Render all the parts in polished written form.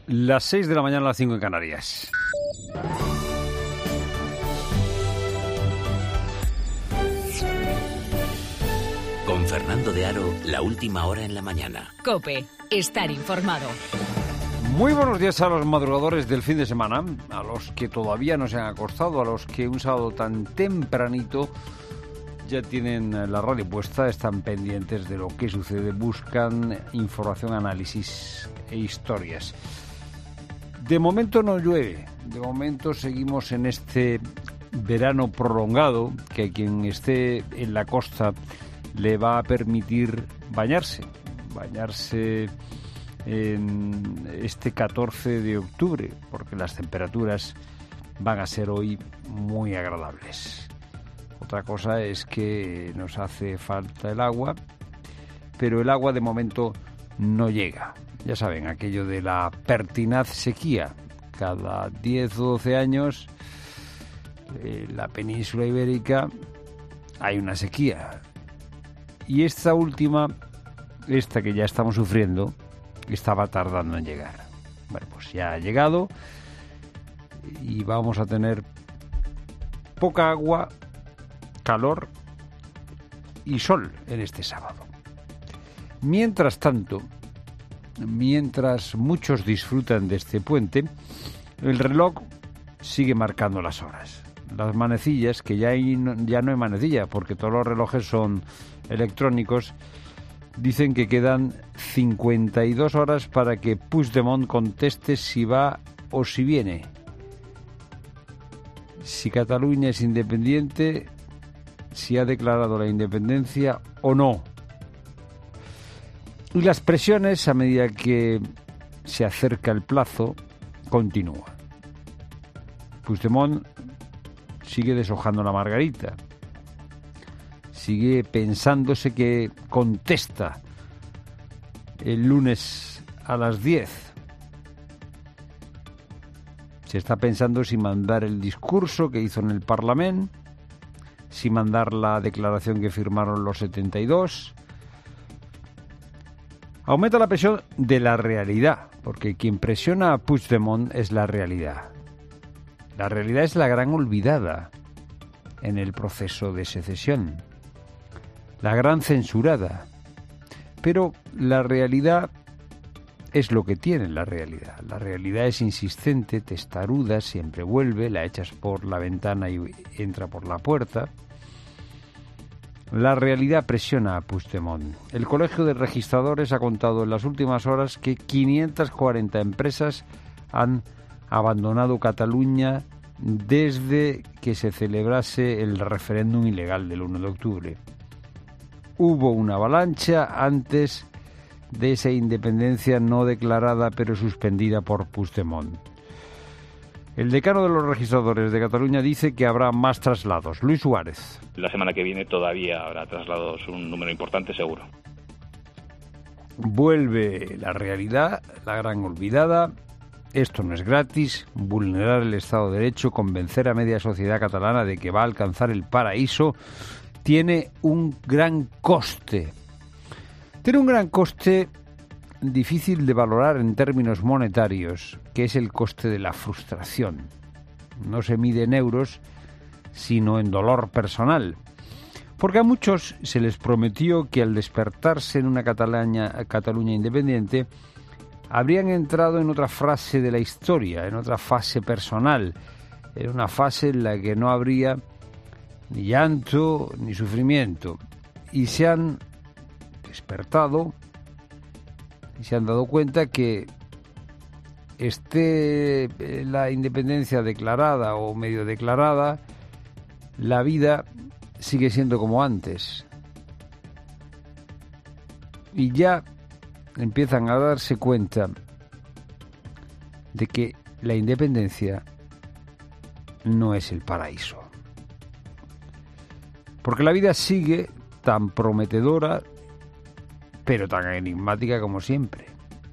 Las 6 de la mañana, las 5 en Canarias. Con Fernando de Aro, la última hora en la mañana. COPE, estar informado. Muy buenos días a los madrugadores del fin de semana, a los que todavía no se han acostado, a los que un sábado tan tempranito ya tienen la radio puesta, están pendientes de lo que sucede, buscan información, análisis e historias. De momento no llueve, de momento seguimos en este verano prolongado que a quien esté en la costa le va a permitir bañarse en este 14 de octubre, porque las temperaturas van a ser hoy muy agradables. Otra cosa es que nos hace falta el agua, pero el agua de momento no llega. Ya saben, aquello de la pertinaz sequía. Cada 10 o 12 años en la península ibérica hay una sequía. Y esta última, esta que ya estamos sufriendo, estaba tardando en llegar. Bueno, pues ya ha llegado y vamos a tener poca agua, calor y sol en este sábado. Mientras tanto, mientras muchos disfrutan de este puente, el reloj sigue marcando las horas. Las manecillas, que ya no hay manecilla, porque todos los relojes son electrónicos, dicen que quedan 52 horas para que Puigdemont conteste si va o si viene. Si Cataluña es independiente, si ha declarado la independencia o no. Y las presiones, a medida que se acerca el plazo, continúan. Puigdemont sigue deshojando la margarita. Sigue pensándose que contesta el lunes a las 10. Se está pensando si mandar el discurso que hizo en el Parlamento, si mandar la declaración que firmaron los 72. Aumenta la presión de la realidad, porque quien presiona a Puigdemont es la realidad. La realidad es la gran olvidada en el proceso de secesión, la gran censurada. Pero la realidad es lo que tiene la realidad. La realidad es insistente, testaruda, siempre vuelve, la echas por la ventana y entra por la puerta. La realidad presiona a Puigdemont. El Colegio de Registradores ha contado en las últimas horas que 540 empresas han abandonado Cataluña desde que se celebrase el referéndum ilegal del 1 de octubre. Hubo una avalancha antes de esa independencia no declarada pero suspendida por Puigdemont. El decano de los registradores de Cataluña dice que habrá más traslados. Luis Suárez. La semana que viene todavía habrá traslados, un número importante seguro. Vuelve la realidad, la gran olvidada. Esto no es gratis. Vulnerar el Estado de Derecho, convencer a media sociedad catalana de que va a alcanzar el paraíso, tiene un gran coste. Tiene un gran coste difícil de valorar en términos monetarios, que es el coste de la frustración. No se mide en euros, sino en dolor personal. Porque a muchos se les prometió que al despertarse en una Cataluña independiente, habrían entrado en otra fase de la historia, en otra fase personal, en una fase en la que no habría ni llanto ni sufrimiento. Y se han despertado y se han dado cuenta que esté la independencia declarada o medio declarada, la vida sigue siendo como antes. Y ya empiezan a darse cuenta de que la independencia no es el paraíso. Porque la vida sigue tan prometedora, pero tan enigmática como siempre.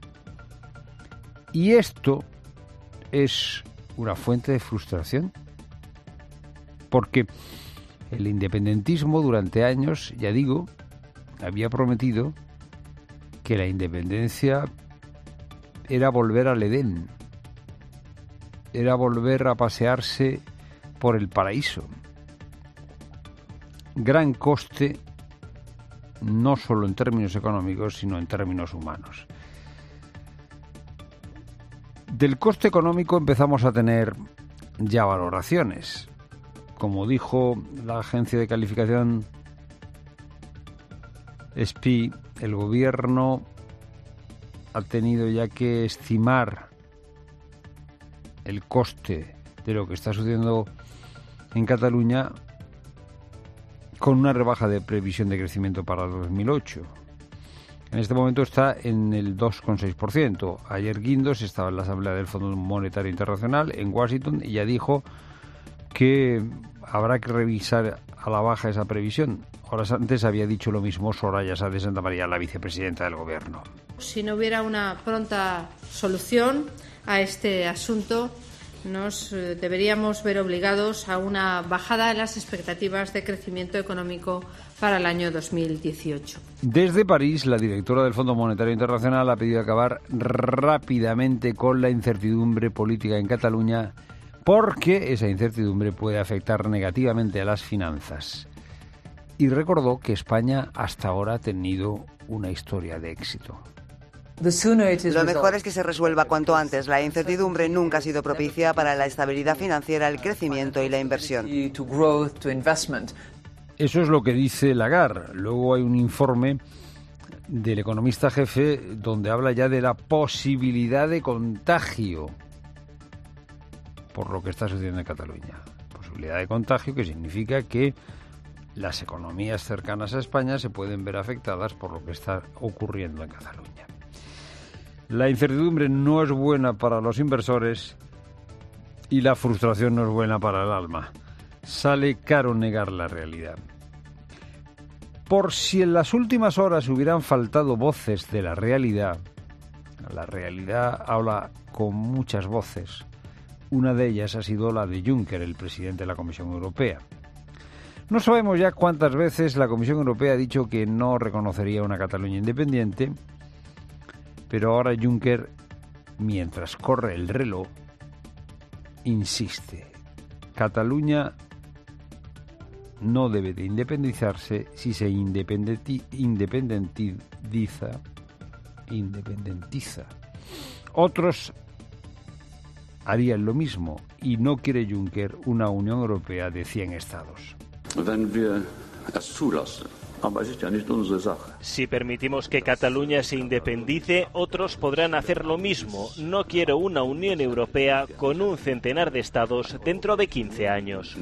Y esto es una fuente de frustración, porque el independentismo durante años, ya digo, había prometido que la independencia era volver al Edén, era volver a pasearse por el paraíso. Gran coste, no solo en términos económicos, sino en términos humanos. Del coste económico empezamos a tener ya valoraciones. Como dijo la agencia de calificación SPI, el gobierno ha tenido ya que estimar el coste de lo que está sucediendo en Cataluña con una rebaja de previsión de crecimiento para 2008. En este momento está en el 2,6%. Ayer Guindos estaba en la Asamblea del Fondo Monetario Internacional en Washington y ya dijo que habrá que revisar a la baja esa previsión. Horas antes había dicho lo mismo Soraya Sáez de Santamaría, la vicepresidenta del Gobierno. Si no hubiera una pronta solución a este asunto, nos deberíamos ver obligados a una bajada en las expectativas de crecimiento económico para el año 2018. Desde París, la directora del Fondo Monetario Internacional ha pedido acabar rápidamente con la incertidumbre política en Cataluña, porque esa incertidumbre puede afectar negativamente a las finanzas. Y recordó que España hasta ahora ha tenido una historia de éxito. Lo mejor es que se resuelva cuanto antes. La incertidumbre nunca ha sido propicia para la estabilidad financiera, el crecimiento y la inversión. Eso es lo que dice Lagarde. Luego hay un informe del economista jefe donde habla ya de la posibilidad de contagio por lo que está sucediendo en Cataluña. Posibilidad de contagio que significa que las economías cercanas a España se pueden ver afectadas por lo que está ocurriendo en Cataluña. La incertidumbre no es buena para los inversores y la frustración no es buena para el alma. Sale caro negar la realidad. Por si en las últimas horas hubieran faltado voces de la realidad habla con muchas voces. Una de ellas ha sido la de Juncker, el presidente de la Comisión Europea. No sabemos ya cuántas veces la Comisión Europea ha dicho que no reconocería una Cataluña independiente, pero ahora Juncker, mientras corre el reloj, insiste. Cataluña no debe de independizarse si se independentiza. Otros harían lo mismo y no quiere Juncker una Unión Europea de 100 estados. Si permitimos que Cataluña se independice, otros podrán hacer lo mismo. No quiero una Unión Europea con un centenar de estados dentro de 15 años.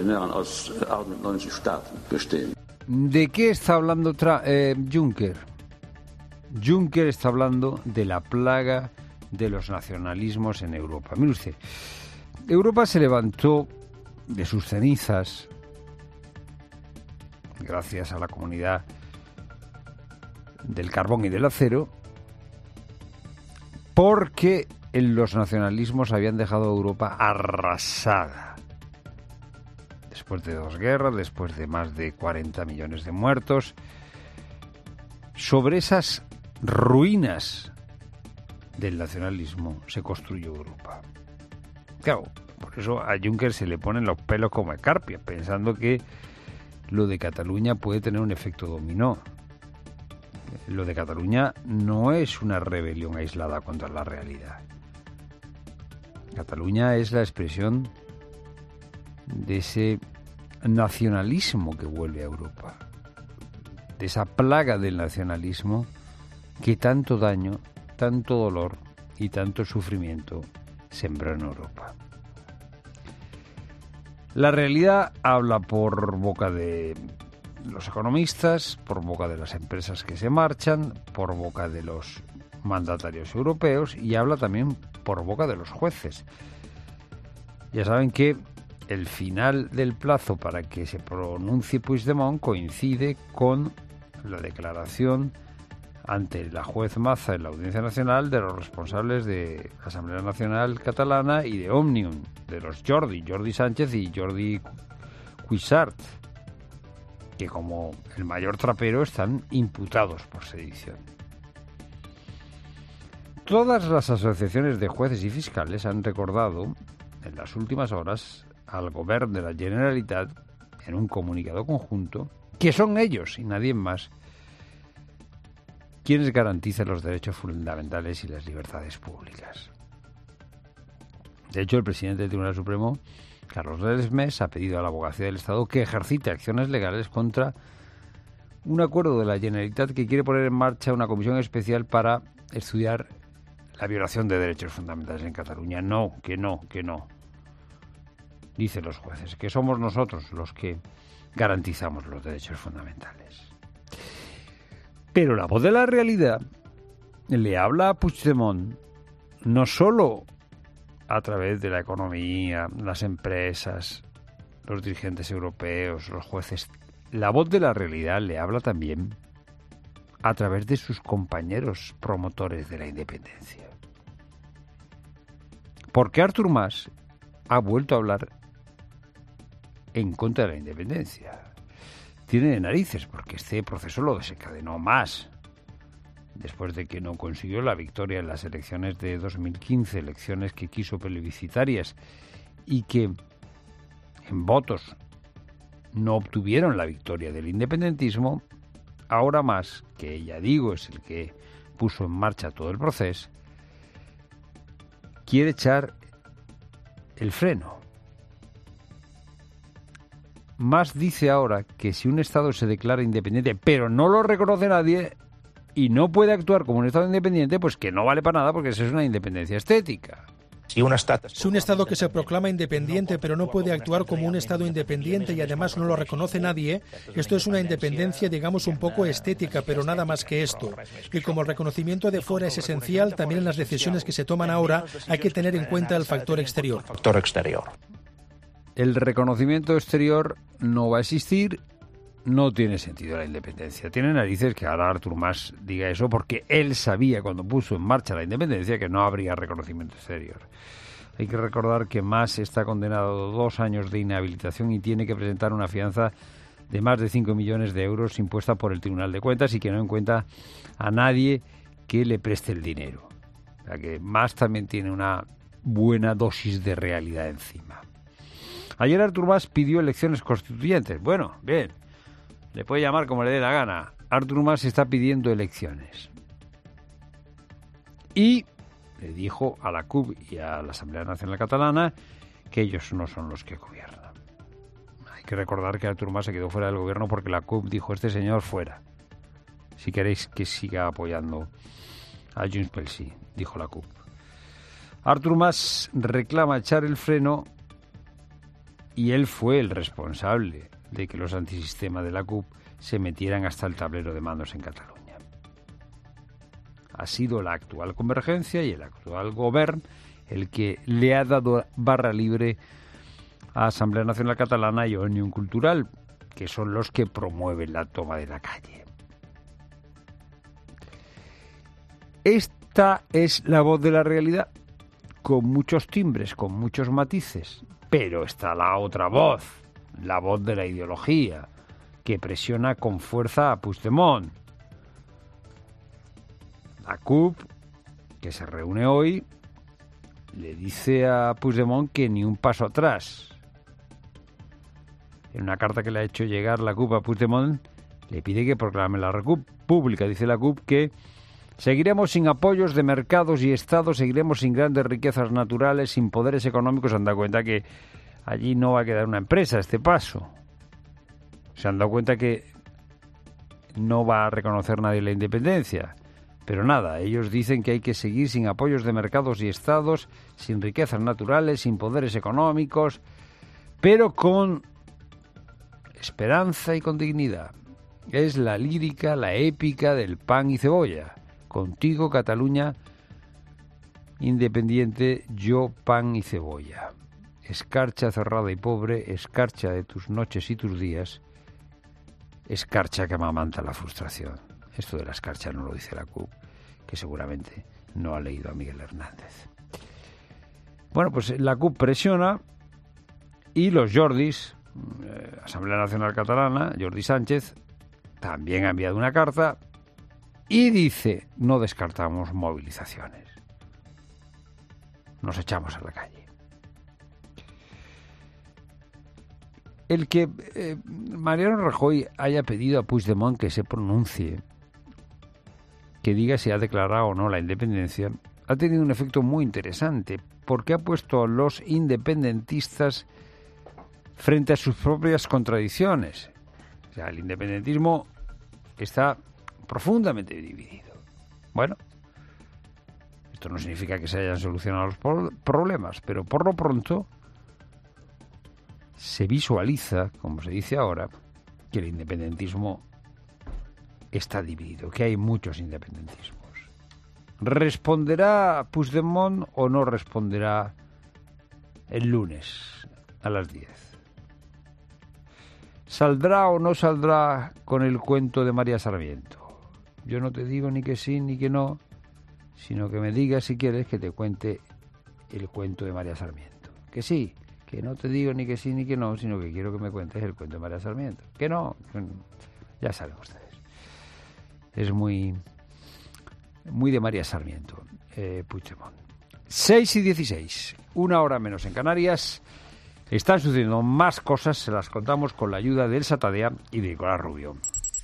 ¿De qué está hablando Juncker? Juncker está hablando de la plaga de los nacionalismos en Europa. Mire usted, Europa se levantó de sus cenizas gracias a la comunidad del carbón y del acero, porque los nacionalismos habían dejado a Europa arrasada. Después de 2 guerras, después de más de 40 millones de muertos, sobre esas ruinas del nacionalismo se construyó Europa. Claro, por eso a Juncker se le ponen los pelos como escarpia, pensando que lo de Cataluña puede tener un efecto dominó. Lo de Cataluña no es una rebelión aislada contra la realidad. Cataluña es la expresión de ese nacionalismo que vuelve a Europa, de esa plaga del nacionalismo que tanto daño, tanto dolor y tanto sufrimiento sembró en Europa. La realidad habla por boca de los economistas, por boca de las empresas que se marchan, por boca de los mandatarios europeos y habla también por boca de los jueces. Ya saben que el final del plazo para que se pronuncie Puigdemont coincide con la declaración ante la juez Maza en la Audiencia Nacional de los responsables de la Asamblea Nacional Catalana y de Òmnium, de los Jordi Sánchez y Jordi Cuixart, que como el mayor trapero están imputados por sedición. Todas las asociaciones de jueces y fiscales han recordado en las últimas horas al Govern de la Generalitat, en un comunicado conjunto, que son ellos y nadie más quienes garantizan los derechos fundamentales y las libertades públicas. De hecho, el presidente del Tribunal Supremo, Carlos Lesmes, ha pedido a la Abogacía del Estado que ejercite acciones legales contra un acuerdo de la Generalitat que quiere poner en marcha una comisión especial para estudiar la violación de derechos fundamentales en Cataluña. No. Dicen los jueces, que somos nosotros los que garantizamos los derechos fundamentales. Pero la voz de la realidad le habla a Puigdemont no solo a través de la economía, las empresas, los dirigentes europeos, los jueces. La voz de la realidad le habla también a través de sus compañeros promotores de la independencia. Porque Artur Mas ha vuelto a hablar en contra de la independencia. Tiene de narices, porque este proceso lo desencadenó Mas, después de que no consiguió la victoria en las elecciones de 2015, elecciones que quiso plebiscitarias y que en votos no obtuvieron la victoria del independentismo. Ahora Mas, que ya digo es el que puso en marcha todo el proceso, quiere echar el freno. Mas dice ahora que si un Estado se declara independiente, pero no lo reconoce nadie y no puede actuar como un Estado independiente, pues que no vale para nada porque eso es una independencia estética. Si un Estado que se proclama independiente pero no puede actuar como un Estado independiente y además no lo reconoce nadie, esto es una independencia, digamos, un poco estética, pero nada más que esto. Y como el reconocimiento de fuera es esencial, también en las decisiones que se toman ahora hay que tener en cuenta el factor exterior. El reconocimiento exterior no va a existir, no tiene sentido la independencia. Tiene narices que ahora Artur Mas diga eso porque él sabía cuando puso en marcha la independencia que no habría reconocimiento exterior. Hay que recordar que Mas está condenado a 2 años de inhabilitación y tiene que presentar una fianza de más de 5 millones de euros impuesta por el Tribunal de Cuentas y que no encuentra a nadie que le preste el dinero. O sea que Mas también tiene una buena dosis de realidad encima. Ayer Artur Mas pidió elecciones constituyentes. Bueno, bien, le puede llamar como le dé la gana. Artur Mas está pidiendo elecciones. Y le dijo a la CUP y a la Asamblea Nacional Catalana que ellos no son los que gobiernan. Hay que recordar que Artur Mas se quedó fuera del gobierno porque la CUP dijo: este señor fuera, si queréis que siga apoyando a Junts pel Sí, dijo la CUP. Artur Mas reclama echar el freno y él fue el responsable de que los antisistemas de la CUP se metieran hasta el tablero de mandos en Cataluña. Ha sido la actual Convergencia y el actual Govern el que le ha dado barra libre a Asamblea Nacional Catalana y Òmnium Cultural, que son los que promueven la toma de la calle. Esta es la voz de la realidad, con muchos timbres, con muchos matices, pero está la otra voz, la voz de la ideología, que presiona con fuerza a Puigdemont. La CUP, que se reúne hoy, le dice a Puigdemont que ni un paso atrás. En una carta que le ha hecho llegar la CUP a Puigdemont, le pide que proclame la República. Dice la CUP que seguiremos sin apoyos de mercados y estados, seguiremos sin grandes riquezas naturales, sin poderes económicos. Se han dado cuenta que allí no va a quedar una empresa a este paso. Se han dado cuenta que no va a reconocer nadie la independencia. Pero nada, ellos dicen que hay que seguir sin apoyos de mercados y estados, sin riquezas naturales, sin poderes económicos, pero con esperanza y con dignidad. Es la lírica, la épica del pan y cebolla. Contigo, Cataluña independiente, yo pan y cebolla. Escarcha cerrada y pobre, escarcha de tus noches y tus días, escarcha que amamanta la frustración. Esto de la escarcha no lo dice la CUP, que seguramente no ha leído a Miguel Hernández. Bueno, pues la CUP presiona y los Jordis, Asamblea Nacional Catalana, Jordi Sánchez, también ha enviado una carta y dice: no descartamos movilizaciones. nos echamos a la calle. El que Mariano Rajoy haya pedido a Puigdemont que se pronuncie, que diga si ha declarado o no la independencia, ha tenido un efecto muy interesante, porque ha puesto a los independentistas frente a sus propias contradicciones. O sea, el independentismo está profundamente dividido. Bueno, esto no significa que se hayan solucionado los problemas, pero por lo pronto se visualiza, como se dice ahora, que el independentismo está dividido, que hay muchos independentismos. ¿Responderá Puigdemont o no responderá el lunes a las 10? ¿Saldrá o no saldrá con el cuento de María Sarmiento? Yo no te digo ni que sí ni que no, sino que me digas si quieres que te cuente el cuento de María Sarmiento. Que sí, que no te digo ni que sí ni que no, sino que quiero que me cuentes el cuento de María Sarmiento. Que no, ya saben ustedes. Es muy de María Sarmiento, Puigdemont. 6:16, 1 hora menos en Canarias. Están sucediendo más cosas, se las contamos con la ayuda de Elsa Tadea y de Nicolás Rubio.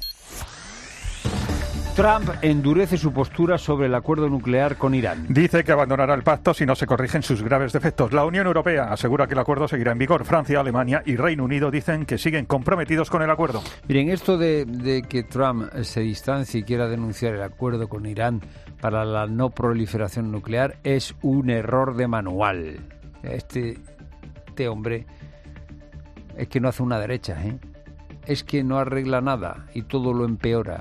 Trump endurece su postura sobre el acuerdo nuclear con Irán. Dice que abandonará el pacto si no se corrigen sus graves defectos. La Unión Europea asegura que el acuerdo seguirá en vigor. Francia, Alemania y Reino Unido dicen que siguen comprometidos con el acuerdo. Miren, esto de que Trump se distancie y quiera denunciar el acuerdo con Irán para la no proliferación nuclear es un error de manual. Este hombre es que no hace una derecha, es que no arregla nada y todo lo empeora.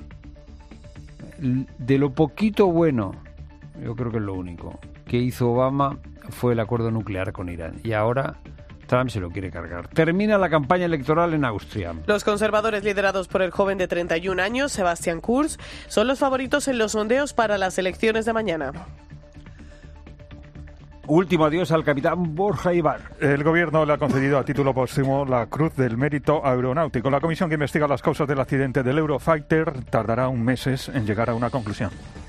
De lo poquito bueno, yo creo que es lo único, que hizo Obama fue el acuerdo nuclear con Irán. Y ahora Trump se lo quiere cargar. Termina la campaña electoral en Austria. Los conservadores liderados por el joven de 31 años, Sebastian Kurz, son los favoritos en los sondeos para las elecciones de mañana. Último adiós al capitán Borja Ibar. El gobierno le ha concedido a título póstumo la Cruz del Mérito Aeronáutico. La comisión que investiga las causas del accidente del Eurofighter tardará meses en llegar a una conclusión.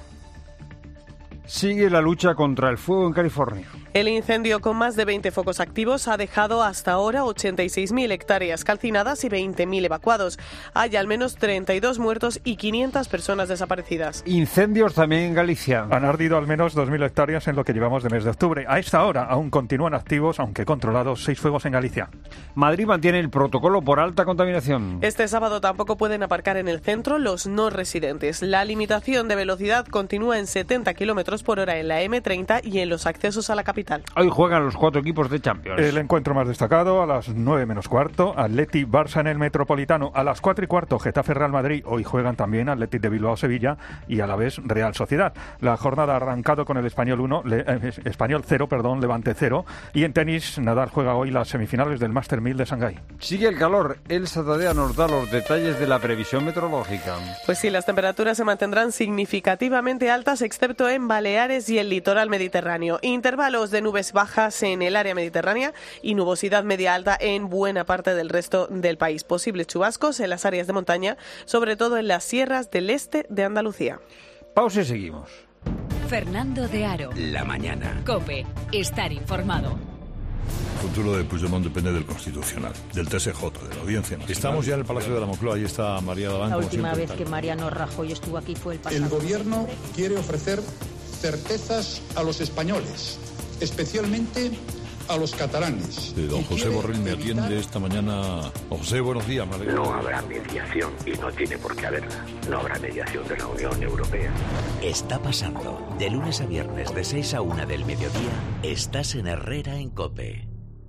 Sigue la lucha contra el fuego en California. El incendio, con más de 20 focos activos, ha dejado hasta ahora 86.000 hectáreas calcinadas y 20.000 evacuados. Hay al menos 32 muertos y 500 personas desaparecidas. Incendios también en Galicia. Han ardido al menos 2.000 hectáreas en lo que llevamos de mes de octubre. A esta hora aún continúan activos, aunque controlados, 6 fuegos en Galicia. Madrid mantiene el protocolo por alta contaminación. Este sábado tampoco pueden aparcar en el centro los no residentes. La limitación de velocidad continúa en 70 kilómetros por hora en la M30 y en los accesos a la capital. Hoy juegan los 4 equipos de Champions. El encuentro más destacado a las 9 menos cuarto, Atleti Barça en el Metropolitano. A las 4 y cuarto, Getafe Real Madrid. Hoy juegan también Athletic de Bilbao Sevilla y a la vez Real Sociedad. La jornada ha arrancado con el Español 0, Levante 0. Y en tenis, Nadal juega hoy las semifinales del Master 1000 de Shanghái. Sigue el calor. Elsa Tadea nos da los detalles de la previsión meteorológica. Pues sí, las temperaturas se mantendrán significativamente altas, excepto en Baleares y el litoral mediterráneo. Intervalos de nubes bajas en el área mediterránea y nubosidad media alta en buena parte del resto del país. Posibles chubascos en las áreas de montaña, sobre todo en las sierras del este de Andalucía. Pausa y seguimos. Fernando de Aro. La mañana. COPE. Estar informado. El futuro de Puigdemont depende del Constitucional, del TSJ, de la Audiencia Nacional. Estamos ya en el Palacio de la Moncloa, ahí está María Dalán. La última vez que Mariano Rajoy estuvo aquí fue el pasado. El gobierno quiere ofrecer certezas a los españoles, especialmente a los catalanes. Don José Borrell me atiende esta mañana. Don José, buenos días. No habrá mediación y no tiene por qué haberla. No habrá mediación de la Unión Europea. Está pasando. De lunes a viernes de 6 a 1 del mediodía, estás en Herrera en COPE.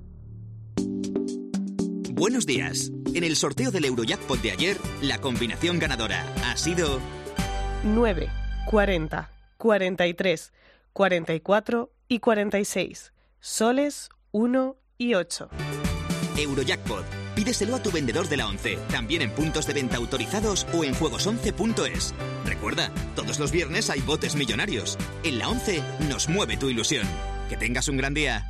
Buenos días. En el sorteo del Eurojackpot de ayer, la combinación ganadora ha sido 9, 40, 43, 44 y 46. Soles 1 y 8. Eurojackpot. Pídeselo a tu vendedor de la 11, también en puntos de venta autorizados o en juegos11.es. Recuerda, todos los viernes hay botes millonarios. En la 11 nos mueve tu ilusión. Que tengas un gran día.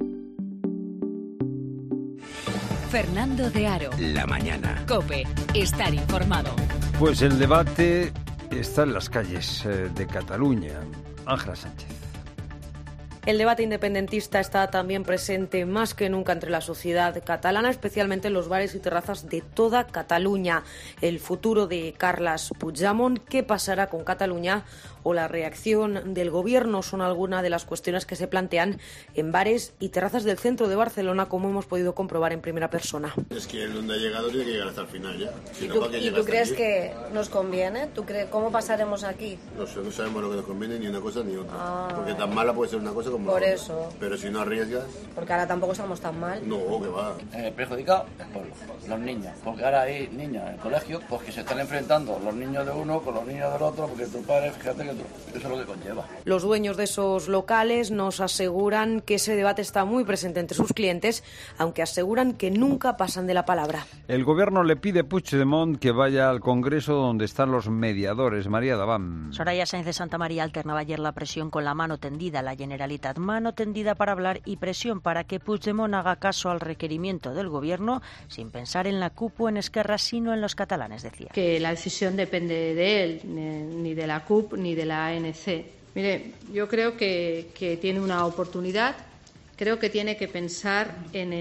Fernando de Aro. La mañana. COPE. Estar informado. Pues el debate está en las calles de Cataluña. Ángela Sánchez. El debate independentista está también presente más que nunca entre la sociedad catalana, especialmente en los bares y terrazas de toda Cataluña. El futuro de Carles Puigdemont, qué pasará con Cataluña o la reacción del gobierno son algunas de las cuestiones que se plantean en bares y terrazas del centro de Barcelona, como hemos podido comprobar en primera persona. Es que él donde ha llegado tiene que llegar hasta el final ya. Si ¿Y tú crees que nos conviene? ¿Cómo pasaremos aquí? No sé, no sabemos lo que nos conviene ni una cosa ni otra. Porque tan mala puede ser una cosa como por la eso. otra. Pero si no arriesgas... Porque ahora tampoco estamos tan mal. No, que va. Perjudicado el pueblo, los niños. Porque ahora hay niños en el colegio pues que se están enfrentando los niños de uno con los niños del otro, porque tu padre, fíjate que eso es lo que conlleva. Los dueños de esos locales nos aseguran que ese debate está muy presente entre sus clientes, aunque aseguran que nunca pasan de la palabra. El gobierno le pide a Puigdemont que vaya al Congreso donde están los mediadores. María Daván. Soraya Sáenz de Santa María alternaba ayer la presión con la mano tendida a la Generalitat. Mano tendida para hablar y presión para que Puigdemont haga caso al requerimiento del gobierno sin pensar en la CUP o en Esquerra, sino en los catalanes, decía. Que la decisión depende de él, ni de la CUP ni de la ANC. Mire, yo creo que tiene una oportunidad, creo que tiene que pensar en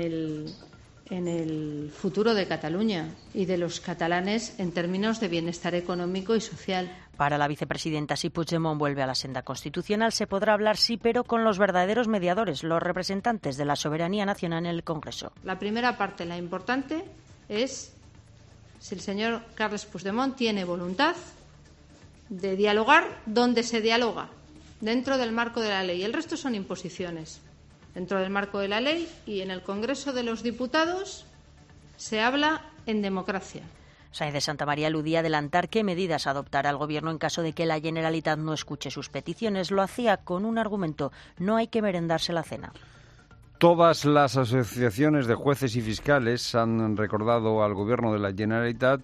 el futuro de Cataluña y de los catalanes en términos de bienestar económico y social. Para la vicepresidenta, si Puigdemont vuelve a la senda constitucional, se podrá hablar sí, pero con los verdaderos mediadores, los representantes de la soberanía nacional en el Congreso. La primera parte, la importante, es si el señor Carles Puigdemont tiene voluntad de dialogar donde se dialoga, dentro del marco de la ley. El resto son imposiciones. Dentro del marco de la ley y en el Congreso de los Diputados se habla en democracia. Sáenz de Santa María aludía a adelantar qué medidas adoptará el Gobierno en caso de que la Generalitat no escuche sus peticiones. Lo hacía con un argumento: no hay que merendarse la cena. Todas las asociaciones de jueces y fiscales han recordado al Gobierno de la Generalitat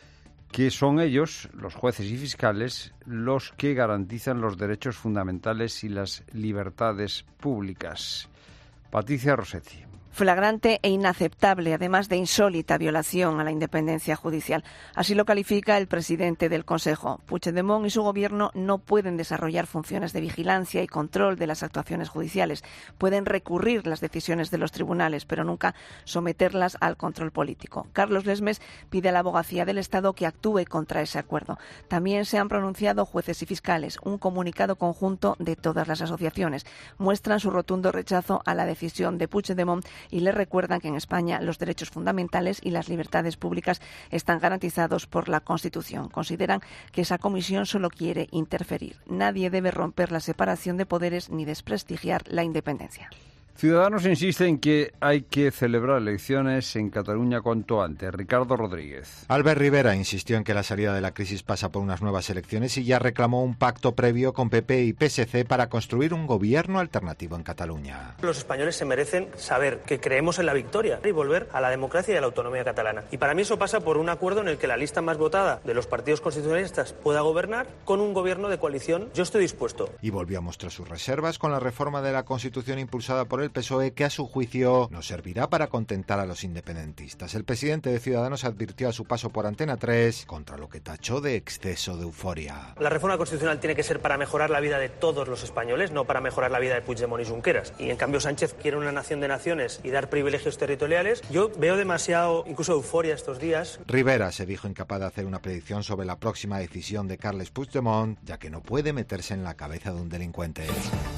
que son ellos, los jueces y fiscales, los que garantizan los derechos fundamentales y las libertades públicas. Patricia Rossetti. Flagrante e inaceptable, además de insólita violación a la independencia judicial. Así lo califica el presidente del Consejo. Puigdemont y su gobierno no pueden desarrollar funciones de vigilancia y control de las actuaciones judiciales. Pueden recurrir las decisiones de los tribunales, pero nunca someterlas al control político. Carlos Lesmes pide a la abogacía del Estado que actúe contra ese acuerdo. También se han pronunciado jueces y fiscales. Un comunicado conjunto de todas las asociaciones muestran su rotundo rechazo a la decisión de Puigdemont y le recuerdan que en España los derechos fundamentales y las libertades públicas están garantizados por la Constitución. Consideran que esa comisión solo quiere interferir. Nadie debe romper la separación de poderes ni desprestigiar la independencia. Ciudadanos insisten en que hay que celebrar elecciones en Cataluña cuanto antes. Ricardo Rodríguez. Albert Rivera insistió en que la salida de la crisis pasa por unas nuevas elecciones y ya reclamó un pacto previo con PP y PSC para construir un gobierno alternativo en Cataluña. Los españoles se merecen saber que creemos en la victoria y volver a la democracia y a la autonomía catalana. Y para mí eso pasa por un acuerdo en el que la lista más votada de los partidos constitucionalistas pueda gobernar con un gobierno de coalición. Yo estoy dispuesto. Y volvió a mostrar sus reservas con la reforma de la Constitución impulsada por el PSOE, que a su juicio no servirá para contentar a los independentistas. El presidente de Ciudadanos advirtió a su paso por Antena 3 contra lo que tachó de exceso de euforia. La reforma constitucional tiene que ser para mejorar la vida de todos los españoles, no para mejorar la vida de Puigdemont y Junqueras. Y en cambio Sánchez quiere una nación de naciones y dar privilegios territoriales. Yo veo demasiado, incluso euforia estos días. Rivera se dijo incapaz de hacer una predicción sobre la próxima decisión de Carles Puigdemont, ya que no puede meterse en la cabeza de un delincuente.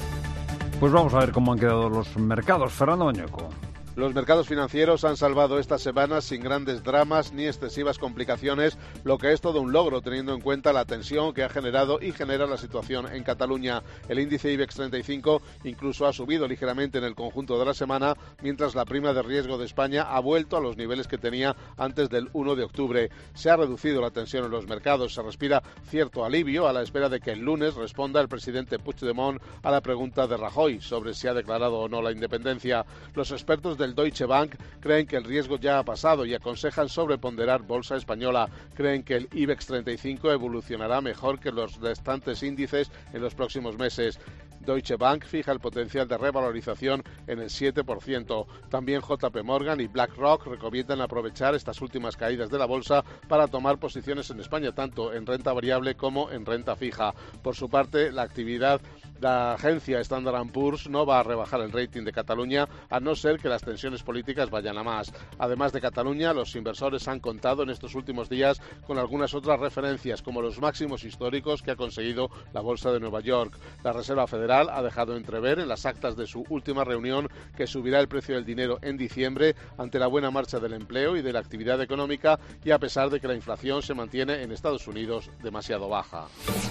Pues vamos a ver cómo han quedado los mercados. Fernando Bañueco. Los mercados financieros han salvado esta semana sin grandes dramas ni excesivas complicaciones, lo que es todo un logro teniendo en cuenta la tensión que ha generado y genera la situación en Cataluña. El índice IBEX 35 incluso ha subido ligeramente en el conjunto de la semana, mientras la prima de riesgo de España ha vuelto a los niveles que tenía antes del 1 de octubre. Se ha reducido la tensión en los mercados, se respira cierto alivio a la espera de que el lunes responda el presidente Puigdemont a la pregunta de Rajoy sobre si ha declarado o no la independencia. Los expertos del Deutsche Bank creen que el riesgo ya ha pasado y aconsejan sobreponderar bolsa española. Creen que el IBEX 35 evolucionará mejor que los restantes índices en los próximos meses. Deutsche Bank fija el potencial de revalorización en el 7%. También JP Morgan y BlackRock recomiendan aprovechar estas últimas caídas de la bolsa para tomar posiciones en España, tanto en renta variable como en renta fija. Por su parte, la actividad La agencia Standard & Poor's no va a rebajar el rating de Cataluña a no ser que las tensiones políticas vayan a más. Además de Cataluña, los inversores han contado en estos últimos días con algunas otras referencias, como los máximos históricos que ha conseguido la Bolsa de Nueva York. La Reserva Federal ha dejado entrever en las actas de su última reunión que subirá el precio del dinero en diciembre ante la buena marcha del empleo y de la actividad económica, y a pesar de que la inflación se mantiene en Estados Unidos demasiado baja.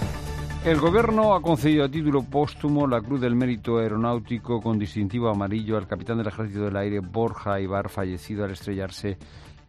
El Gobierno ha concedido a título póstumo la Cruz del Mérito Aeronáutico con distintivo amarillo al capitán del Ejército del Aire Borja Ibar, fallecido al estrellarse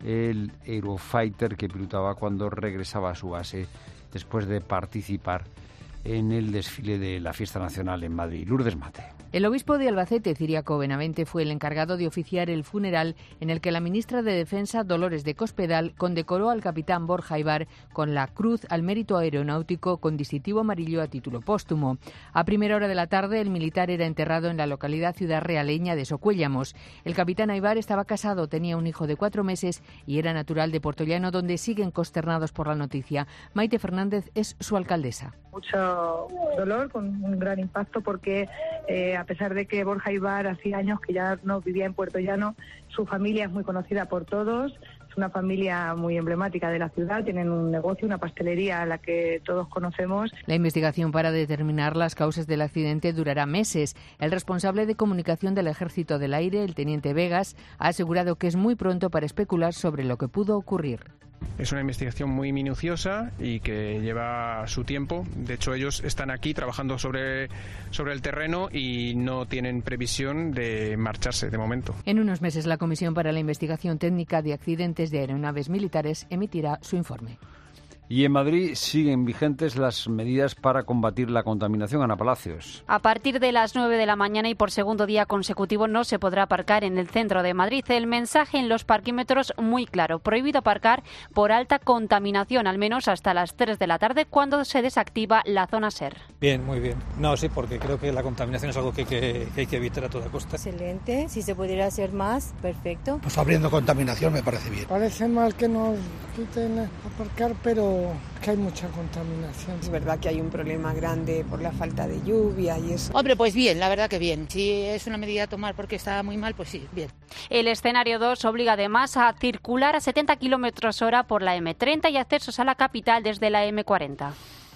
el Eurofighter que pilotaba cuando regresaba a su base después de participar en el desfile de la Fiesta Nacional en Madrid. Lourdes Mate. El obispo de Albacete, Ciriaco Benavente, fue el encargado de oficiar el funeral en el que la ministra de Defensa, Dolores de Cospedal, condecoró al capitán Borja Ibar con la Cruz al Mérito Aeronáutico con distintivo amarillo a título póstumo. A primera hora de la tarde, el militar era enterrado en la localidad ciudad realeña de Socuéllamos. El capitán Ibar estaba casado, tenía un hijo de 4 meses y era natural de Puertollano, donde siguen consternados por la noticia. Maite Fernández es su alcaldesa. Mucho dolor, con un gran impacto, porque a pesar de que Borja Ibar hacía años que ya no vivía en Puertollano, su familia es muy conocida por todos, es una familia muy emblemática de la ciudad, tienen un negocio, una pastelería a la que todos conocemos. La investigación para determinar las causas del accidente durará meses. El responsable de comunicación del Ejército del Aire, el teniente Vegas, ha asegurado que es muy pronto para especular sobre lo que pudo ocurrir. Es una investigación muy minuciosa y que lleva su tiempo. De hecho, ellos están aquí trabajando sobre el terreno y no tienen previsión de marcharse de momento. En unos meses, la Comisión para la Investigación Técnica de Accidentes de Aeronaves Militares emitirá su informe. Y en Madrid siguen vigentes las medidas para combatir la contaminación. Ana Palacios. A partir de las 9 de la mañana y por segundo día consecutivo no se podrá aparcar en el centro de Madrid. El mensaje en los parquímetros muy claro. Prohibido aparcar por alta contaminación, al menos hasta las 3 de la tarde, cuando se desactiva la zona SER. Bien, muy bien. No, sí, porque creo que la contaminación es algo que hay que evitar a toda costa. Excelente. Si se pudiera hacer más, perfecto. Pues abriendo contaminación me parece bien. Parece mal que nos quiten aparcar, pero que hay mucha contaminación. Es verdad que hay un problema grande por la falta de lluvia y eso. Hombre, pues bien, la verdad que bien. Si es una medida a tomar porque está muy mal, pues sí, bien. El escenario 2 obliga además a circular a 70 km/h por la M30 y accesos a la capital desde la M40.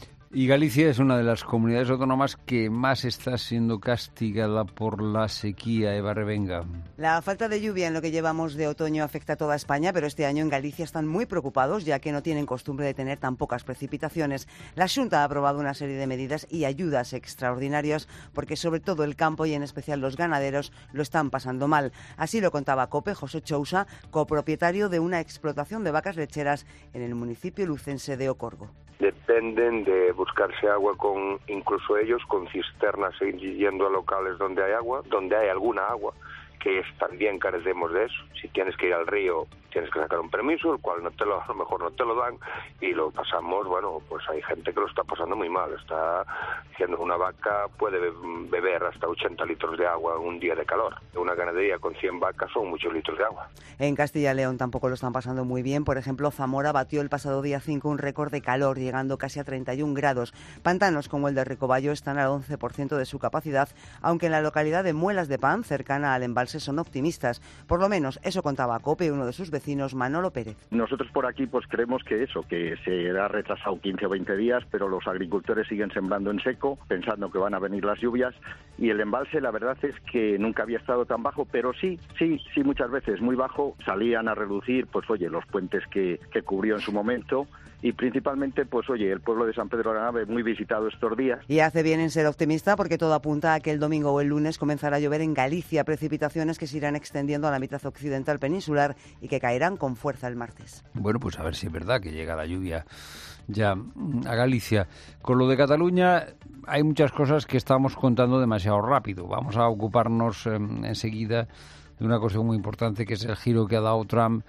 Y Galicia es una de las comunidades autónomas que más está siendo castigada por la sequía. Eva Revenga. La falta de lluvia en lo que llevamos de otoño afecta a toda España, pero este año en Galicia están muy preocupados, ya que no tienen costumbre de tener tan pocas precipitaciones. La Xunta ha aprobado una serie de medidas y ayudas extraordinarias, porque sobre todo el campo y en especial los ganaderos lo están pasando mal. Así lo contaba COPE José Chousa, copropietario de una explotación de vacas lecheras en el municipio lucense de Ocorgo. Dependen de buscarse agua incluso ellos con cisternas, yendo a locales donde hay agua, donde hay alguna agua, que también carecemos de eso. Si tienes que ir al río, tienes que sacar un permiso, el cual a lo mejor no te lo dan, y lo pasamos, pues hay gente que lo está pasando muy mal. Está diciendo, una vaca puede beber hasta 80 litros de agua en un día de calor. Una ganadería con 100 vacas son muchos litros de agua. En Castilla y León tampoco lo están pasando muy bien. Por ejemplo, Zamora batió el pasado día 5 un récord de calor, llegando casi a 31 grados. Pantanos como el de Ricoballo están al 11% de su capacidad, aunque en la localidad de Muelas de Pan, cercana al embalse, son optimistas. Por lo menos eso contaba a COPE uno de sus vecinos, Manolo Pérez. Nosotros por aquí pues creemos que se ha retrasado 15 o 20 días, pero los agricultores siguen sembrando en seco, pensando que van a venir las lluvias, y el embalse la verdad es que nunca había estado tan bajo, pero sí, muchas veces muy bajo. Salían a reducir, los puentes que cubrió en su momento, y principalmente, el pueblo de San Pedro de la Nave muy visitado estos días. Y hace bien en ser optimista, porque todo apunta a que el domingo o el lunes comenzará a llover en Galicia, precipitaciones que se irán extendiendo a la mitad occidental peninsular y que caerán con fuerza el martes. Bueno, pues a ver si es verdad que llega la lluvia ya a Galicia. Con lo de Cataluña hay muchas cosas que estamos contando demasiado rápido. Vamos a ocuparnos enseguida de una cuestión muy importante, que es el giro que ha dado Trump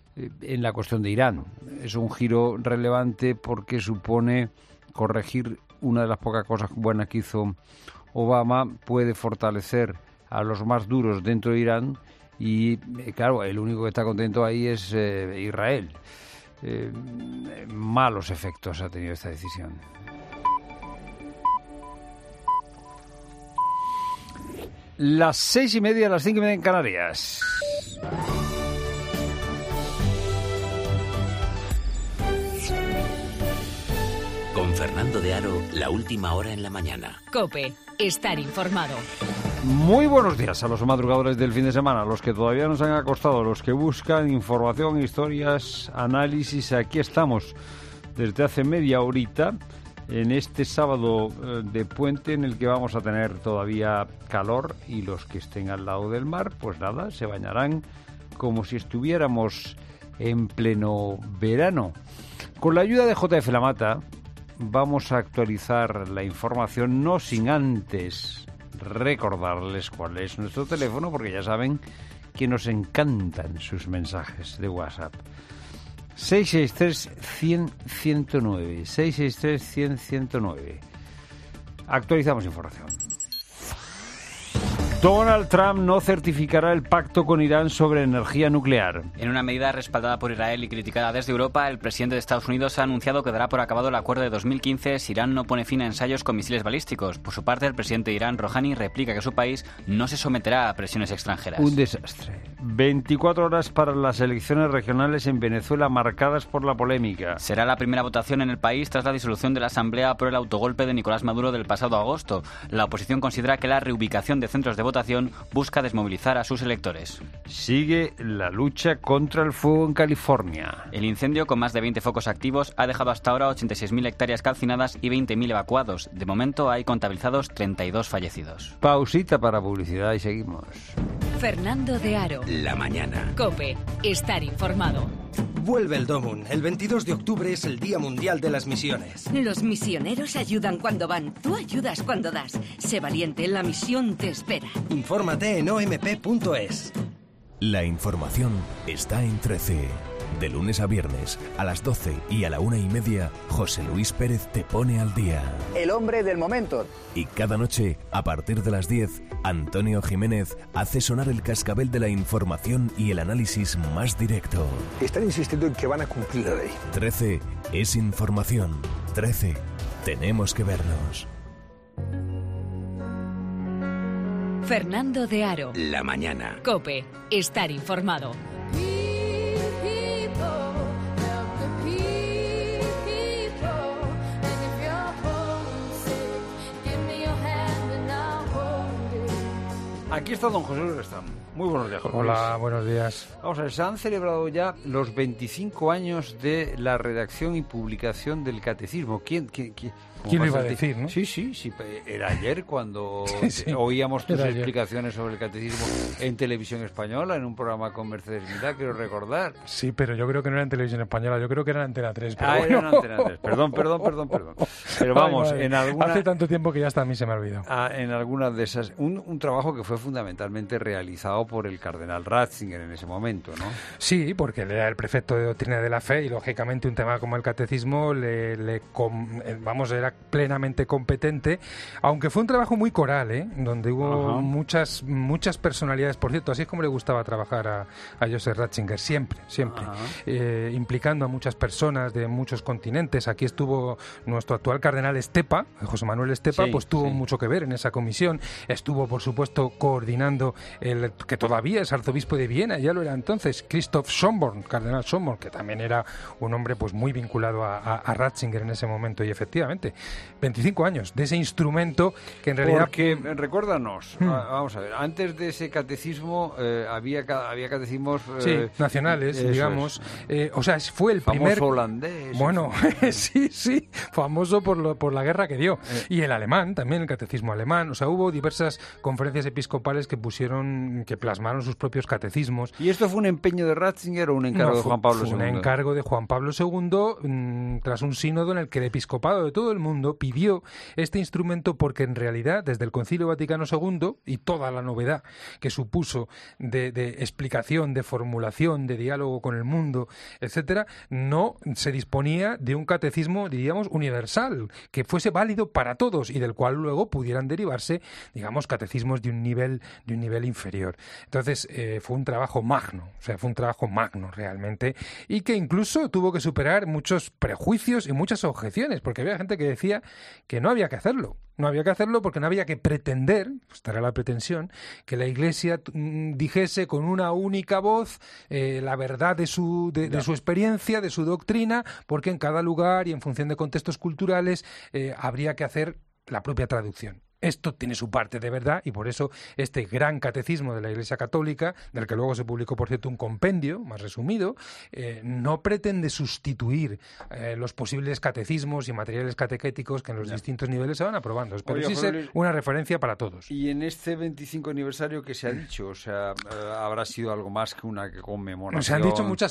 en la cuestión de Irán. Es un giro relevante porque supone corregir una de las pocas cosas buenas que hizo Obama, puede fortalecer a los más duros dentro de Irán y, claro, el único que está contento ahí es Israel. Malos efectos ha tenido esta decisión. Las 6:30, las 5:30 en Canarias. Con Fernando de Aro, la última hora en la mañana. COPE, estar informado. Muy buenos días a los madrugadores del fin de semana, los que todavía nos han acostado, los que buscan información, historias, análisis. Aquí estamos desde hace media horita en este sábado de puente en el que vamos a tener todavía calor, y los que estén al lado del mar, pues nada, se bañarán como si estuviéramos en pleno verano. Con la ayuda de JF La Mata vamos a actualizar la información, no sin antes recordarles cuál es nuestro teléfono, porque ya saben que nos encantan sus mensajes de WhatsApp. 663-100-109. 663-100-109. Actualizamos información. Donald Trump no certificará el pacto con Irán sobre energía nuclear. En una medida respaldada por Israel y criticada desde Europa, el presidente de Estados Unidos ha anunciado que dará por acabado el acuerdo de 2015 si Irán no pone fin a ensayos con misiles balísticos. Por su parte, el presidente de Irán, Rouhani, replica que su país no se someterá a presiones extranjeras. Un desastre. 24 horas para las elecciones regionales en Venezuela marcadas por la polémica. Será la primera votación en el país tras la disolución de la Asamblea por el autogolpe de Nicolás Maduro del pasado agosto. La oposición considera que la reubicación de centros de votación busca desmovilizar a sus electores. Sigue la lucha contra el fuego en California. El incendio, con más de 20 focos activos, ha dejado hasta ahora 86.000 hectáreas calcinadas y 20.000 evacuados. De momento hay contabilizados 32 fallecidos. Pausita para publicidad y seguimos. Fernando de Aro. La mañana. COPE, estar informado. Vuelve el Domun. El 22 de octubre es el Día Mundial de las Misiones. Los misioneros ayudan cuando van. Tú ayudas cuando das. Sé valiente, la misión te espera. Infórmate en omp.es. La información está en 13. De lunes a viernes, a las 12 y a la 1:30, José Luis Pérez te pone al día. El hombre del momento. Y cada noche, a partir de las 10, Antonio Jiménez hace sonar el cascabel de la información y el análisis más directo. Están insistiendo en que van a cumplir la ley. 13 es información. 13, tenemos que vernos. Fernando de Aro. La mañana. COPE, estar informado. Aquí está don José Luis Restán. Muy buenos días, José Luis. Hola, buenos días. Vamos a ver, se han celebrado ya los 25 años de la redacción y publicación del Catecismo. ¿Quién lo iba a decir, no? Sí. Era ayer cuando oíamos tus explicaciones sobre el Catecismo en Televisión Española, en un programa con Mercedes Milá, quiero recordar. Sí, pero yo creo que no era en Televisión Española, yo creo que era en Antena 3. Pero bueno. Era en Antena 3. Perdón. Pero vamos, en alguna... Hace tanto tiempo que ya hasta a mí se me ha olvidado. En algunas de esas... Un trabajo que fue fundamentalmente realizado por el cardenal Ratzinger en ese momento, ¿no? Sí, porque él era el prefecto de doctrina de la fe y, lógicamente, un tema como el Catecismo era plenamente competente, aunque fue un trabajo muy coral, donde hubo muchas personalidades. Por cierto, así es como le gustaba trabajar a Joseph Ratzinger, siempre, implicando a muchas personas de muchos continentes. Aquí estuvo nuestro actual cardenal Estepa, José Manuel Estepa, tuvo mucho que ver en esa comisión. Estuvo, por supuesto, coordinando el que todavía es arzobispo de Viena, ya lo era entonces, Christoph Schönborn, cardenal Schönborn, que también era un hombre pues muy vinculado a Ratzinger en ese momento. Y efectivamente, 25 años de ese instrumento que en realidad... Porque, recuérdanos, vamos a ver, antes de ese catecismo había catecismos... nacionales, digamos. Fue el famoso primer... holandés. Bueno, sí, famoso por la guerra que dio. Y el alemán, también el catecismo alemán. Hubo diversas conferencias episcopales que plasmaron sus propios catecismos. ¿Y esto fue un empeño de Ratzinger o un encargo de Juan Pablo II? Un encargo de Juan Pablo II, tras un sínodo en el que el episcopado de todo el mundo pidió este instrumento, porque en realidad desde el Concilio Vaticano II y toda la novedad que supuso de explicación, de formulación, de diálogo con el mundo, etcétera, no se disponía de un catecismo, diríamos, universal, que fuese válido para todos y del cual luego pudieran derivarse, digamos, catecismos de un nivel inferior. Entonces fue un trabajo magno realmente, y que incluso tuvo que superar muchos prejuicios y muchas objeciones, porque había gente que parecía que no había que hacerlo. No había que hacerlo porque no había que pretender, pues esta era la pretensión, que la Iglesia dijese con una única voz la verdad de su experiencia, de su doctrina, porque en cada lugar y en función de contextos culturales habría que hacer la propia traducción. Esto tiene su parte de verdad y por eso este gran catecismo de la Iglesia Católica, del que luego se publicó, por cierto, un compendio más resumido, no pretende sustituir los posibles catecismos y materiales catequéticos que en los distintos niveles se van aprobando, pero sí ser una referencia para todos. Y en este 25 aniversario, ¿qué se ha dicho? O sea, ¿habrá sido algo más que una conmemoración? Se han dicho muchas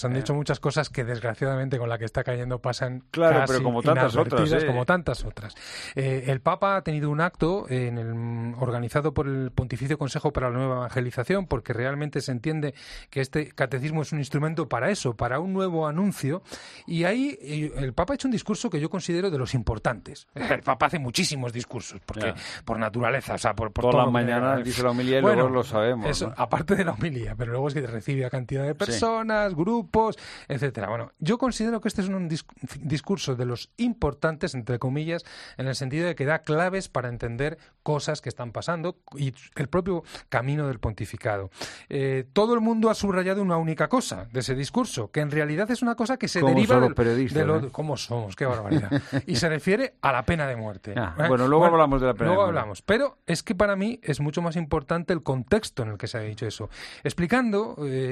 cosas, que desgraciadamente con la que está cayendo pasan claro, casi pero como tantas otras. Como tantas otras. El Papa ha tenido un acto organizado por el Pontificio Consejo para la Nueva Evangelización, porque realmente se entiende que este catecismo es un instrumento para eso, para un nuevo anuncio, y ahí el Papa ha hecho un discurso que yo considero de los importantes. El Papa hace muchísimos discursos, porque por naturaleza, o sea, por toda la mañana dice la homilía y luego lo sabemos. Eso, ¿no? Aparte de la homilía, pero luego es que recibe a cantidad de personas, grupos, etcétera. Bueno, yo considero que este es un discurso de los importantes, entre comillas, en el sentido de que da claves para entender cosas que están pasando y el propio camino del pontificado. Todo el mundo ha subrayado una única cosa de ese discurso, que en realidad es una cosa que se deriva de lo... ¿Cómo somos? ¡Qué barbaridad! Y se refiere a la pena de muerte. Bueno, luego hablamos de la pena de muerte. Luego hablamos, pero es que para mí es mucho más importante el contexto en el que se ha dicho eso, explicando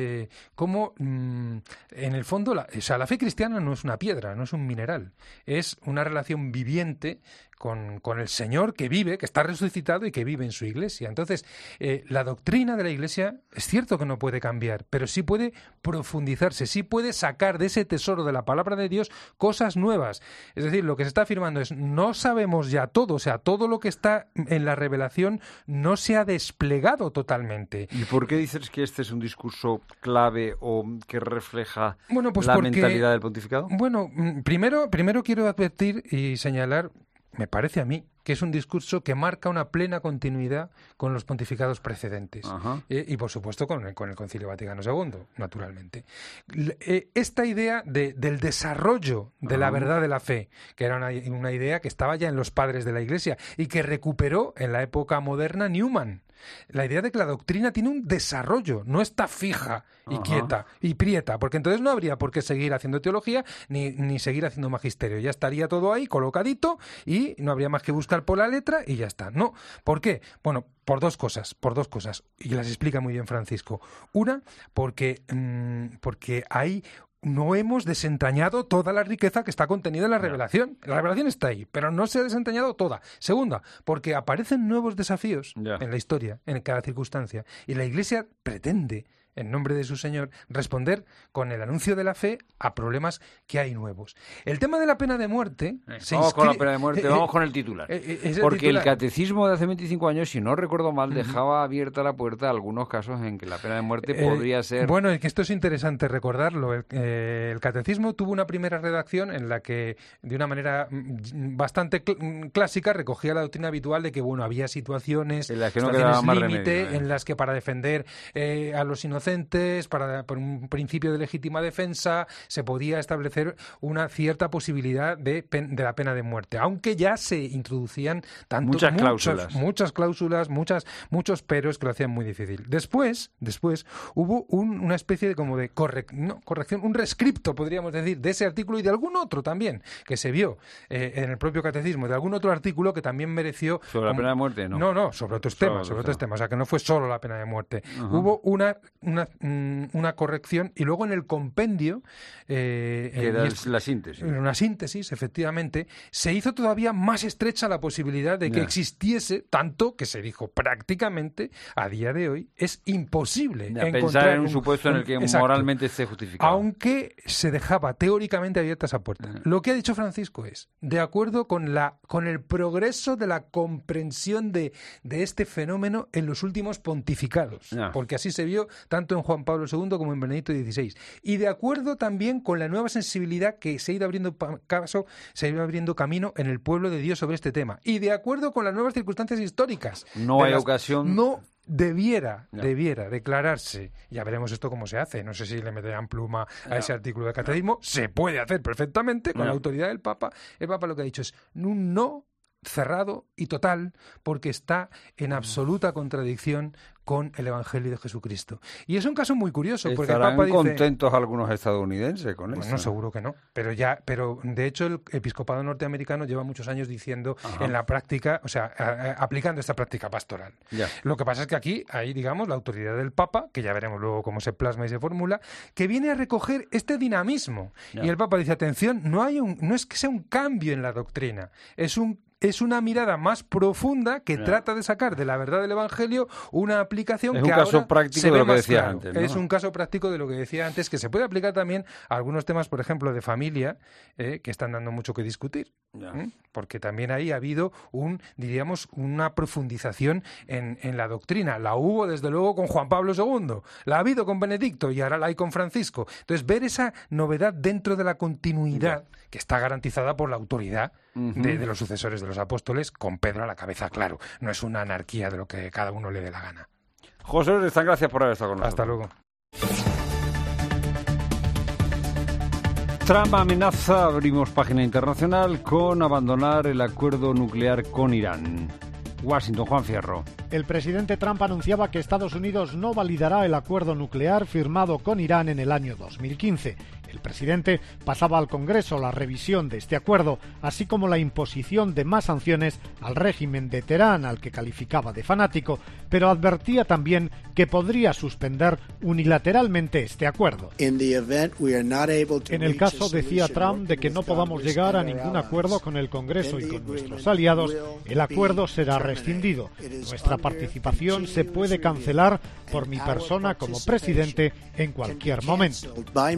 cómo en el fondo la fe cristiana no es una piedra, no es un mineral, es una relación viviente con el Señor que vive, que está resucitado y que vive en su Iglesia. Entonces, la doctrina de la Iglesia es cierto que no puede cambiar, pero sí puede profundizarse, sí puede sacar de ese tesoro de la palabra de Dios cosas nuevas. Es decir, lo que se está afirmando es, no sabemos ya todo, o sea, todo lo que está en la revelación no se ha desplegado totalmente. ¿Y por qué dices que este es un discurso clave o que refleja porque, mentalidad del pontificado? Bueno, primero quiero advertir y señalar, me parece a mí, que es un discurso que marca una plena continuidad con los pontificados precedentes. Y por supuesto con el Concilio Vaticano II, naturalmente. Esta idea del desarrollo de la verdad de la fe, que era una idea que estaba ya en los padres de la Iglesia y que recuperó en la época moderna Newman. La idea de que la doctrina tiene un desarrollo, no está fija y quieta y prieta, porque entonces no habría por qué seguir haciendo teología ni seguir haciendo magisterio. Ya estaría todo ahí colocadito y no habría más que buscar por la letra y ya está. No, ¿por qué? Bueno, por dos cosas, y las explica muy bien Francisco. Una, porque hay... No hemos desentrañado toda la riqueza que está contenida en la revelación. La revelación está ahí, pero no se ha desentrañado toda. Segunda, porque aparecen nuevos desafíos en la historia, en cada circunstancia. Y la Iglesia pretende, en nombre de su Señor, responder con el anuncio de la fe a problemas que hay nuevos. El tema de la pena de muerte... Vamos con la pena de muerte, vamos con el titular. Porque el catecismo de hace 25 años, si no recuerdo mal, dejaba abierta la puerta a algunos casos en que la pena de muerte podría ser... Bueno, es que esto es interesante recordarlo. El catecismo tuvo una primera redacción en la que, de una manera bastante clásica, recogía la doctrina habitual de que, bueno, había situaciones en las que no quedaba más límite, remedio, en las que para defender a los inocentes, por un principio de legítima defensa, se podía establecer una cierta posibilidad de la pena de muerte, aunque ya se introducían muchas cláusulas, muchos peros que lo hacían muy difícil. Después hubo una especie de corrección, un rescripto, podríamos decir, de ese artículo y de algún otro también, que se vio en el propio catecismo, de algún otro artículo que también mereció... ¿Sobre la pena de muerte? No, sobre otros temas, o sea, que no fue solo la pena de muerte. Hubo una corrección y luego en el compendio que era la síntesis. Una síntesis, efectivamente, se hizo todavía más estrecha la posibilidad de que existiese, tanto que se dijo prácticamente a día de hoy es imposible pensar en un supuesto en el que moralmente esté justificado, aunque se dejaba teóricamente abierta esa puerta. Lo que ha dicho Francisco es, de acuerdo con el progreso de la comprensión de este fenómeno en los últimos pontificados, porque así se vio tanto en Juan Pablo II como en Benedicto XVI, y de acuerdo también con la nueva sensibilidad que se ha ido abriendo camino en el pueblo de Dios sobre este tema, y de acuerdo con las nuevas circunstancias históricas. No hay ocasión debiera declararse, ya veremos esto cómo se hace, no sé si le meterán pluma a ese artículo de catecismo, se puede hacer perfectamente con la autoridad del Papa. El Papa lo que ha dicho es un no cerrado y total, porque está en absoluta contradicción con el Evangelio de Jesucristo. Y es un caso muy curioso, porque el Papa dice... ¿Estarán contentos algunos estadounidenses con esto? Bueno, seguro que no, pero de hecho el episcopado norteamericano lleva muchos años diciendo en la práctica, o sea, aplicando esta práctica pastoral. Ya. Lo que pasa es que aquí hay, digamos, la autoridad del Papa, que ya veremos luego cómo se plasma y se formula, que viene a recoger este dinamismo. Ya. Y el Papa dice, atención, no es que sea un cambio en la doctrina, es una mirada más profunda que trata de sacar de la verdad del Evangelio una aplicación que ahora se ve más clara. Es un caso práctico de lo que decía antes, ¿no? Es un caso práctico de lo que decía antes, que se puede aplicar también a algunos temas, por ejemplo, de familia, que están dando mucho que discutir. Porque también ahí ha habido una profundización en la doctrina. La hubo, desde luego, con Juan Pablo II, la ha habido con Benedicto y ahora la hay con Francisco. Entonces, ver esa novedad dentro de la continuidad que está garantizada por la autoridad de los sucesores de los apóstoles, con Pedro a la cabeza, claro. No es una anarquía de lo que cada uno le dé la gana. José Luis, gracias por haber estado con nosotros. Hasta luego. Trump amenaza, abrimos página internacional, con abandonar el acuerdo nuclear con Irán. Washington, Juan Fierro. El presidente Trump anunciaba que Estados Unidos no validará el acuerdo nuclear firmado con Irán en el año 2015. El presidente pasaba al Congreso la revisión de este acuerdo, así como la imposición de más sanciones al régimen de Teherán, al que calificaba de fanático, pero advertía también que podría suspender unilateralmente este acuerdo. En el caso, decía Trump, de que no podamos llegar a ningún acuerdo con el Congreso y con nuestros aliados, el acuerdo será rescindido. Nuestra participación se puede cancelar por mi persona como presidente en cualquier momento.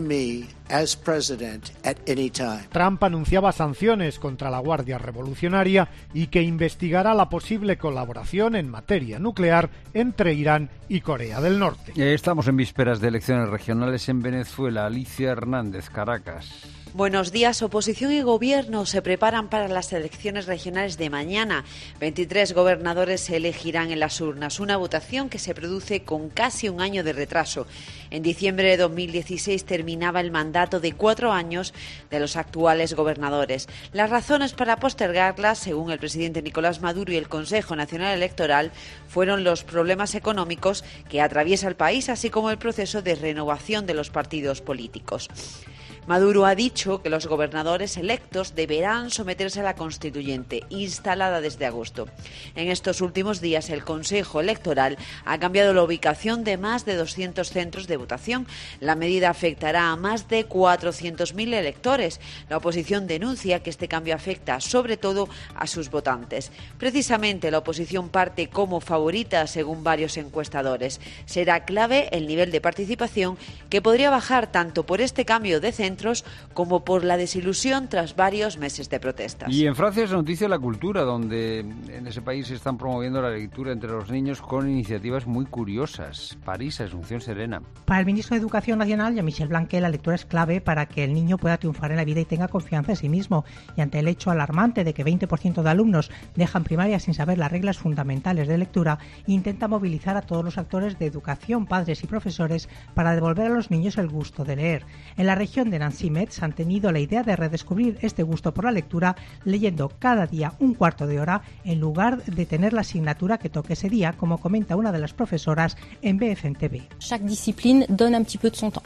Trump anunciaba sanciones contra la Guardia Revolucionaria y que investigará la posible colaboración en materia nuclear entre Irán y Corea del Norte. Estamos en vísperas de elecciones regionales en Venezuela. Alicia Hernández, Caracas. Buenos días. Oposición y gobierno se preparan para las elecciones regionales de mañana. 23 gobernadores se elegirán en las urnas, una votación que se produce con casi un año de retraso. En diciembre de 2016 terminaba el mandato de 4 años de los actuales gobernadores. Las razones para postergarlas, según el presidente Nicolás Maduro y el Consejo Nacional Electoral, fueron los problemas económicos que atraviesa el país, así como el proceso de renovación de los partidos políticos. Maduro ha dicho que los gobernadores electos deberán someterse a la Constituyente, instalada desde agosto. En estos últimos días, el Consejo Electoral ha cambiado la ubicación de más de 200 centros de votación. La medida afectará a más de 400.000 electores. La oposición denuncia que este cambio afecta sobre todo a sus votantes. Precisamente, la oposición parte como favorita, según varios encuestadores. Será clave el nivel de participación, que podría bajar tanto por este cambio de centro como por la desilusión tras varios meses de protestas. Y en Francia es noticia la cultura, donde en ese país se están promoviendo la lectura entre los niños con iniciativas muy curiosas. París, Asunción Serena. Para el ministro de Educación Nacional, Jean-Michel Blanquer, la lectura es clave para que el niño pueda triunfar en la vida y tenga confianza en sí mismo. Y ante el hecho alarmante de que 20% de alumnos dejan primaria sin saber las reglas fundamentales de lectura, intenta movilizar a todos los actores de educación, padres y profesores, para devolver a los niños el gusto de leer. En la región de Nancy-Metz han tenido la idea de redescubrir este gusto por la lectura leyendo cada día un cuarto de hora en lugar de tener la asignatura que toque ese día, como comenta una de las profesoras en BFM TV. Chaque discipline donne un petit peu de son temps.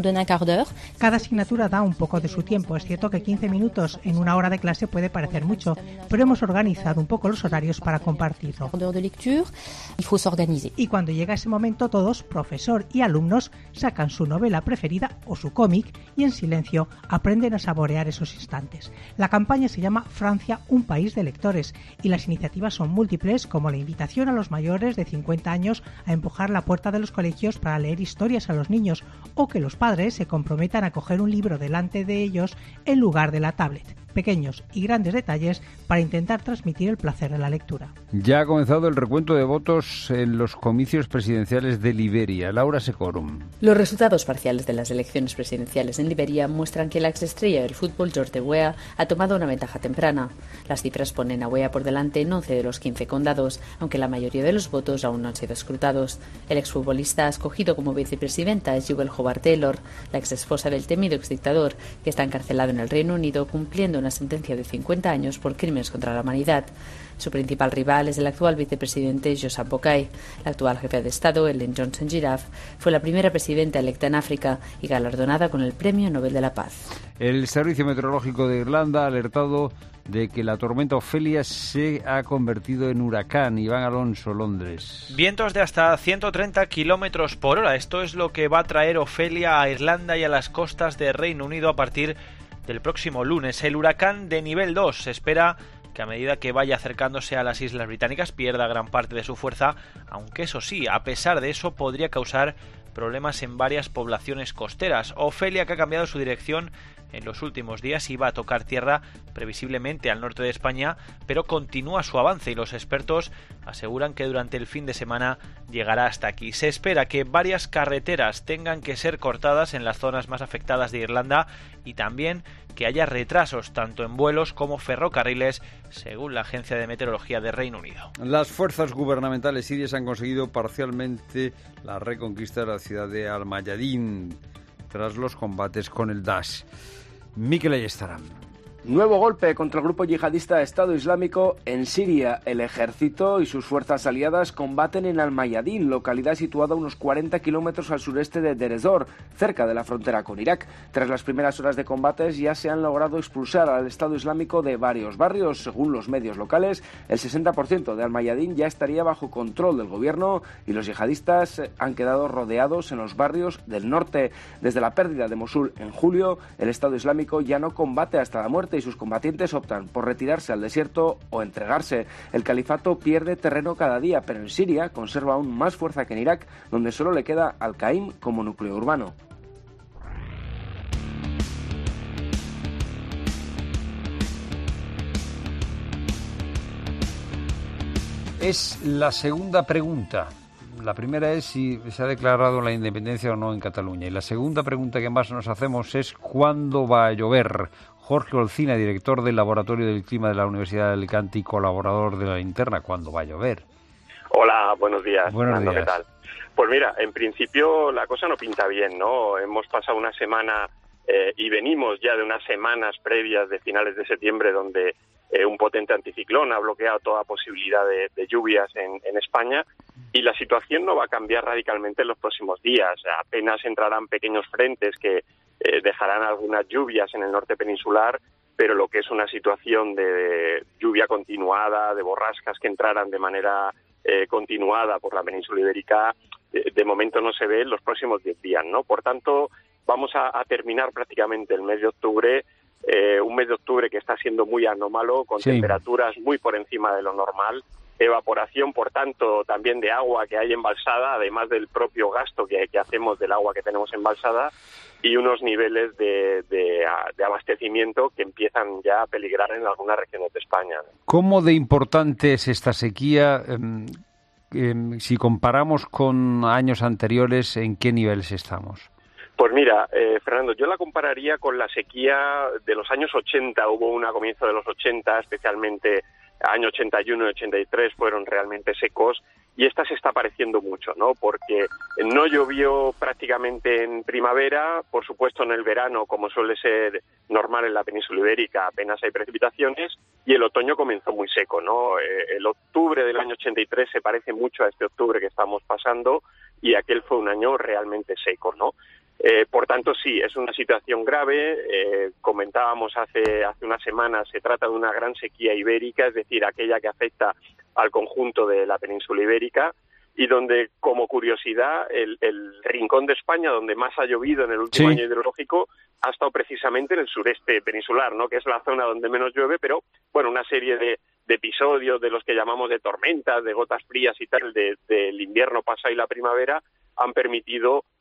Cada asignatura da un poco de su tiempo. Es cierto que 15 minutos en una hora de clase puede parecer mucho, pero hemos organizado un poco los horarios para compartirlo. Y cuando llega ese momento, todos, profesor y alumnos, sacan su novela preferida o su cómic y en silencio aprenden a saborear esos instantes. La campaña se llama Francia, un país de lectores, y las iniciativas son múltiples, como la invitación a los mayores de 50 años a empujar la puerta de los colegios para leer historias a los niños, o que los padres se comprometan a coger un libro delante de ellos en lugar de la tablet. Pequeños y grandes detalles para intentar transmitir el placer de la lectura. Ya ha comenzado el recuento de votos en los comicios presidenciales de Liberia. Laura Secorum. Los resultados parciales de las elecciones presidenciales en Liberia muestran que la exestrella del fútbol George Weah ha tomado una ventaja temprana. Las cifras ponen a Weah por delante en 11 de los 15 condados, aunque la mayoría de los votos aún no han sido escrutados. El exfutbolista escogido como vicepresidenta es Jubel Hobart Taylor, la exesposa del temido exdictador, que está encarcelado en el Reino Unido cumpliendo una sentencia de 50 años por crímenes contra la humanidad. Su principal rival es el actual vicepresidente Joseph Boakai. La actual jefa de Estado, Ellen Johnson Sirleaf, fue la primera presidenta electa en África y galardonada con el Premio Nobel de la Paz. El Servicio Meteorológico de Irlanda ha alertado de que la tormenta Ofelia se ha convertido en huracán. Iván Alonso, Londres. Vientos de hasta 130 kilómetros por hora. Esto es lo que va a traer Ofelia a Irlanda y a las costas de Reino Unido a partir del próximo lunes. El huracán de nivel 2 se espera que a medida que vaya acercándose a las Islas Británicas pierda gran parte de su fuerza, aunque eso sí, a pesar de eso podría causar problemas en varias poblaciones costeras. Ofelia, que ha cambiado su dirección en los últimos días, iba a tocar tierra previsiblemente al norte de España, pero continúa su avance y los expertos aseguran que durante el fin de semana llegará hasta aquí. Se espera que varias carreteras tengan que ser cortadas en las zonas más afectadas de Irlanda y también que haya retrasos tanto en vuelos como ferrocarriles, según la Agencia de Meteorología de Reino Unido. Las fuerzas gubernamentales sirias han conseguido parcialmente la reconquista de la ciudad de Al-Mayadin tras los combates con el Daesh. Mikel Ayestaran. Nuevo golpe contra el grupo yihadista Estado Islámico en Siria. El ejército y sus fuerzas aliadas combaten en Al-Mayadin, localidad situada a unos 40 kilómetros al sureste de Deir ez-Zor, cerca de la frontera con Irak. Tras las primeras horas de combates ya se han logrado expulsar al Estado Islámico de varios barrios. Según los medios locales, el 60% de Al-Mayadin ya estaría bajo control del gobierno y los yihadistas han quedado rodeados en los barrios del norte. Desde la pérdida de Mosul en julio, el Estado Islámico ya no combate hasta la muerte y sus combatientes optan por retirarse al desierto o entregarse. El califato pierde terreno cada día, pero en Siria conserva aún más fuerza que en Irak, donde solo le queda Al-Qaim como núcleo urbano. Es la segunda pregunta. La primera es si se ha declarado la independencia o no en Cataluña. Y la segunda pregunta que más nos hacemos es ¿cuándo va a llover? Jorge Olcina, director del Laboratorio del Clima de la Universidad de Alicante y colaborador de La Linterna, ¿cuándo va a llover? Hola, buenos días. Buenos días. ¿Qué tal? Pues mira, en principio la cosa no pinta bien, ¿no? Hemos pasado una semana y venimos ya de unas semanas previas de finales de septiembre donde un potente anticiclón ha bloqueado toda posibilidad de lluvias en España y la situación no va a cambiar radicalmente en los próximos días. Apenas entrarán pequeños frentes que dejarán algunas lluvias en el norte peninsular, pero lo que es una situación de lluvia continuada, de borrascas que entraran de manera continuada por la península ibérica, de momento no se ve en los próximos 10 días, ¿no? Por tanto, vamos a terminar prácticamente el mes de octubre, un mes de octubre que está siendo muy anómalo, con temperaturas muy por encima de lo normal, evaporación, por tanto, también de agua que hay embalsada, además del propio gasto que hacemos del agua que tenemos embalsada, y unos niveles de abastecimiento que empiezan ya a peligrar en algunas regiones de España. ¿Cómo de importante es esta sequía? Si comparamos con años anteriores, ¿en qué niveles estamos? Pues mira, Fernando, yo la compararía con la sequía de los años 80. Hubo una a comienzo de los 80, especialmente año 81 y 83 fueron realmente secos, y esta se está pareciendo mucho, ¿no? Porque no llovió prácticamente en primavera, por supuesto en el verano, como suele ser normal en la península ibérica, apenas hay precipitaciones, y el otoño comenzó muy seco, ¿no? El octubre del año 83 se parece mucho a este octubre que estamos pasando, y aquel fue un año realmente seco, ¿no? Por tanto, sí, es una situación grave. Comentábamos hace unas semanas, se trata de una gran sequía ibérica, es decir, aquella que afecta al conjunto de la península ibérica, y donde, como curiosidad, el rincón de España donde más ha llovido en el último año hidrológico ha estado precisamente en el sureste peninsular, ¿no? Que es la zona donde menos llueve, pero bueno, una serie de episodios de los que llamamos de tormentas, de gotas frías y tal, del invierno pasado y la primavera, han permitido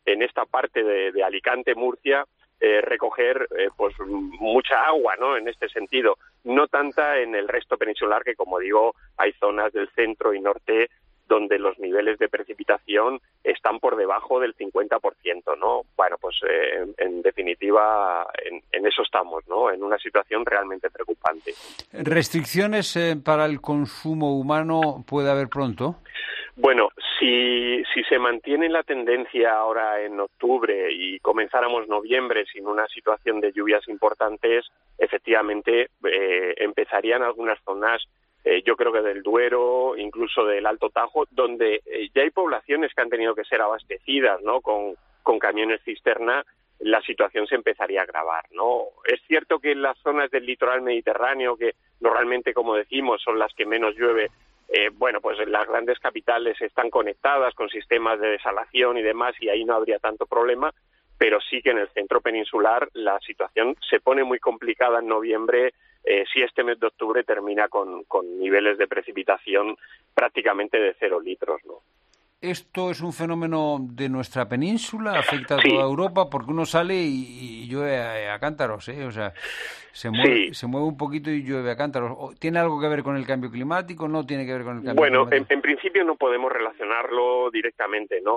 en esta parte de Alicante, Murcia, recoger pues mucha agua, ¿no? En este sentido, no tanta en el resto peninsular, que como digo, hay zonas del centro y norte donde los niveles de precipitación están por debajo del 50%, ¿no? Bueno, pues en definitiva en eso estamos, ¿no? En una situación realmente preocupante. ¿Restricciones para el consumo humano puede haber pronto? Bueno, si se mantiene la tendencia ahora en octubre y comenzáramos noviembre sin una situación de lluvias importantes, efectivamente empezarían algunas zonas, yo creo que del Duero, incluso del Alto Tajo, donde ya hay poblaciones que han tenido que ser abastecidas, ¿no? Con camiones cisterna, la situación se empezaría a agravar, ¿no? Es cierto que en las zonas del litoral mediterráneo, que normalmente, como decimos, son las que menos llueve, bueno, pues las grandes capitales están conectadas con sistemas de desalación y demás, y ahí no habría tanto problema, pero sí que en el centro peninsular la situación se pone muy complicada en noviembre, si este mes de octubre termina con niveles de precipitación prácticamente de 0 litros, ¿no? ¿Esto es un fenómeno de nuestra península? ¿Afecta a toda Europa? Porque uno sale y llueve a cántaros, ¿eh? O sea, se mueve un poquito y llueve a cántaros. ¿Tiene algo que ver con el cambio climático? ¿No tiene que ver con el cambio climático? Bueno, en principio no podemos relacionarlo directamente, ¿no?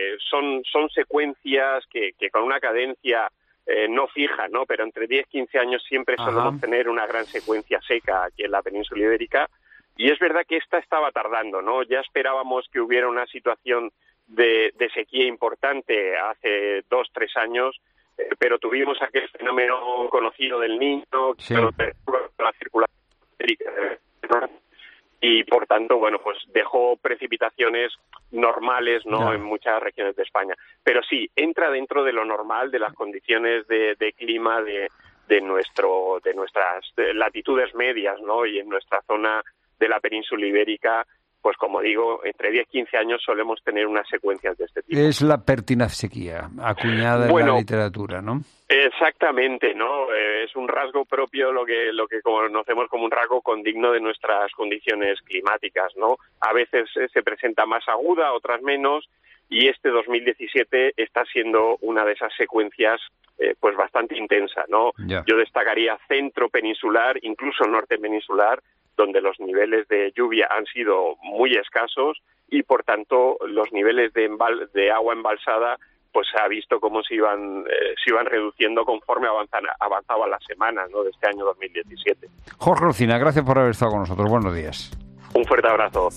Son secuencias que con una cadencia no fija, ¿no? Pero entre 10-15 años siempre solemos tener una gran secuencia seca aquí en la península ibérica. Y es verdad que esta estaba tardando, ¿no? Ya esperábamos que hubiera una situación de sequía importante hace 2-3 años, pero tuvimos aquel fenómeno conocido del Niño, la circulación hídrica, y por tanto, bueno, pues dejó precipitaciones normales, ¿no? En muchas regiones de España. Pero sí, entra dentro de lo normal, de las condiciones de clima de nuestras latitudes medias, ¿no? Y en nuestra zona de la península ibérica, pues como digo, entre 10-15 años solemos tener unas secuencias de este tipo. Es la pertinaz sequía, acuñada en la literatura, ¿no? Exactamente, ¿no? Es un rasgo propio, lo que conocemos como un rasgo condigno de nuestras condiciones climáticas, ¿no? A veces se presenta más aguda, otras menos, y este 2017 está siendo una de esas secuencias pues bastante intensa, ¿no? Yo destacaría centro peninsular, incluso norte peninsular, donde los niveles de lluvia han sido muy escasos y, por tanto, los niveles de agua embalsada pues se ha visto cómo se iban reduciendo conforme avanzaban las semanas, ¿no? De este año 2017. Jorge Lucina, gracias por haber estado con nosotros. Buenos días. Un fuerte abrazo.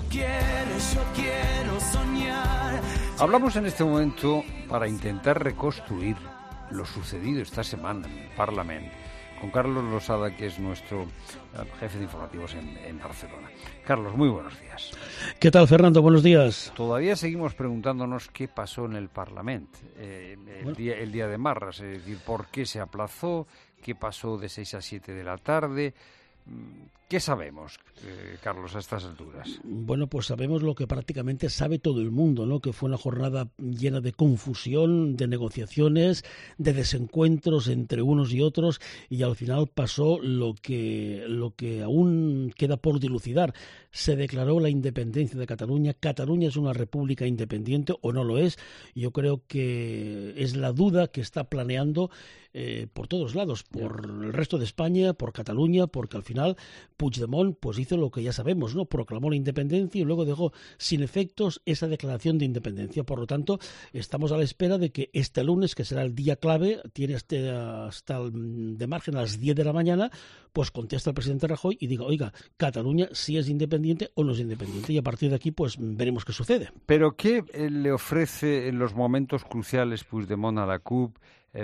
Hablamos en este momento para intentar reconstruir lo sucedido esta semana en el Parlamento con Carlos Losada, que es nuestro jefe de informativos en Barcelona. Carlos, muy buenos días. ¿Qué tal, Fernando? Buenos días. Todavía seguimos preguntándonos qué pasó en el Parlamento el día de Marras, es decir, por qué se aplazó, qué pasó de 6 a 7 de la tarde. ¿Qué sabemos, Carlos, a estas alturas? Bueno, pues sabemos lo que prácticamente sabe todo el mundo, ¿no? Que fue una jornada llena de confusión, de negociaciones, de desencuentros entre unos y otros, y al final pasó lo que aún queda por dilucidar. Se declaró la independencia de Cataluña. ¿Cataluña es una república independiente o no lo es? Yo creo que es la duda que está planeando por todos lados, por el resto de España, por Cataluña, porque al final Puigdemont pues hizo lo que ya sabemos, ¿no? Proclamó la independencia y luego dejó sin efectos esa declaración de independencia. Por lo tanto, estamos a la espera de que este lunes, que será el día clave, tiene hasta de margen a las 10 de la mañana, pues contesta el presidente Rajoy y diga, oiga, Cataluña sí es independiente o no es independiente, y a partir de aquí pues veremos qué sucede. ¿Pero qué le ofrece en los momentos cruciales Puigdemont a la CUP?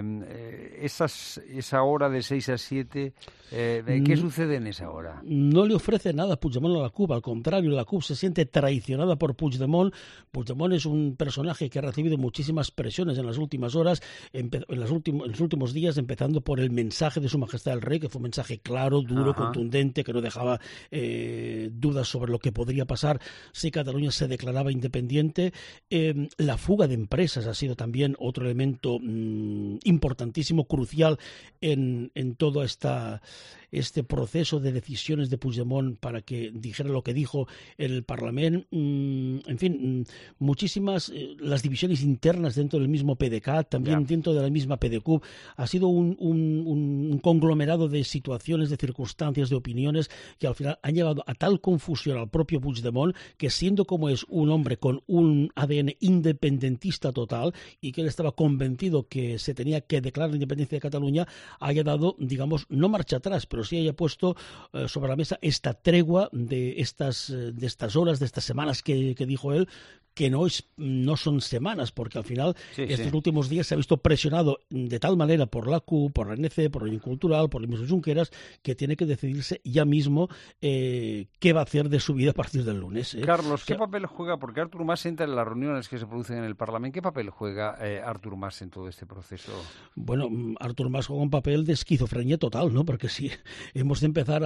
Esa hora de 6 a 7, ¿qué sucede en esa hora? No le ofrece nada Puigdemont a la CUP, al contrario, la CUP se siente traicionada por Puigdemont. Puigdemont es un personaje que ha recibido muchísimas presiones en las últimas horas, en los últimos días, empezando por el mensaje de Su Majestad el Rey, que fue un mensaje claro, duro, contundente, que no dejaba dudas sobre lo que podría pasar si Cataluña se declaraba independiente. La fuga de empresas ha sido también otro elemento importantísimo, crucial en todo este proceso de decisiones de Puigdemont para que dijera lo que dijo en el Parlamento. En fin, muchísimas las divisiones internas dentro del mismo PDeCAT, también dentro de la misma PDeCUP. Ha sido un conglomerado de situaciones, de circunstancias, de opiniones que al final han llevado a tal confusión al propio Puigdemont que, siendo como es un hombre con un ADN independentista total y que él estaba convencido que se tenía que declarar la independencia de Cataluña, haya dado, digamos, no marcha atrás, pero sí haya puesto sobre la mesa esta tregua de estas horas, de estas semanas que dijo él, que no son semanas, porque al final estos últimos días se ha visto presionado de tal manera por la CUP, por la ANC, por el Cultural, por el mismo Junqueras, que tiene que decidirse ya mismo qué va a hacer de su vida a partir del lunes. Carlos, ¿qué papel juega? Porque Artur Mas entra en las reuniones que se producen en el Parlamento. ¿Qué papel juega Artur Mas en todo este proceso? Bueno, Artur Mas juega un papel de esquizofrenia total, ¿no? Porque si hemos de empezar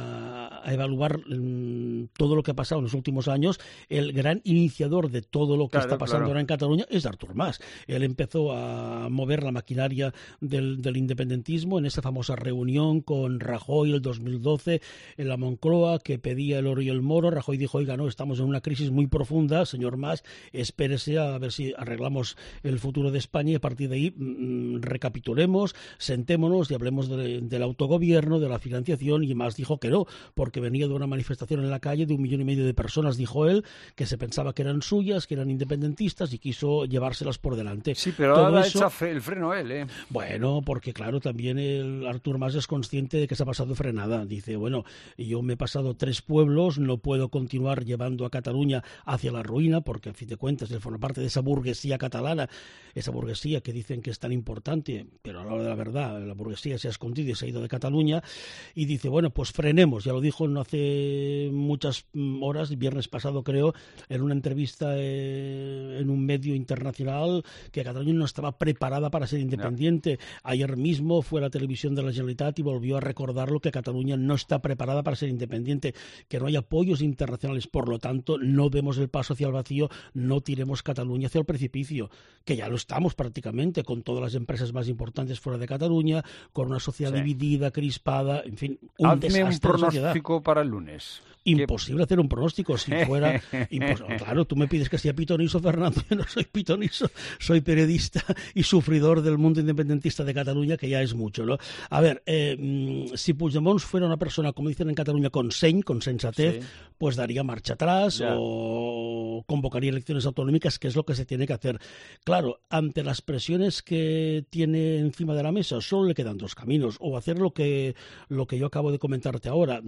a evaluar todo lo que ha pasado en los últimos años, el gran iniciador de todo lo que está pasando ahora en Cataluña es Artur Mas. Él empezó a mover la maquinaria del independentismo en esa famosa reunión con Rajoy el 2012 en la Moncloa, que pedía el oro y el moro. Rajoy dijo: oiga, no, estamos en una crisis muy profunda, señor Mas, espérese a ver si arreglamos el futuro de España y a partir de ahí recapitulemos, sentémonos y hablemos del autogobierno, de la financiación. Y Mas dijo que no, porque venía de una manifestación en la calle de 1,5 millones de personas, dijo él, que se pensaba que eran suyas, que eran independentistas, y quiso llevárselas por delante. Sí, pero todo ahora eso, echa el freno él, ¿eh? Bueno, porque claro, también el Artur Mas es consciente de que se ha pasado frenada. Dice, bueno, yo me he pasado 3 pueblos, no puedo continuar llevando a Cataluña hacia la ruina, porque a fin de cuentas él forma parte de esa burguesía catalana, esa burguesía que dicen que es tan importante, pero a la hora de la verdad, la burguesía se ha escondido y se ha ido de Cataluña, y dice, bueno, pues frenemos. Ya lo dijo no hace muchas horas, el viernes pasado creo, en una entrevista en un medio internacional, que Cataluña no estaba preparada para ser independiente. Ayer mismo fue a la televisión de la Generalitat y volvió a recordarlo, que Cataluña no está preparada para ser independiente, que no hay apoyos internacionales, por lo tanto no demos el paso hacia el vacío, no tiremos Cataluña hacia el precipicio, que ya lo estamos prácticamente, con todas las empresas más importantes fuera de Cataluña, con una sociedad dividida, crispada, en fin, un desastre. Hazme un pronóstico para el lunes. Imposible hacer un pronóstico si fuera... Claro, tú me pides que sea pitoniso, Fernando. Yo no soy pitoniso, soy periodista y sufridor del mundo independentista de Cataluña, que ya es mucho, ¿no? A ver, si Puigdemont fuera una persona, como dicen en Cataluña, con seny, con sensatez, pues daría marcha atrás o convocaría elecciones autonómicas, que es lo que se tiene que hacer. Claro, ante las presiones que tiene encima de la mesa, solo le quedan 2 caminos: o hacer lo que yo acabo de comentarte ahora,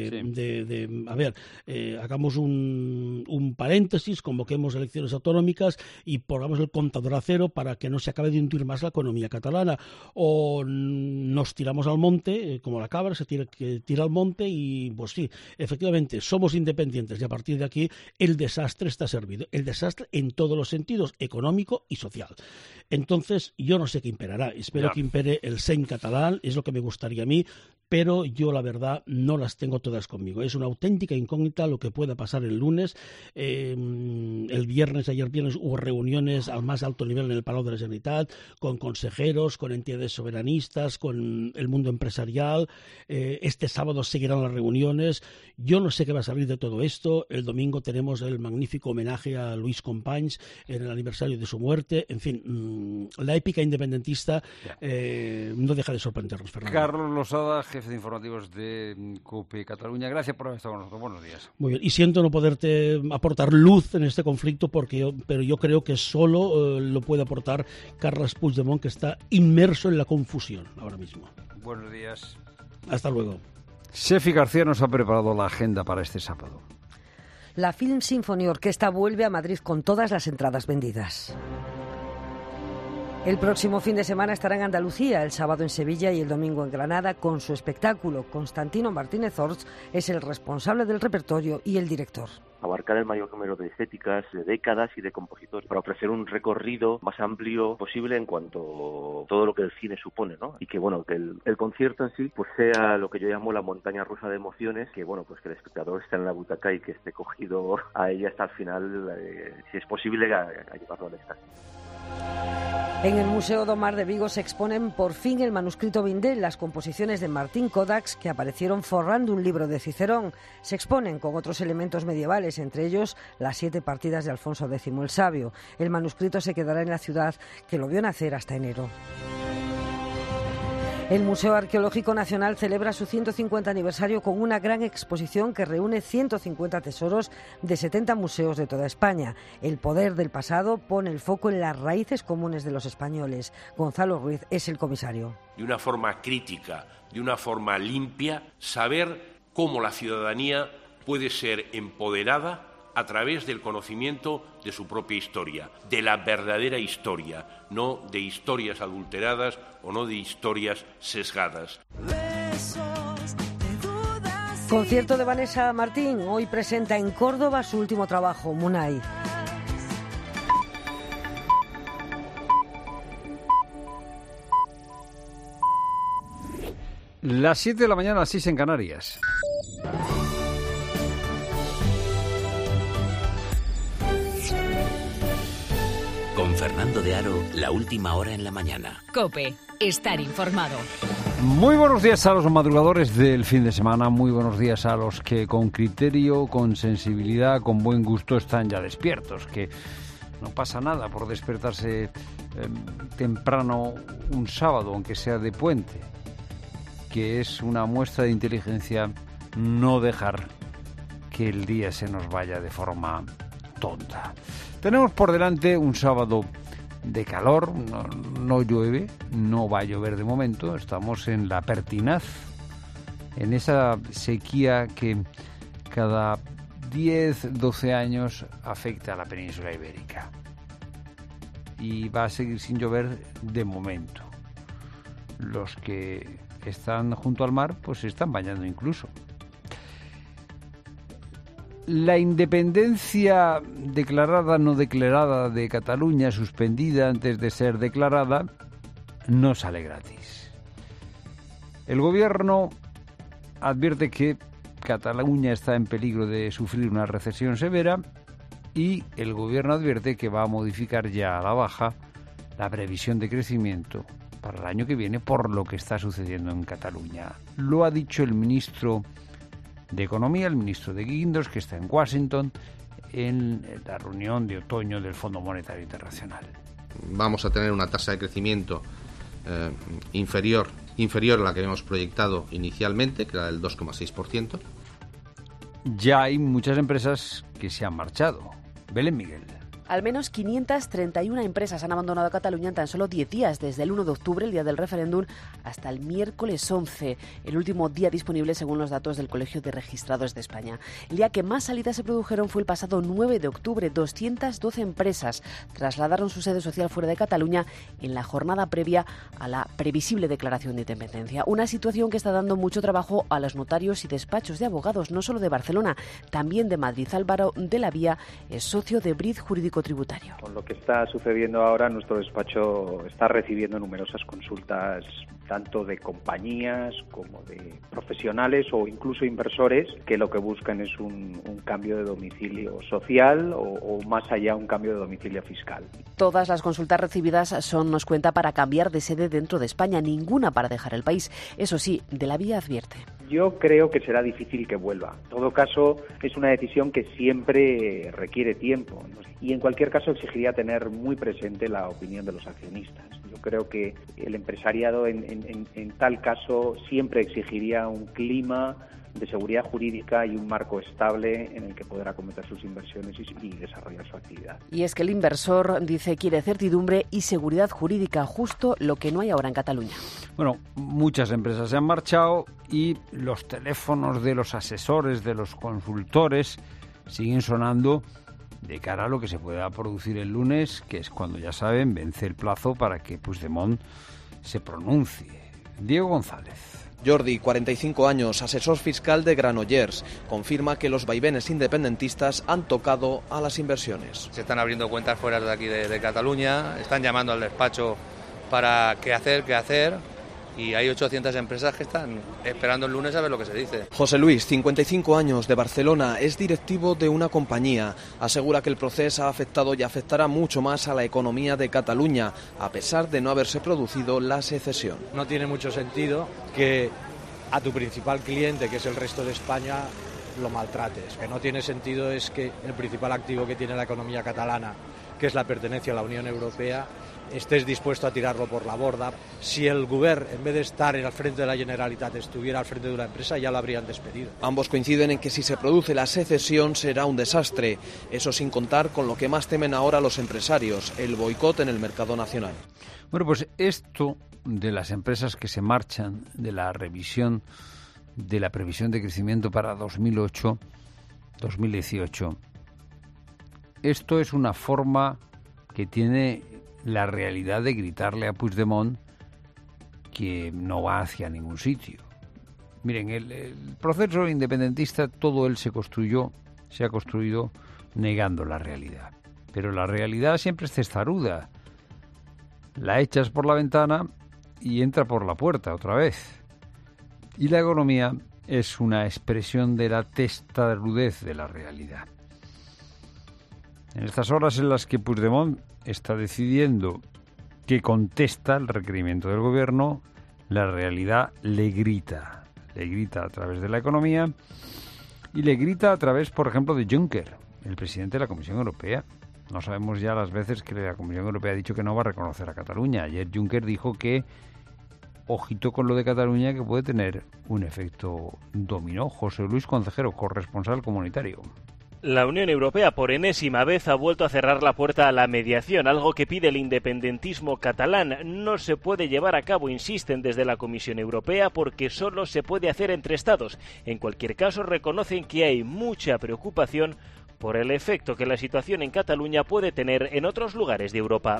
a ver, hagamos un paréntesis, convoquemos elecciones autonómicas y pongamos el contador a cero para que no se acabe de hundir más la economía catalana, o nos tiramos al monte, como la cabra se tira al monte, y pues sí, efectivamente somos independientes, y a partir de aquí el desastre está servido, el desastre en todos los sentidos, económico y social. Entonces yo no sé qué imperará, espero que impere el seny catalán, es lo que me gustaría a mí, pero yo la verdad no las tengo todas conmigo. Es una auténtica incógnita lo que pueda pasar el lunes. Ayer viernes hubo reuniones al más alto nivel en el Palau de la Generalitat, con consejeros, con entidades soberanistas, con el mundo empresarial. Este sábado seguirán las reuniones. Yo no sé qué va a salir de todo esto. El domingo tenemos el magnífico homenaje a Luis Companys en el aniversario de su muerte. En fin, la épica independentista no deja de sorprendernos, Fernando. Carlos Losada, jefe de informativos de COPE Cataluña. Gracias por haber estado con nosotros. Buenos días. Muy bien. Y siento no poderte aportar luz en este conflicto, pero yo creo que solo lo puede aportar Carles Puigdemont, que está inmerso en la confusión ahora mismo. Buenos días. Hasta luego. Sefi García nos ha preparado la agenda para este sábado. La Film Symphony Orquesta vuelve a Madrid con todas las entradas vendidas. El próximo fin de semana estará en Andalucía, el sábado en Sevilla y el domingo en Granada con su espectáculo. Constantino Martínez Ors es el responsable del repertorio y el director. Abarcar el mayor número de estéticas, de décadas y de compositores, para ofrecer un recorrido más amplio posible en cuanto a todo lo que el cine supone, ¿no? Y que, bueno, que el concierto en sí pues sea lo que yo llamo la montaña rusa de emociones, que, bueno, pues que el espectador esté en la butaca y que esté cogido a ella hasta el final, si es posible, a llevarlo al éxtasis. En el Museo Domar de Vigo se exponen por fin el manuscrito Vindel, las composiciones de Martín Codax que aparecieron forrando un libro de Cicerón. Se exponen con otros elementos medievales, entre ellos las 7 partidas de Alfonso X el Sabio. El manuscrito se quedará en la ciudad que lo vio nacer hasta enero. El Museo Arqueológico Nacional celebra su 150 aniversario con una gran exposición que reúne 150 tesoros de 70 museos de toda España. El poder del pasado pone el foco en las raíces comunes de los españoles. Gonzalo Ruiz es el comisario. De una forma crítica, de una forma limpia, saber cómo la ciudadanía puede ser empoderada a través del conocimiento de su propia historia, de la verdadera historia, no de historias adulteradas o no de historias sesgadas. Concierto de Vanessa Martín. Hoy presenta en Córdoba su último trabajo, Munay. Las 7 de la mañana, las 6 en Canarias. Con Fernando de Aro, la última hora en la mañana. COPE, estar informado. Muy buenos días a los madrugadores del fin de semana, muy buenos días a los que con criterio, con sensibilidad, con buen gusto están ya despiertos, que no pasa nada por despertarse temprano un sábado, aunque sea de puente, que es una muestra de inteligencia no dejar que el día se nos vaya de forma tonta. Tenemos por delante un sábado de calor, no llueve, no va a llover de momento, estamos en la pertinaz, en esa sequía que cada 10, 12 años afecta a la península ibérica. Y va a seguir sin llover de momento. Los que están junto al mar, pues se están bañando incluso. La independencia declarada, no declarada de Cataluña, suspendida antes de ser declarada, no sale gratis. El gobierno advierte que Cataluña está en peligro de sufrir una recesión severa y el gobierno advierte que va a modificar ya a la baja la previsión de crecimiento para el año que viene por lo que está sucediendo en Cataluña. Lo ha dicho el ministro de Economía, el ministro de Guindos, que está en Washington en la reunión de otoño del Fondo Monetario Internacional. Vamos a tener una tasa de crecimiento inferior a la que habíamos proyectado inicialmente, que era del 2,6%. Ya hay muchas empresas que se han marchado. Belén Miguel. Al menos 531 empresas han abandonado Cataluña en tan solo 10 días, desde el 1 de octubre, el día del referéndum, hasta el miércoles 11, el último día disponible según los datos del Colegio de Registrados de España. El día que más salidas se produjeron fue el pasado 9 de octubre. 212 empresas trasladaron su sede social fuera de Cataluña en la jornada previa a la previsible declaración de independencia. Una situación que está dando mucho trabajo a los notarios y despachos de abogados, no solo de Barcelona, también de Madrid. Álvaro de la Vía es socio de Brid Jurídico Tributario. Con lo que está sucediendo ahora, nuestro despacho está recibiendo numerosas consultas tanto de compañías como de profesionales o incluso inversores que lo que buscan es un cambio de domicilio social o más allá un cambio de domicilio fiscal. Todas las consultas recibidas son, nos cuenta, para cambiar de sede dentro de España, ninguna para dejar el país. Eso sí, de la Vía advierte. Yo creo que será difícil que vuelva. En todo caso, es una decisión que siempre requiere tiempo, ¿no? Y en cualquier caso exigiría tener muy presente la opinión de los accionistas. Yo creo que el empresariado en tal caso siempre exigiría un clima de seguridad jurídica y un marco estable en el que poder acometer sus inversiones y desarrollar su actividad. Y es que el inversor, dice, quiere certidumbre y seguridad jurídica, justo lo que no hay ahora en Cataluña. Bueno, muchas empresas se han marchado y los teléfonos de los asesores, de los consultores, siguen sonando de cara a lo que se pueda producir el lunes, que es cuando, ya saben, vence el plazo para que Puigdemont se pronuncie. Diego González. Jordi, 45 años, asesor fiscal de Granollers, confirma que los vaivenes independentistas han tocado a las inversiones. Se están abriendo cuentas fuera de aquí de Cataluña, están llamando al despacho para qué hacer, y hay 800 empresas que están esperando el lunes a ver lo que se dice. José Luis, 55 años, de Barcelona, es directivo de una compañía. Asegura que el proceso ha afectado y afectará mucho más a la economía de Cataluña, a pesar de no haberse producido la secesión. No tiene mucho sentido que a tu principal cliente, que es el resto de España, lo maltrates. Que no tiene sentido es que el principal activo que tiene la economía catalana, que es la pertenencia a la Unión Europea, estés dispuesto a tirarlo por la borda. Si el Govern, en vez de estar al frente de la Generalitat, estuviera al frente de una empresa, ya lo habrían despedido. Ambos coinciden en que si se produce la secesión será un desastre. Eso sin contar con lo que más temen ahora los empresarios, el boicot en el mercado nacional. Bueno, pues esto de las empresas que se marchan, de la revisión de la previsión de crecimiento para 2018, esto es una forma que tiene la realidad de gritarle a Puigdemont que no va hacia ningún sitio. Miren, el proceso independentista, todo él se ha construido negando la realidad. Pero la realidad siempre es testaruda. La echas por la ventana y entra por la puerta otra vez. Y la economía es una expresión de la testarudez de la realidad. En estas horas en las que Puigdemont está decidiendo que contesta el requerimiento del gobierno, la realidad le grita a través de la economía y le grita a través, por ejemplo, de Juncker, el presidente de la Comisión Europea. No sabemos ya las veces que la Comisión Europea ha dicho que no va a reconocer a Cataluña. Ayer Juncker dijo que, ojito con lo de Cataluña, que puede tener un efecto dominó. José Luis Concejero, corresponsal comunitario. La Unión Europea por enésima vez ha vuelto a cerrar la puerta a la mediación, algo que pide el independentismo catalán. No se puede llevar a cabo, insisten desde la Comisión Europea, porque solo se puede hacer entre Estados. En cualquier caso, reconocen que hay mucha preocupación por el efecto que la situación en Cataluña puede tener en otros lugares de Europa.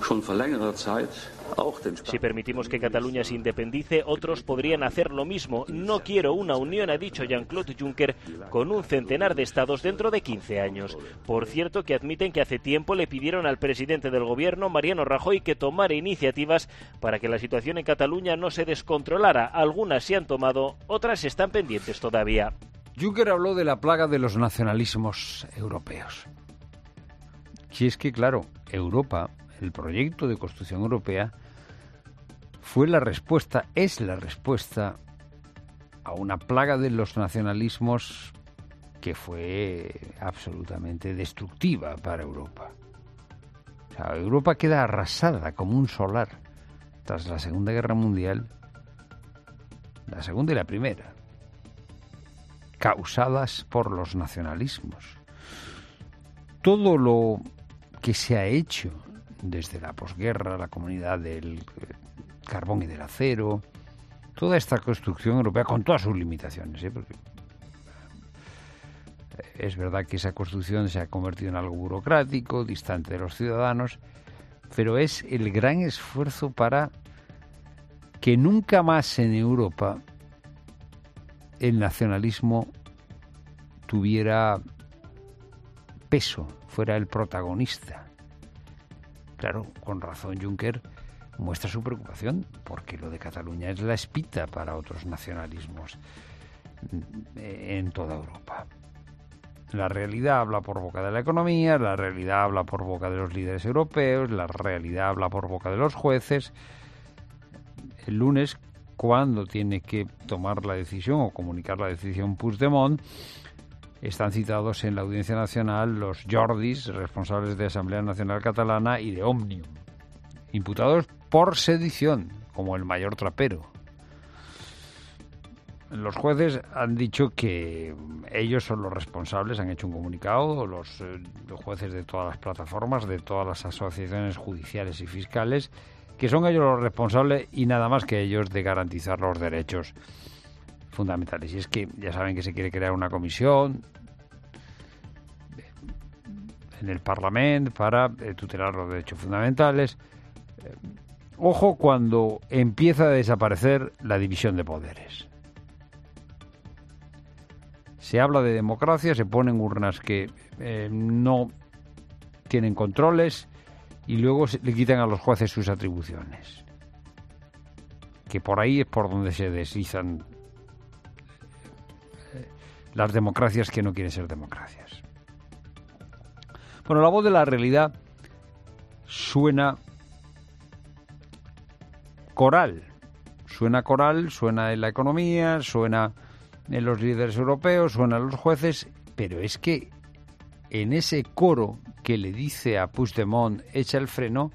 Si permitimos que Cataluña se independice, otros podrían hacer lo mismo. No quiero una unión, ha dicho Jean-Claude Juncker, con un centenar de estados dentro de 15 años. Por cierto, que admiten que hace tiempo le pidieron al presidente del gobierno, Mariano Rajoy, que tomara iniciativas para que la situación en Cataluña no se descontrolara. Algunas se han tomado, otras están pendientes todavía. Juncker habló de la plaga de los nacionalismos europeos. Si es que, claro, Europa, el proyecto de construcción europea, es la respuesta a una plaga de los nacionalismos que fue absolutamente destructiva para Europa. O sea, Europa queda arrasada como un solar tras la Segunda Guerra Mundial, la Segunda y la Primera, causadas por los nacionalismos. Todo lo que se ha hecho desde la posguerra, la comunidad del carbón y del acero, toda esta construcción europea, con todas sus limitaciones, porque es verdad que esa construcción se ha convertido en algo burocrático, distante de los ciudadanos, pero es el gran esfuerzo para que nunca más en Europa el nacionalismo tuviera peso, fuera el protagonista. Claro, con razón Juncker muestra su preocupación, porque lo de Cataluña es la espita para otros nacionalismos en toda Europa. La realidad habla por boca de la economía, la realidad habla por boca de los líderes europeos, la realidad habla por boca de los jueces. El lunes, cuando tiene que tomar la decisión o comunicar la decisión Puigdemont, están citados en la Audiencia Nacional los Jordis, responsables de Asamblea Nacional Catalana y de Òmnium, imputados por sedición, como el mayor trapero. Los jueces han dicho que ellos son los responsables, han hecho un comunicado, los jueces de todas las plataformas, de todas las asociaciones judiciales y fiscales, que son ellos los responsables y nada más que ellos de garantizar los derechos fundamentales. Y es que ya saben que se quiere crear una comisión en el Parlamento para tutelar los derechos fundamentales. Ojo cuando empieza a desaparecer la división de poderes. Se habla de democracia, se ponen urnas que no tienen controles y luego le quitan a los jueces sus atribuciones. que por ahí es por donde se deslizan las democracias que no quieren ser democracias. Bueno, la voz de la realidad suena coral, suena en la economía, suena en los líderes europeos, suena en los jueces, pero es que en ese coro que le dice a Puigdemont echa el freno,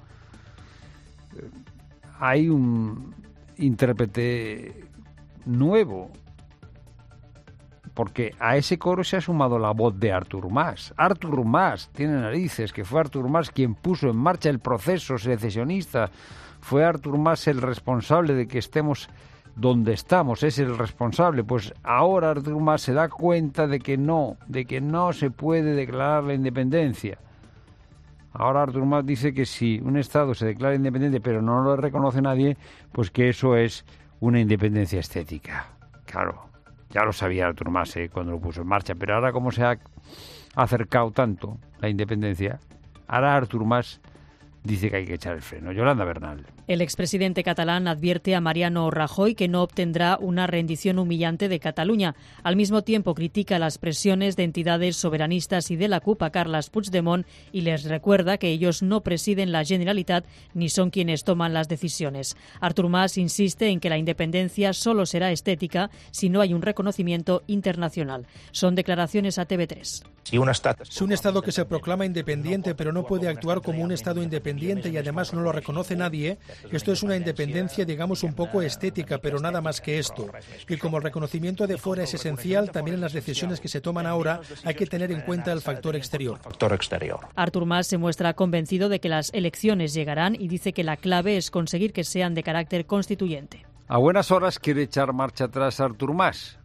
hay un intérprete nuevo, porque a ese coro se ha sumado la voz de Artur Mas. Artur Mas tiene narices, que fue Artur Mas quien puso en marcha el proceso secesionista. Fue Artur Mas el responsable de que estemos donde estamos, es el responsable. Pues ahora Artur Mas se da cuenta de que no se puede declarar la independencia. Ahora Artur Mas dice que si un Estado se declara independiente pero no lo reconoce nadie, pues que eso es una independencia estética. Claro. Ya lo sabía Artur Mas cuando lo puso en marcha, pero ahora como se ha acercado tanto la independencia, ahora Artur Mas dice que hay que echar el freno. Yolanda Bernal. El expresidente catalán advierte a Mariano Rajoy que no obtendrá una rendición humillante de Cataluña. Al mismo tiempo critica las presiones de entidades soberanistas y de la CUP a Carles Puigdemont y les recuerda que ellos no presiden la Generalitat ni son quienes toman las decisiones. Artur Mas insiste en que la independencia solo será estética si no hay un reconocimiento internacional. Son declaraciones a TV3. Si un Estado que se proclama independiente pero no puede actuar como un Estado independiente y además no lo reconoce nadie, esto es una independencia, digamos, un poco estética, pero nada más que esto. Y como el reconocimiento de fuera es esencial, también en las decisiones que se toman ahora hay que tener en cuenta el factor exterior. Artur Mas se muestra convencido de que las elecciones llegarán y dice que la clave es conseguir que sean de carácter constituyente. A buenas horas quiere echar marcha atrás Artur Mas.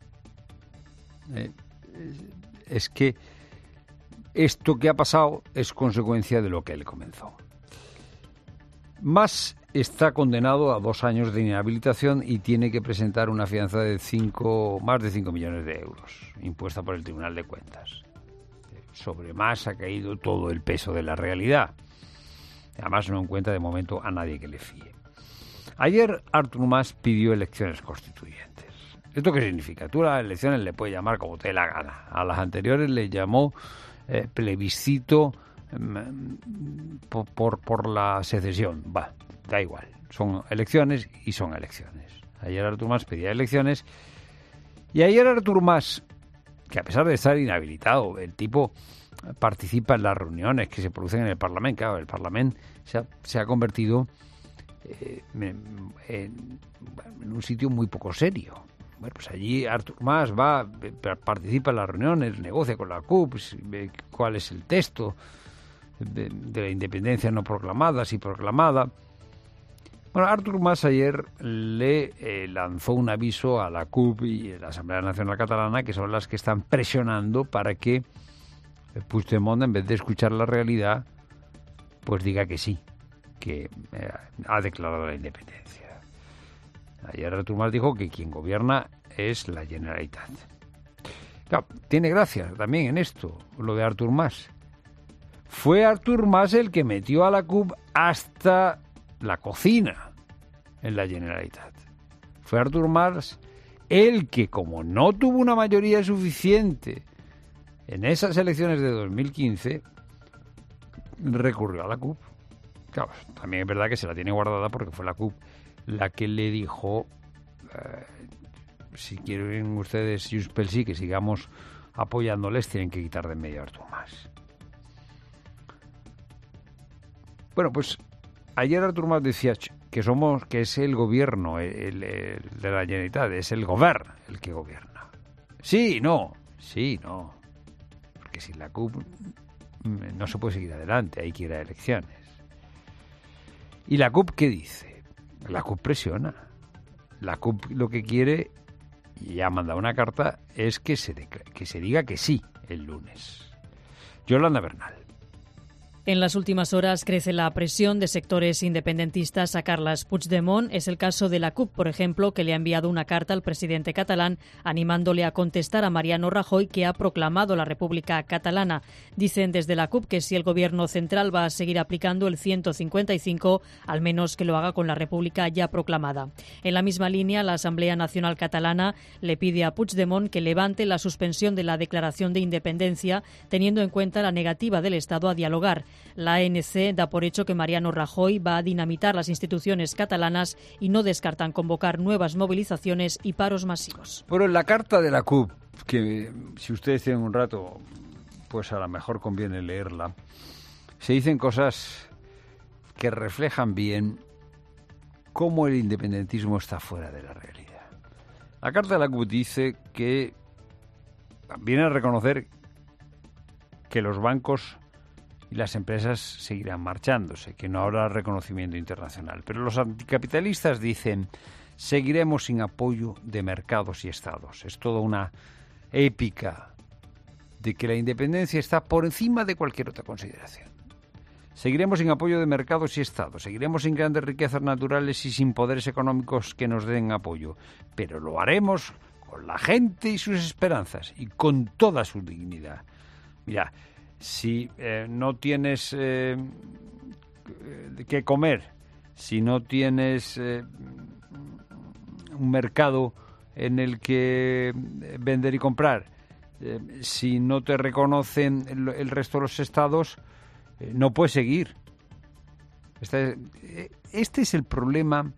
Es que esto que ha pasado es consecuencia de lo que él comenzó. Mas está condenado a 2 años de inhabilitación y tiene que presentar una fianza de más de 5 millones de euros, impuesta por el Tribunal de Cuentas. Sobre Mas ha caído todo el peso de la realidad. Además no encuentra de momento a nadie que le fíe. Ayer Artur Mas pidió elecciones constituyentes. ¿Esto qué significa? Tú a las elecciones le puedes llamar como te dé la gana. A las anteriores le llamó plebiscito por la secesión. Da igual. Son elecciones y son elecciones. Ayer Artur Mas pedía elecciones y ayer Artur Mas, que a pesar de estar inhabilitado, el tipo participa en las reuniones que se producen en el Parlamento. Claro, el Parlamento se ha convertido en un sitio muy poco serio. Bueno, pues allí Artur Mas va, participa en las reuniones, negocia con la CUP, ve cuál es el texto de la independencia no proclamada, sí proclamada. Bueno, Artur Mas ayer le lanzó un aviso a la CUP y a la Asamblea Nacional Catalana, que son las que están presionando para que Puigdemont, en vez de escuchar la realidad, pues diga que sí, que ha declarado la independencia. Ayer Artur Mas dijo que quien gobierna es la Generalitat. Claro, tiene gracia también en esto, lo de Artur Mas. Fue Artur Mas el que metió a la CUP hasta la cocina en la Generalitat. Fue Artur Mas el que, como no tuvo una mayoría suficiente en esas elecciones de 2015, recurrió a la CUP. Claro, también es verdad que se la tiene guardada porque fue la CUP la que le dijo, si quieren ustedes Junts pel Sí que sigamos apoyándoles, tienen que quitar de en medio a Artur Mas. Bueno, pues ayer Artur Mas decía que es el gobierno el de la Generalitat, es el govern el que gobierna. Sí, no. Porque sin la CUP no se puede seguir adelante, hay que ir a elecciones. ¿Y la CUP qué dice? La CUP presiona. La CUP lo que quiere, y ha mandado una carta, es que se diga que sí el lunes. Yolanda Bernal. En las últimas horas crece la presión de sectores independentistas a Carles Puigdemont. Es el caso de la CUP, por ejemplo, que le ha enviado una carta al presidente catalán animándole a contestar a Mariano Rajoy, que ha proclamado la República Catalana. Dicen desde la CUP que si el gobierno central va a seguir aplicando el 155, al menos que lo haga con la República ya proclamada. En la misma línea, la Asamblea Nacional Catalana le pide a Puigdemont que levante la suspensión de la declaración de independencia, teniendo en cuenta la negativa del Estado a dialogar. La ANC da por hecho que Mariano Rajoy va a dinamitar las instituciones catalanas y no descartan convocar nuevas movilizaciones y paros masivos. Pero en la carta de la CUP, que si ustedes tienen un rato, pues a lo mejor conviene leerla, se dicen cosas que reflejan bien cómo el independentismo está fuera de la realidad. La carta de la CUP dice que viene a reconocer que los bancos y las empresas seguirán marchándose, que no habrá reconocimiento internacional. Pero los anticapitalistas dicen, seguiremos sin apoyo de mercados y estados. Es toda una épica de que la independencia está por encima de cualquier otra consideración. Seguiremos sin apoyo de mercados y estados, seguiremos sin grandes riquezas naturales y sin poderes económicos que nos den apoyo, pero lo haremos con la gente y sus esperanzas y con toda su dignidad. Mira, si no tienes que comer, si no tienes un mercado en el que vender y comprar, si no te reconocen el resto de los estados, no puedes seguir. Este es el problema.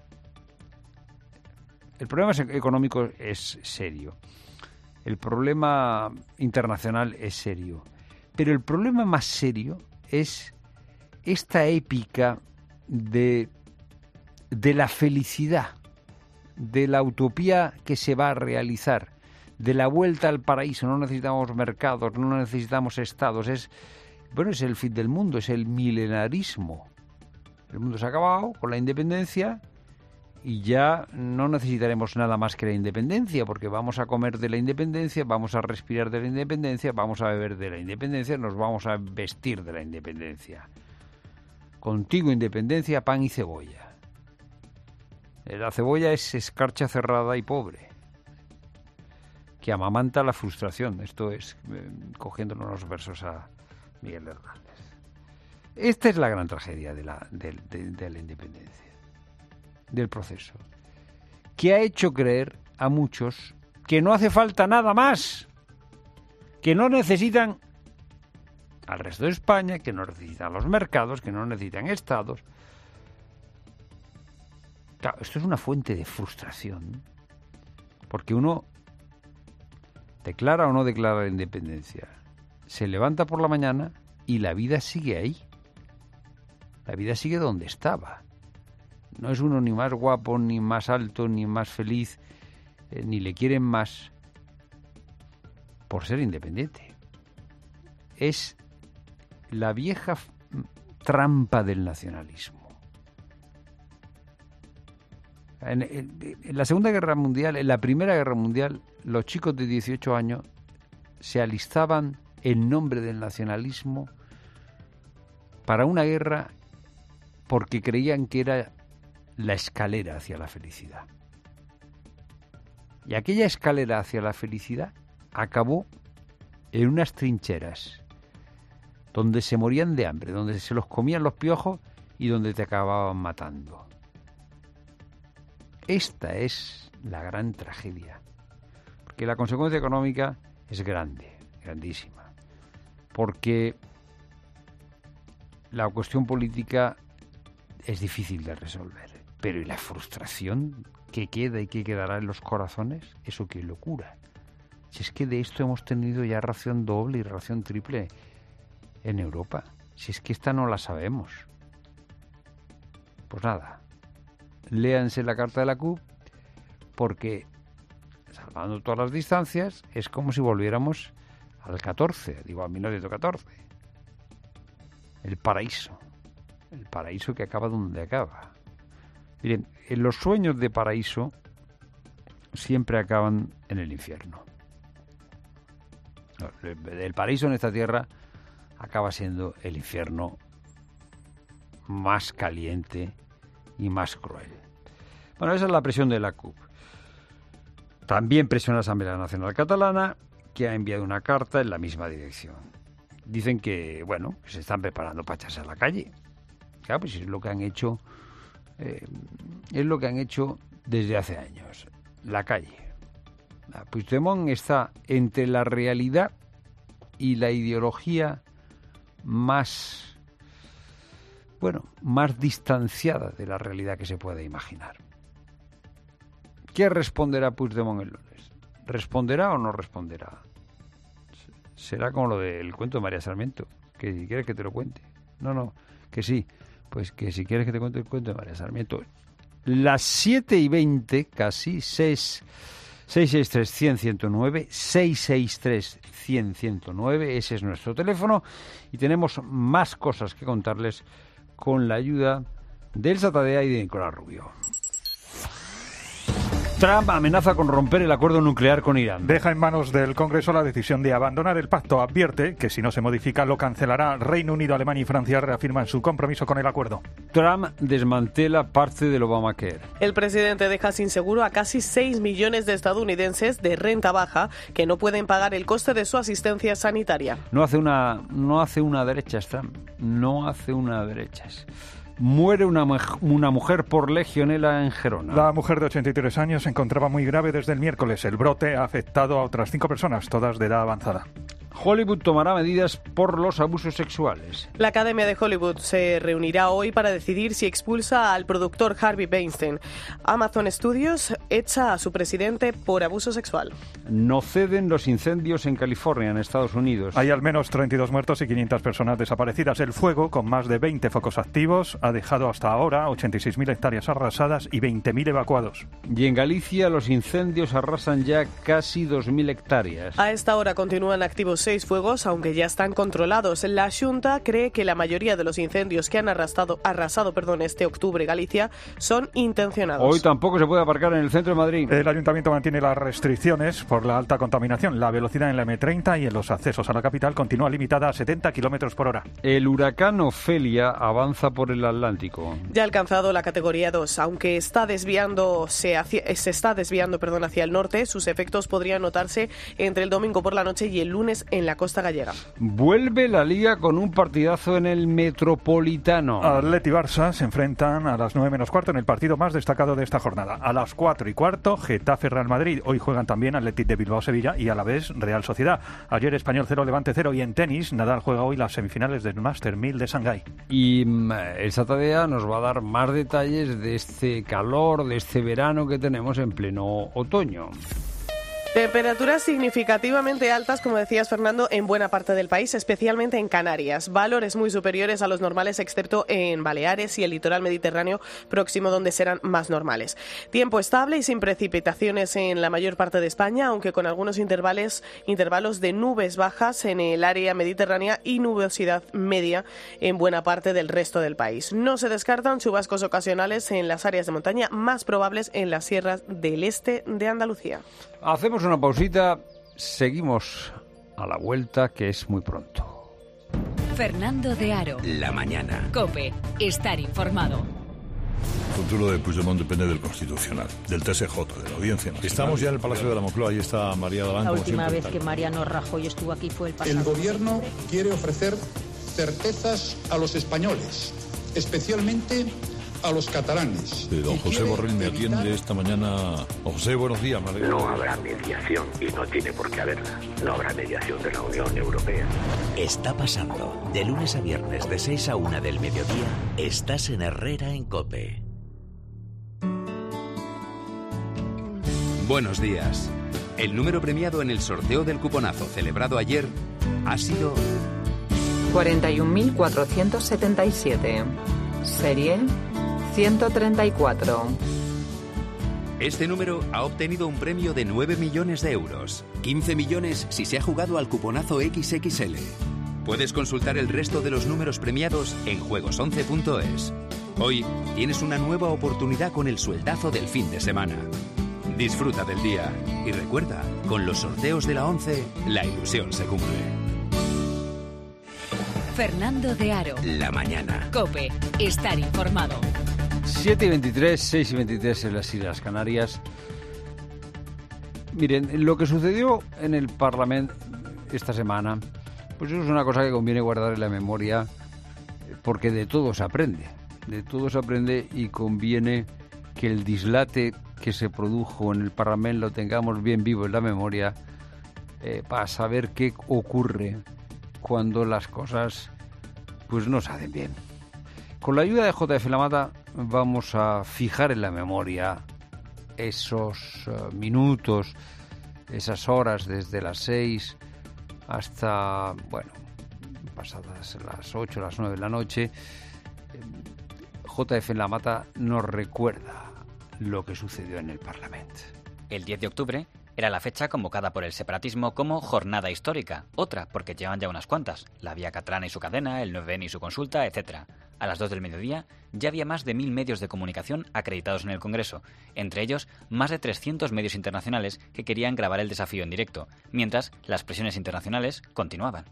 El problema económico es serio. El problema internacional es serio. Pero el problema más serio es esta épica de la felicidad, de la utopía que se va a realizar, de la vuelta al paraíso. No necesitamos mercados, no necesitamos estados. Es el fin del mundo, es el milenarismo. El mundo se ha acabado con la independencia y ya no necesitaremos nada más que la independencia, porque vamos a comer de la independencia, vamos a respirar de la independencia, vamos a beber de la independencia, nos vamos a vestir de la independencia. Contigo independencia, pan y cebolla. La cebolla es escarcha cerrada y pobre, que amamanta la frustración. Esto es cogiéndonos los versos a Miguel Hernández. Esta es la gran tragedia de la independencia, del proceso, que ha hecho creer a muchos que no hace falta nada más, que no necesitan al resto de España, que no necesitan los mercados, que no necesitan estados. Claro, esto es una fuente de frustración, porque uno declara o no declara la independencia, se levanta por la mañana y la vida sigue ahí, la vida sigue donde estaba. No es uno ni más guapo, ni más alto, ni más feliz, ni le quieren más por ser independiente. Es la vieja trampa del nacionalismo. En la Segunda Guerra Mundial, en la Primera Guerra Mundial, los chicos de 18 años se alistaban en nombre del nacionalismo para una guerra porque creían que era la escalera hacia la felicidad. Y aquella escalera hacia la felicidad acabó en unas trincheras donde se morían de hambre, donde se los comían los piojos y donde te acababan matando. Esta es la gran tragedia, porque la consecuencia económica es grande, grandísima, porque la cuestión política es difícil de resolver, pero ¿y la frustración que queda y que quedará en los corazones? Eso qué locura. Si es que de esto hemos tenido ya ración doble y ración triple en Europa, si es que esta no la sabemos. Pues nada, léanse la carta de la CUP, porque, salvando todas las distancias, es como si volviéramos al 14, a 1914. El paraíso que acaba donde acaba. Miren, en los sueños de paraíso siempre acaban en el infierno. El paraíso en esta tierra acaba siendo el infierno más caliente y más cruel. Bueno, esa es la presión de la CUP. También presiona la Asamblea Nacional Catalana, que ha enviado una carta en la misma dirección. Dicen que, bueno, se están preparando para echarse a la calle. Claro, pues es lo que han hecho, desde hace años, la calle. Puigdemont está entre la realidad y la ideología más distanciada de la realidad que se pueda imaginar. ¿Qué responderá Puigdemont el lunes? ¿Responderá o no responderá? Será como lo del cuento de María Sarmiento, que si quieres que te lo cuente. No, que sí. Pues que si quieres que te cuente el cuento de María Sarmiento. Las 7:20, casi, 663-100-109, 663-100-109, ese es nuestro teléfono. Y tenemos más cosas que contarles con la ayuda de Elsa Tadea y de Nicolás Rubio. Trump amenaza con romper el acuerdo nuclear con Irán. Deja en manos del Congreso la decisión de abandonar el pacto. Advierte que si no se modifica lo cancelará. Reino Unido, Alemania y Francia reafirman su compromiso con el acuerdo. Trump desmantela parte del Obamacare. El presidente deja sin seguro a casi 6 millones de estadounidenses de renta baja que no pueden pagar el coste de su asistencia sanitaria. No hace una derechas, Trump. No hace una derechas. Muere una mujer por legionela en Gerona. La mujer de 83 años se encontraba muy grave desde el miércoles. El brote ha afectado a otras 5 personas, todas de edad avanzada. Hollywood tomará medidas por los abusos sexuales. La Academia de Hollywood se reunirá hoy para decidir si expulsa al productor Harvey Weinstein. Amazon Studios echa a su presidente por abuso sexual. No ceden los incendios en California, en Estados Unidos. Hay al menos 32 muertos y 500 personas desaparecidas. El fuego, con más de 20 focos activos, ha dejado hasta ahora 86.000 hectáreas arrasadas y 20.000 evacuados. Y en Galicia los incendios arrasan ya casi 2.000 hectáreas. A esta hora continúan activos 6 fuegos, aunque ya están controlados. La Xunta cree que la mayoría de los incendios que han arrasado este octubre Galicia son intencionados. Hoy tampoco se puede aparcar en el centro de Madrid. El ayuntamiento mantiene las restricciones por la alta contaminación. La velocidad en la M30 y en los accesos a la capital continúa limitada a 70 kilómetros por hora. El huracán Ofelia avanza por el Atlántico. Ya ha alcanzado la categoría 2, aunque se está desviando hacia el norte. Sus efectos podrían notarse entre el domingo por la noche y el lunes en la costa gallega. Vuelve la Liga con un partidazo en el Metropolitano. Atleti y Barça se enfrentan a las 9 menos cuarto en el partido más destacado de esta jornada. A las 4 y cuarto, Getafe Real Madrid. Hoy juegan también Athletic de Bilbao Sevilla y a la vez Real Sociedad. Ayer Español 0, Levante 0 y en tenis Nadal juega hoy las semifinales del Master 1000 de Shanghái. Y el Satadea nos va a dar más detalles de este calor, de este verano que tenemos en pleno otoño. Temperaturas significativamente altas, como decías, Fernando, en buena parte del país, especialmente en Canarias. Valores muy superiores a los normales, excepto en Baleares y el litoral mediterráneo próximo, donde serán más normales. Tiempo estable y sin precipitaciones en la mayor parte de España, aunque con algunos intervalos de nubes bajas en el área mediterránea y nubosidad media en buena parte del resto del país. No se descartan chubascos ocasionales en las áreas de montaña, más probables en las sierras del este de Andalucía. Hacemos una pausita, seguimos a la vuelta, que es muy pronto. Fernando de Aro. La mañana. COPE. Estar informado. El futuro de Puigdemont depende del Constitucional, del TSJ, de la Audiencia Nacional. Estamos ya en el Palacio de la Moncloa, ahí está María Dalán. La última vez que Mariano Rajoy estuvo aquí fue el pasado. El Gobierno quiere ofrecer certezas a los españoles, especialmente a los catalanes. Don José Borrell me atiende esta mañana. José, buenos días. No habrá mediación y no tiene por qué haberla. No habrá mediación de la Unión Europea. Está pasando. De lunes a viernes, de 6 a 1 del mediodía, estás en Herrera en COPE. Buenos días. El número premiado en el sorteo del cuponazo celebrado ayer ha sido 41.477. Serie 134. Este número ha obtenido un premio de 9 millones de euros. 15 millones si se ha jugado al cuponazo XXL. Puedes consultar el resto de los números premiados en juegos11.es. Hoy tienes una nueva oportunidad con el sueldazo del fin de semana. Disfruta del día y recuerda, con los sorteos de la 11, la ilusión se cumple. Fernando de Aro. La mañana. COPE. Estar informado. 7:23, 6:23 en las Islas Canarias. Miren, lo que sucedió en el Parlamento esta semana, pues eso es una cosa que conviene guardar en la memoria, porque de todo se aprende. De todo se aprende y conviene que el dislate que se produjo en el Parlamento lo tengamos bien vivo en la memoria para saber qué ocurre cuando las cosas pues no se hacen bien. Con la ayuda de JF La Mata vamos a fijar en la memoria esos minutos, esas horas desde las 6 hasta, bueno, pasadas las 8, las 9 de la noche. JF La Mata nos recuerda lo que sucedió en el Parlamento. El 10 de octubre era la fecha convocada por el separatismo como jornada histórica, otra porque llevan ya unas cuantas, la Vía Catrana y su cadena, el 9N y su consulta, etc. A las 2 del mediodía ya había más de 1.000 medios de comunicación acreditados en el Congreso, entre ellos más de 300 medios internacionales que querían grabar el desafío en directo, mientras las presiones internacionales continuaban.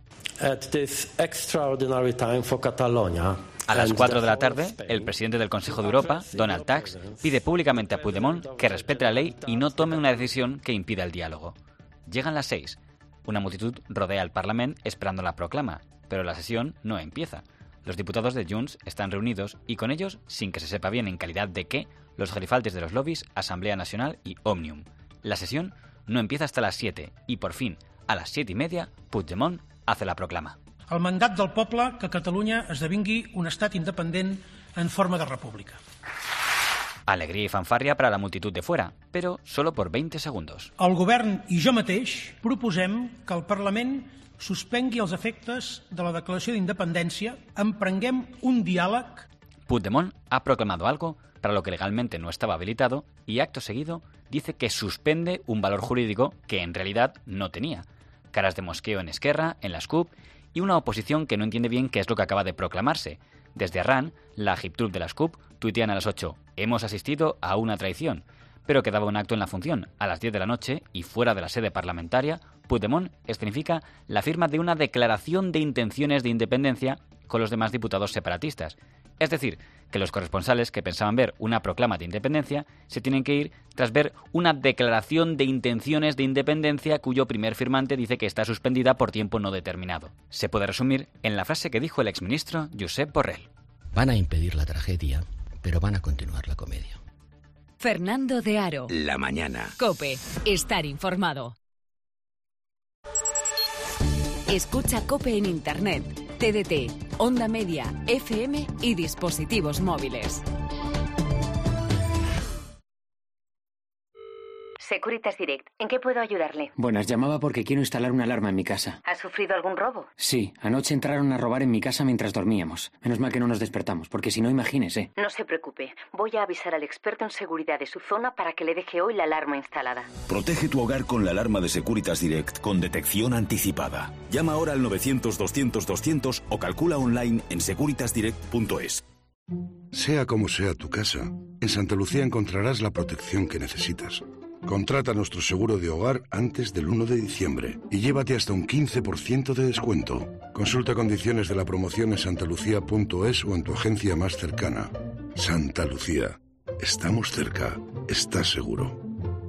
A las 4 de la tarde, el presidente del Consejo de Europa, Donald Tusk, pide públicamente a Puigdemont que respete la ley y no tome una decisión que impida el diálogo. Llegan las 6. Una multitud rodea el Parlamento esperando la proclama, pero la sesión no empieza. Los diputados de Junts están reunidos y con ellos, sin que se sepa bien en calidad de qué, los gerifaltes de los lobbies, Asamblea Nacional y Òmnium. La sesión no empieza hasta las 7 y, por fin, a las 7:30, Puigdemont hace la proclama. El mandat del poble que Catalunya esdevingui un estat independent en forma de república. Alegría y fanfarria para la multitud de fuera, pero solo por 20 segundos. El govern i jo mateix proposem que el Parlament suspengui els efectes de la declaració d'independència, emprenguem un diàleg. Puigdemont ha proclamado algo para lo que legalmente no estaba habilitado y acto seguido dice que suspende un valor jurídico que en realidad no tenía. Caras de mosqueo en Esquerra, en las CUP y una oposición que no entiende bien qué es lo que acaba de proclamarse. Desde Arran, la Agiptrup de las CUP tuitean a las 8: hemos asistido a una traición. Pero quedaba un acto en la función. A las 10 de la noche y fuera de la sede parlamentaria, Puigdemont escenifica la firma de una declaración de intenciones de independencia con los demás diputados separatistas. Es decir, que los corresponsales que pensaban ver una proclama de independencia se tienen que ir tras ver una declaración de intenciones de independencia cuyo primer firmante dice que está suspendida por tiempo no determinado. Se puede resumir en la frase que dijo el exministro Josep Borrell. Van a impedir la tragedia, pero van a continuar la comedia. Fernando de Aro. La mañana. COPE. Estar informado. Escucha COPE en Internet, TDT, Onda Media, FM y dispositivos móviles. Securitas Direct, ¿en qué puedo ayudarle? Buenas, llamaba porque quiero instalar una alarma en mi casa. ¿Ha sufrido algún robo? Sí, anoche entraron a robar en mi casa mientras dormíamos. Menos mal que no nos despertamos, porque si no, imagínese. No se preocupe, voy a avisar al experto en seguridad de su zona para que le deje hoy la alarma instalada. Protege tu hogar con la alarma de Securitas Direct con detección anticipada. Llama ahora al 900-200-200 o calcula online en securitasdirect.es. Sea como sea tu casa, en Santa Lucía encontrarás la protección que necesitas. Contrata nuestro seguro de hogar antes del 1 de diciembre y llévate hasta un 15% de descuento. Consulta condiciones de la promoción en santalucía.es o en tu agencia más cercana. Santa Lucía. Estamos cerca. ¿Estás seguro?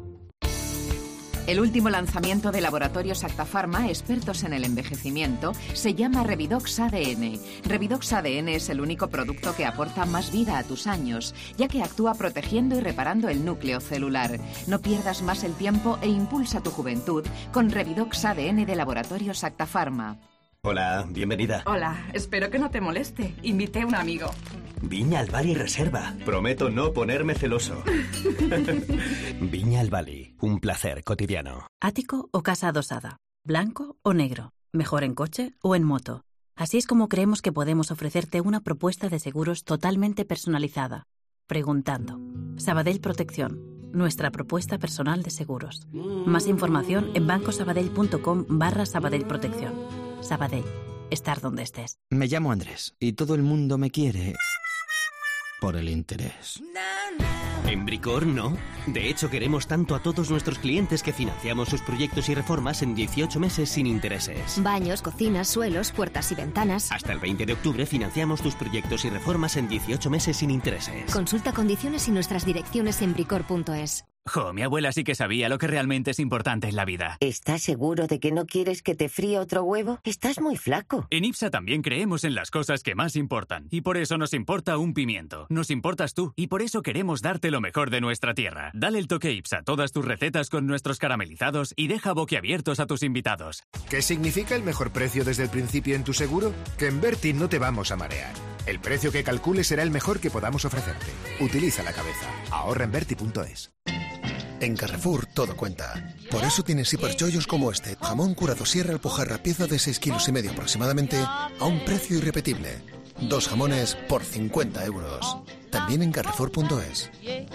El último lanzamiento de Laboratorios Acta Pharma, expertos en el envejecimiento, se llama Revidox ADN. Revidox ADN es el único producto que aporta más vida a tus años, ya que actúa protegiendo y reparando el núcleo celular. No pierdas más el tiempo e impulsa tu juventud con Revidox ADN de Laboratorios Acta Pharma. Hola, bienvenida. Hola, espero que no te moleste. Invité a un amigo. Viña al Bali Reserva. Prometo no ponerme celoso. Viña al Bali, un placer cotidiano. ¿Ático o casa adosada? ¿Blanco o negro? ¿Mejor en coche o en moto? Así es como creemos que podemos ofrecerte una propuesta de seguros totalmente personalizada. Preguntando. Sabadell Protección, nuestra propuesta personal de seguros. Más información en bancosabadell.com/Sabadell Protección. Sabadell, estar donde estés. Me llamo Andrés y todo el mundo me quiere por el interés. En Bricor no. De hecho, queremos tanto a todos nuestros clientes que financiamos sus proyectos y reformas en 18 meses sin intereses. Baños, cocinas, suelos, puertas y ventanas. Hasta el 20 de octubre financiamos tus proyectos y reformas en 18 meses sin intereses. Consulta condiciones y nuestras direcciones en bricor.es. Jo, mi abuela sí que sabía lo que realmente es importante en la vida. ¿Estás seguro de que no quieres que te fríe otro huevo? Estás muy flaco. En IPSA también creemos en las cosas que más importan. Y por eso nos importa un pimiento. Nos importas tú. Y por eso queremos darte lo mejor de nuestra tierra. Dale el toque IPSA a todas tus recetas con nuestros caramelizados y deja boquiabiertos a tus invitados. ¿Qué significa el mejor precio desde el principio en tu seguro? Que en Berti no te vamos a marear. El precio que calcules será el mejor que podamos ofrecerte. Utiliza la cabeza. Ahorra en Berti.es. En Carrefour todo cuenta. Por eso tienes hiperchollos como este. Jamón curado Sierra Alpujarra, pieza de 6,5 kilos aproximadamente, a un precio irrepetible. 2 jamones por 50 euros. También en Carrefour.es.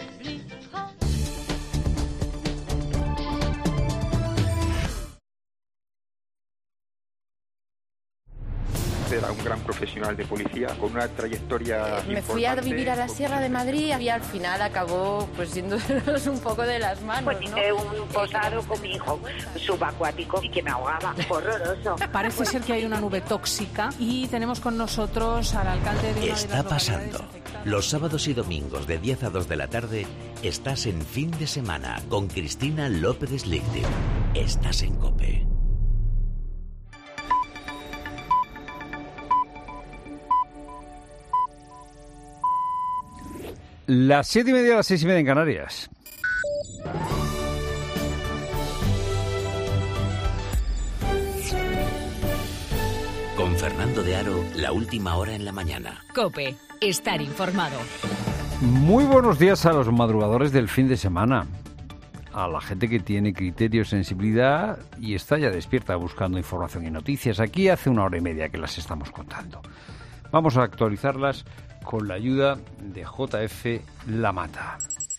Era un gran profesional de policía con una trayectoria Me fui a vivir a la Sierra de Madrid y al final acabó pues yéndonos un poco de las manos, pues hice un posado con mi hijo subacuático y que me ahogaba, horroroso. Parece ser que hay una nube tóxica y tenemos con nosotros al alcalde de una Está de las pasando. Los sábados y domingos de 10 a 2 de la tarde estás en Fin de Semana con Cristina López Lichting. Estás en COPE. Las 7:30, las 6:30 en Canarias. Con Fernando de Aro, la última hora en la mañana. COPE, estar informado. Muy buenos días a los madrugadores del fin de semana. A la gente que tiene criterio, sensibilidad y está ya despierta buscando información y noticias. Aquí hace 1 hora y media que las estamos contando. Vamos a actualizarlas con la ayuda de JF La Mata.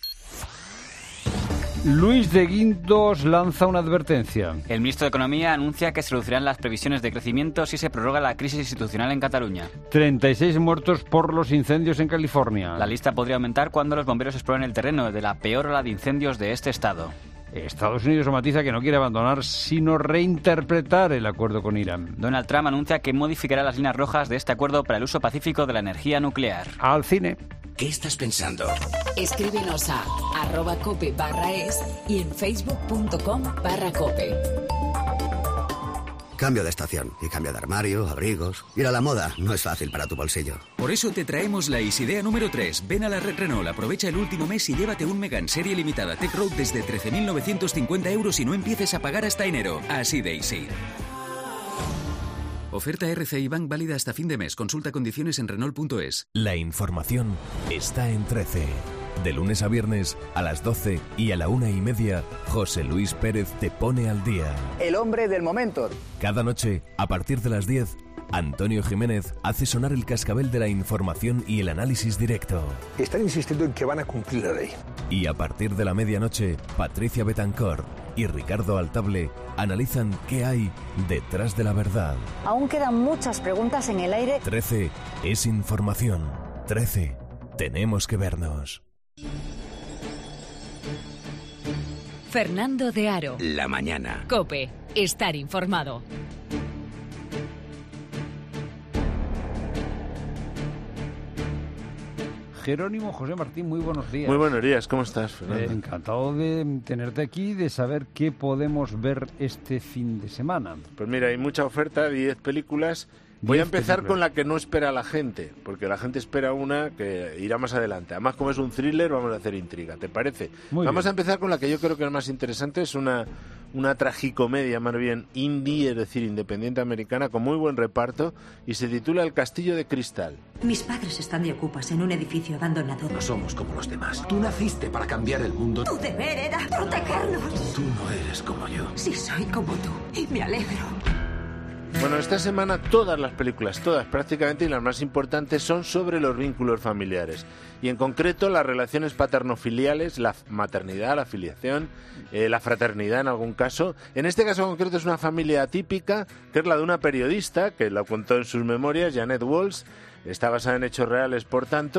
Luis de Guindos lanza una advertencia. El ministro de Economía anuncia que se reducirán las previsiones de crecimiento si se prorroga la crisis institucional en Cataluña. 36 muertos por los incendios en California. La lista podría aumentar cuando los bomberos exploren el terreno de la peor ola de incendios de este estado. Estados Unidos matiza que no quiere abandonar, sino reinterpretar el acuerdo con Irán. Donald Trump anuncia que modificará las líneas rojas de este acuerdo para el uso pacífico de la energía nuclear. Al cine. ¿Qué estás pensando? Escríbenos a @cope/es y en facebook.com/cope. Cambio de estación y cambio de armario, abrigos. Ir a la moda no es fácil para tu bolsillo. Por eso te traemos la Isidea número 3. Ven a la red Renault, aprovecha el último mes y llévate un Megane serie limitada Tech Road desde 13.950 euros y no empieces a pagar hasta enero. Así de easy. Oferta RCI Bank válida hasta fin de mes. Consulta condiciones en Renault.es. La información está en 13. De lunes a viernes, a las 12 y a la 1:30, José Luis Pérez te pone al día. El hombre del momento. Cada noche, a partir de las 10, Antonio Jiménez hace sonar el cascabel de la información y el análisis directo. Están insistiendo en que van a cumplir la ley. Y a partir de la medianoche, Patricia Betancor y Ricardo Altable analizan qué hay detrás de la verdad. Aún quedan muchas preguntas en el aire. 13 es información. 13, tenemos que vernos. Fernando de Aro. La mañana. COPE, estar informado. Jerónimo José Martín, muy buenos días. Muy buenos días, ¿cómo estás, Fernando? Encantado de tenerte aquí, de saber qué podemos ver este fin de semana. Pues mira, hay mucha oferta, 10 películas. Voy a empezar con la que no espera la gente, porque la gente espera una que irá más adelante. Además, como es un thriller, vamos a hacer intriga, ¿te parece? Vamos a empezar con la que yo creo que es más interesante, es una tragicomedia, más bien indie, es decir, independiente americana, con muy buen reparto, y se titula El Castillo de Cristal. Mis padres están de ocupas en un edificio abandonado. No somos como los demás. Tú naciste para cambiar el mundo. Tu deber era protegernos. Tú no eres como yo. Sí, soy como tú, y me alegro. Bueno, esta semana todas las películas, todas prácticamente, y las más importantes, son sobre los vínculos familiares. Y en concreto las relaciones paterno-filiales, la maternidad, la filiación, la fraternidad en algún caso. En este caso concreto es una familia atípica, que es la de una periodista, que la contó en sus memorias, Janet Walls. Está basada en hechos reales, por tanto.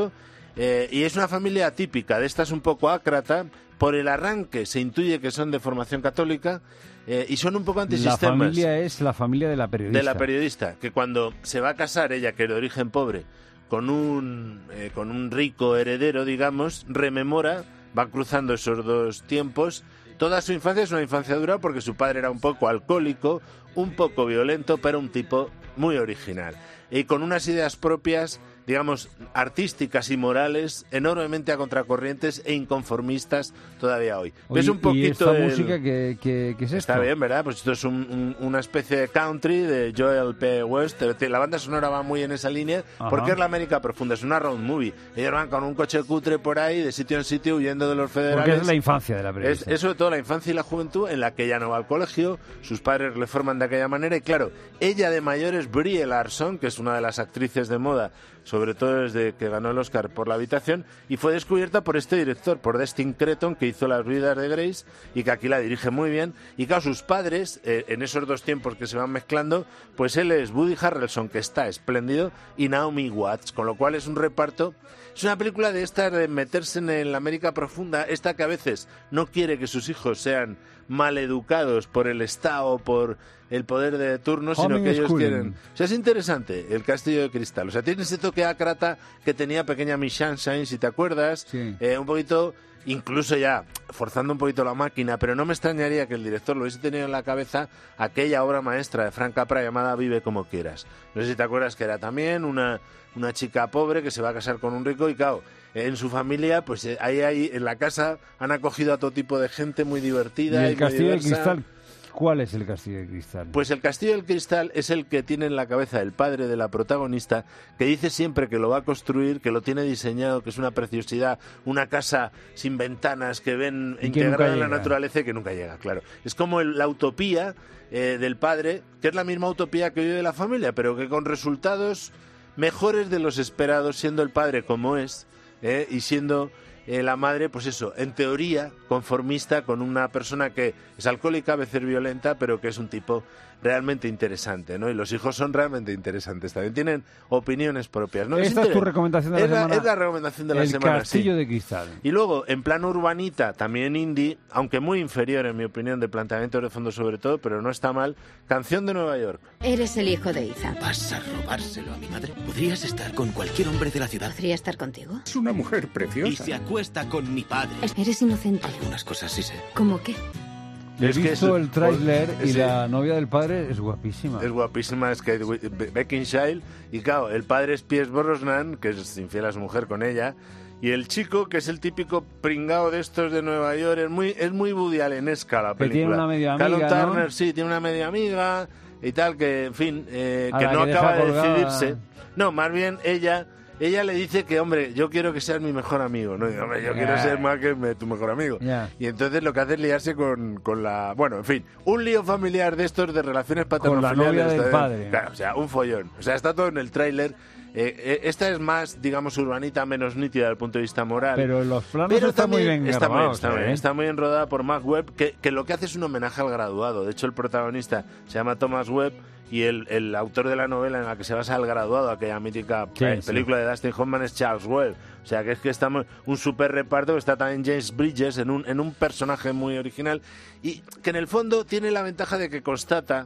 Y es una familia atípica, de estas un poco ácrata. Por el arranque se intuye que son de formación católica y son un poco antisistemas. La familia es la familia de la periodista. De la periodista, que cuando se va a casar, ella que es de origen pobre, con un rico heredero, digamos, rememora, va cruzando esos dos tiempos. Toda su infancia es una infancia dura porque su padre era un poco alcohólico, un poco violento, pero un tipo muy original. Y con unas ideas propias, digamos, artísticas y morales, enormemente a contracorrientes e inconformistas todavía hoy. Oye, ¿Ves un poquito ¿y esta música que es esto? Está bien, ¿verdad? Pues esto es una especie de country de Joel P. West. La banda sonora va muy en esa línea porque es la América profunda, es una road movie. Ellos van con un coche cutre por ahí, de sitio en sitio, huyendo de los federales. Porque es la infancia de la periodista. Es sobre todo la infancia y la juventud en la que ella no va al colegio, sus padres le forman de aquella manera y claro, ella de mayor es Brie Larson, que es una de las actrices de moda, sobre todo desde que ganó el Oscar por La habitación, y fue descubierta por este director, por Destin Cretton, que hizo Las vidas de Grace y que aquí la dirige muy bien. Y claro, sus padres, en esos dos tiempos que se van mezclando, pues él es Woody Harrelson, que está espléndido, y Naomi Watts, con lo cual es un reparto. Es una película de estas de meterse en la América profunda, esta que a veces no quiere que sus hijos sean maleducados por el Estado, por el poder de turno, sino que ellos quieren... O sea, es interesante El Castillo de Cristal. O sea, tiene ese toque ácrata que tenía pequeña Miss Sunshine, si te acuerdas. Sí. Un poquito, incluso ya forzando un poquito la máquina, pero no me extrañaría que el director lo hubiese tenido en la cabeza aquella obra maestra de Frank Capra llamada Vive como quieras. No sé si te acuerdas que era también una chica pobre que se va a casar con un rico y claro, en su familia, pues ahí en la casa han acogido a todo tipo de gente muy divertida. ¿Y el Castillo de Cristal? ¿Cuál es el Castillo de Cristal? Pues el Castillo del Cristal es el que tiene en la cabeza el padre de la protagonista, que dice siempre que lo va a construir, que lo tiene diseñado, que es una preciosidad, una casa sin ventanas que ven integrada en la naturaleza y que nunca llega, claro. Es como la utopía del padre, que es la misma utopía que vive la familia, pero que con resultados mejores de los esperados, siendo el padre como es, y siendo... la madre, pues eso, en teoría conformista con una persona que es alcohólica, a veces violenta, pero que es un tipo realmente interesante, ¿no? Y los hijos son realmente interesantes, también tienen opiniones propias, ¿no? Esta es tu recomendación de la semana. Es la recomendación de la semana, El Castillo de Cristal. Y luego, en plan urbanita, también indie, aunque muy inferior en mi opinión de planteamientos de fondo sobre todo, pero no está mal, Canción de Nueva York. Eres el hijo de Ethan. ¿Vas a robárselo a mi madre? Podrías estar con cualquier hombre de la ciudad. ¿Podría estar contigo? Es una mujer preciosa. Y se acuesta con mi padre. Eres inocente. Algunas cosas sí sé. ¿Cómo qué? He visto el tráiler y la novia del padre es guapísima. Es guapísima, es Kate Beckinsale. Y claro, el padre es Pierce Brosnan, que es infiel a su mujer con ella. Y el chico, que es el típico pringao de estos de Nueva York, es muy Woody Allenesca la película. Que tiene una media amiga, Callum Turner, ¿no? Sí, tiene una media amiga y tal, que en fin, que no que acaba de decidirse. No, más bien ella le dice que, hombre, yo quiero que seas mi mejor amigo. No, hombre, yo quiero ser más que tu mejor amigo. Y entonces lo que hace es liarse con la... Bueno, en fin, un lío familiar de estos de relaciones paternofiliales. Con la novia del padre. Claro, o sea, un follón. O sea, está todo en el tráiler. Esta es más, digamos, urbanita, menos nítida desde el punto de vista moral. Pero los planos están muy bien grabados. Está muy bien rodada por Mark Webb, que lo que hace es un homenaje al graduado. De hecho, el protagonista se llama Thomas Webb y el autor de la novela en la que se basa El graduado, aquella mítica película de Dustin Hoffman, es Charles Webb. O sea, que es que estamos un super reparto, que está también James Bridges en un personaje muy original y que en el fondo tiene la ventaja de que constata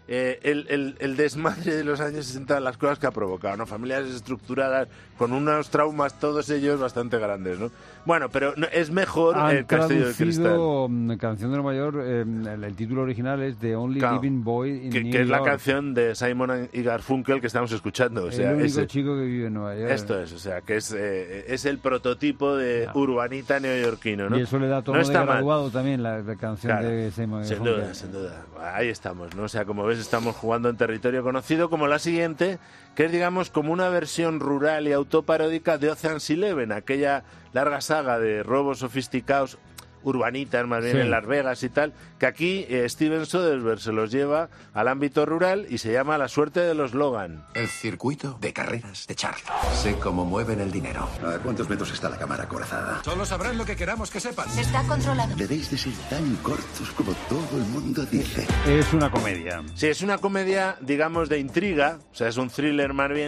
el desmadre de los años 60, las cosas que ha provocado, ¿no? Familias estructuradas con unos traumas, todos ellos bastante grandes, ¿no? Bueno, pero es mejor El Castillo de Cristal. Canción de Nueva York, el título original es The Only Living Boy in New York. Que es la canción de Simon y Garfunkel que estamos escuchando. O sea, el único chico que vive en Nueva York. Esto es, o sea, que es el prototipo de urbanita neoyorquino, ¿no? Y eso le da tono de graduado también, la canción de Simon y Garfunkel. Sin duda. Ahí estamos, ¿no? O sea, como ves, estamos jugando en territorio conocido, como la siguiente, que es, digamos, como una versión rural y autoparódica de Ocean's Eleven, aquella larga saga de robos sofisticados, urbanitas más bien, en Las Vegas y tal, que aquí Steven Soderbergh se los lleva al ámbito rural y se llama La suerte de los Logan. El circuito de carreras de Charlie. Sé cómo mueven el dinero. ¿A cuántos metros está la cámara acorazada? Solo sabrán lo que queramos que sepan. Está controlado. Debéis de ser tan cortos como todo el mundo dice. Es una comedia. Sí, es una comedia, digamos, de intriga, o sea, es un thriller más bien,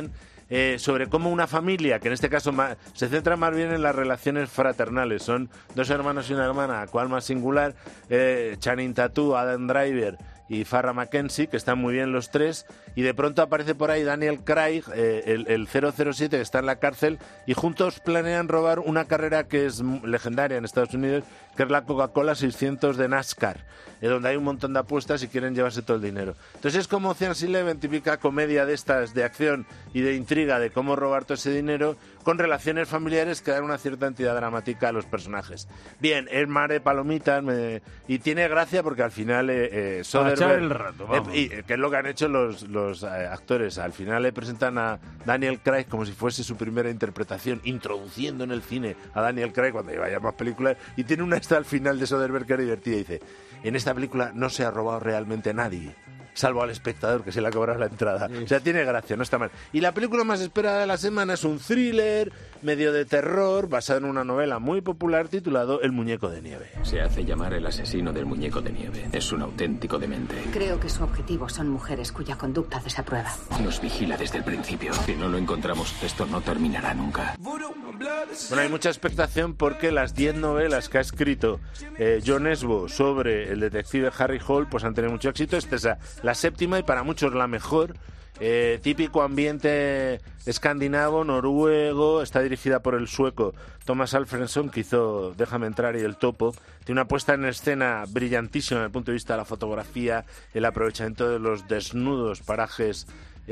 sobre cómo una familia, que en este caso se centra más bien en las relaciones fraternales, son 2 hermanos y una hermana, cual más singular, Channing Tatum, Adam Driver y Farrah Mackenzie, que están muy bien los 3, y de pronto aparece por ahí Daniel Craig, el 007, que está en la cárcel, y juntos planean robar una carrera que es legendaria en Estados Unidos, que es la Coca-Cola 600 de NASCAR, donde hay un montón de apuestas y quieren llevarse todo el dinero. Entonces es como Ocean's Eleven, típica comedia de estas de acción y de intriga de cómo robar todo ese dinero, con relaciones familiares que dan una cierta entidad dramática a los personajes. Bien, es mar de palomitas y tiene gracia porque al final Soderbergh, el rato, vamos. que es lo que han hecho los actores, al final le presentan a Daniel Craig como si fuese su primera interpretación, introduciendo en el cine a Daniel Craig cuando lleva ya más películas, y tiene una al final de Soderbergh que era divertida, dice: en esta película no se ha robado realmente nadie, salvo al espectador que se le ha cobrado la entrada. O sea, tiene gracia, no está mal. Y la película más esperada de la semana es un thriller medio de terror basado en una novela muy popular titulado El muñeco de nieve. Se hace llamar el asesino del muñeco de nieve. Es un auténtico demente. Creo que su objetivo son mujeres cuya conducta desaprueba. Nos vigila desde el principio. Si no lo encontramos, esto no terminará nunca. Bueno, hay mucha expectación porque las 10 novelas que ha escrito John Esbo sobre el detective Harry Hole pues han tenido mucho éxito. Esta es la 7ª y para muchos la mejor. Típico ambiente escandinavo, noruego, está dirigida por el sueco Thomas Alfredson, que hizo Déjame entrar y El topo. Tiene una puesta en escena brillantísima desde el punto de vista de la fotografía, el aprovechamiento de los desnudos parajes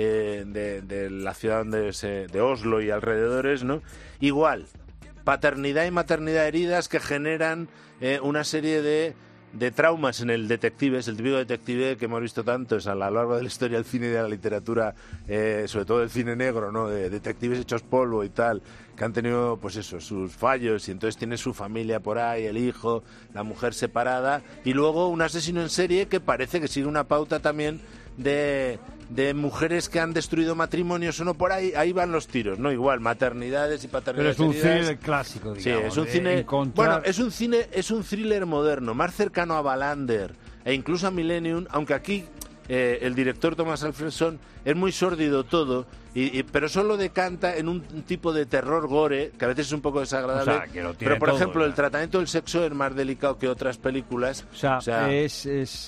de la ciudad de Oslo y alrededores, ¿no? Igual, paternidad y maternidad heridas que generan una serie de traumas en el detective. Es el típico detective que hemos visto tantos a lo largo de la historia del cine y de la literatura, sobre todo del cine negro, ¿no? De detectives hechos polvo y tal, que han tenido, pues eso, sus fallos, y entonces tiene su familia por ahí, el hijo, la mujer separada, y luego un asesino en serie que parece que sigue una pauta también de mujeres que han destruido matrimonios o no, por ahí van los tiros, ¿no? Igual, maternidades y paternidades. Pero es un thriller clásico, digamos. Sí, es un cine... Bueno, es un thriller moderno, más cercano a Wallander e incluso a Millennium, aunque aquí el director Thomas Alfredson es muy sórdido todo, pero solo decanta en un tipo de terror gore que a veces es un poco desagradable. O sea, que lo tiene pero por todo, ejemplo, ¿no? El tratamiento del sexo es más delicado que otras películas. O sea, es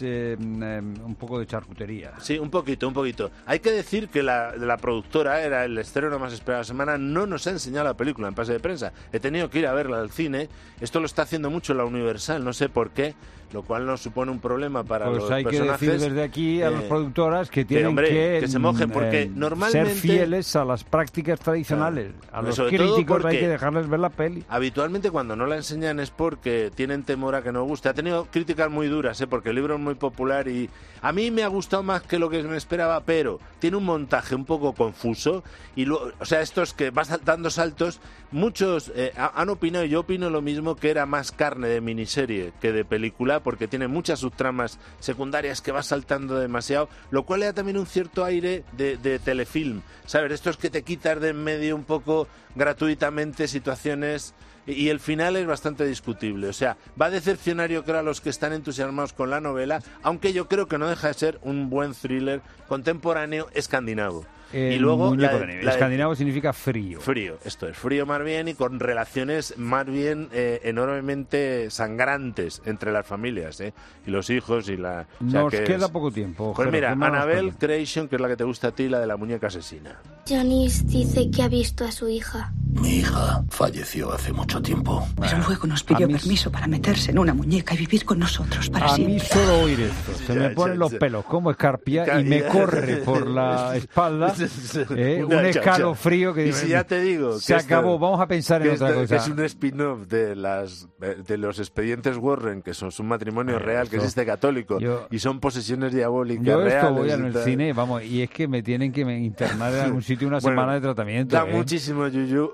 un poco de charcutería. Sí, un poquito. Hay que decir que la productora, era el estreno más esperado de la semana, no nos ha enseñado la película en pase de prensa. He tenido que ir a verla al cine. Esto lo está haciendo mucho la Universal, no sé por qué, lo cual nos supone un problema para los personajes. Pues hay que decir desde aquí a las productoras que tienen que se mojen, porque normalmente ser fieles a las prácticas tradicionales. A los críticos hay que dejarles ver la peli. Habitualmente cuando no la enseñan es porque tienen temor a que no guste. Ha tenido críticas muy duras, porque el libro es muy popular y a mí me ha gustado más que lo que me esperaba, pero tiene un montaje un poco confuso y luego, o sea, estos que vas dando saltos, muchos han opinado, y yo opino lo mismo, que era más carne de miniserie que de película, porque tiene muchas subtramas secundarias que va saltando demasiado, lo cual le da también un cierto aire de telefilm, ¿sabes? Estos que te quitas de en medio un poco gratuitamente situaciones, y el final es bastante discutible. O sea, va a decepcionar, yo creo, a los que están entusiasmados con la novela, aunque yo creo que no deja de ser un buen thriller contemporáneo escandinavo. Y luego escandinavo significa frío. Frío, esto es frío más bien, y con relaciones más bien enormemente sangrantes entre las familias, y los hijos y la... Nos queda poco tiempo. Pues mira, Annabelle Creation, que es la que te gusta a ti, la de la muñeca asesina. Janice dice que ha visto a su hija. Mi hija falleció hace mucho tiempo. Pero luego nos pidió permiso para meterse en una muñeca y vivir con nosotros para siempre. A mí solo oír esto, se me ponen los pelos como escarpia y me corre por la espalda un escalofrío que digo, y si ya te digo que se acabó, vamos a pensar en otra cosa. Que es un spin-off de los expedientes Warren, que son un matrimonio real que existe católico, y son posesiones diabólicas reales. Yo esto voy en el cine, vamos, y es que me tienen que internar en algún sitio una semana de tratamiento. Da muchísimo yuyu,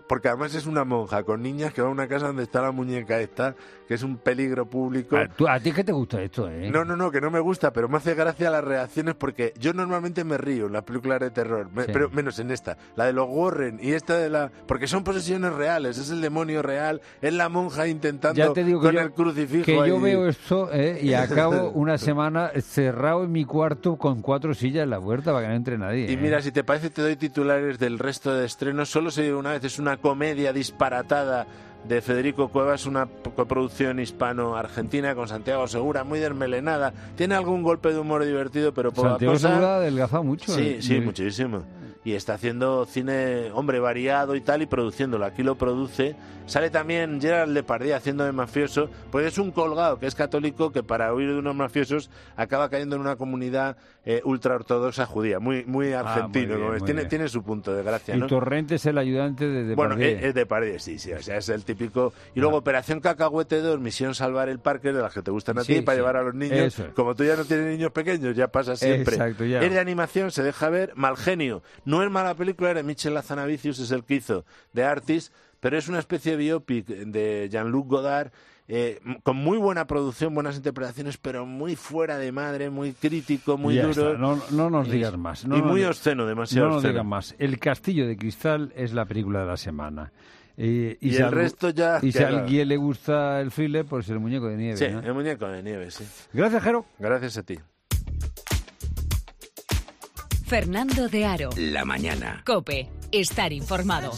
porque además es una monja con niñas que va a una casa donde está la muñeca esta, que es un peligro público. ¿A ti qué te gusta esto, eh? No, que no me gusta, pero me hace gracia las reacciones porque yo normalmente me río en las películas de terror, pero menos en esta, la de los Warren y esta de la... Porque son posesiones reales, es el demonio real, es la monja intentando ya te digo que con el crucifijo. Que ahí. Yo veo esto y acabo una semana cerrado en mi cuarto con 4 sillas en la puerta para que no entre nadie. Y mira, si te parece, te doy titulares del resto de estrenos. Solo se dio una vez, es una comedia disparatada de Federico Cuevas, una coproducción hispano-argentina con Santiago Segura, muy desmelenada. Tiene algún golpe de humor divertido, pero poca Santiago cosa. Segura ha adelgazado mucho. Sí, muchísimo. Y está haciendo cine, hombre, variado y tal, y produciéndolo. Aquí lo produce. Sale también Gerard Depardieu haciendo de mafioso, pues es un colgado que es católico que para huir de unos mafiosos acaba cayendo en una comunidad ultraortodoxa judía, muy argentino. Muy bien. Tiene su punto de gracia, y ¿no? Torrente es el ayudante de Depardieu. Bueno, es Depardieu, sí, o sea, es el típico... Y luego Operación Cacahuete 2, Misión Salvar el Parque, de las que te gustan a ti, para llevar a los niños. Como tú ya no tienes niños pequeños, ya pasa siempre. Exacto, ya. Es de animación, se deja ver. Mal Genio. No es mala película, era Michel Hazanavicius, es el que hizo de Artist, pero es una especie de biopic de Jean-Luc Godard, con muy buena producción, buenas interpretaciones, pero muy fuera de madre, muy crítico, muy duro. No nos digas más. Y muy obsceno, demasiado obsceno. No nos obsceno. digas más. El Castillo de Cristal es la película de la semana. Y el resto ya... Y si a alguien le gusta el thriller, pues el Muñeco de Nieve. Sí, ¿no? el Muñeco de Nieve, sí. Gracias, Jero. Gracias a ti. Fernando de Aro. La mañana. COPE. Estar informado.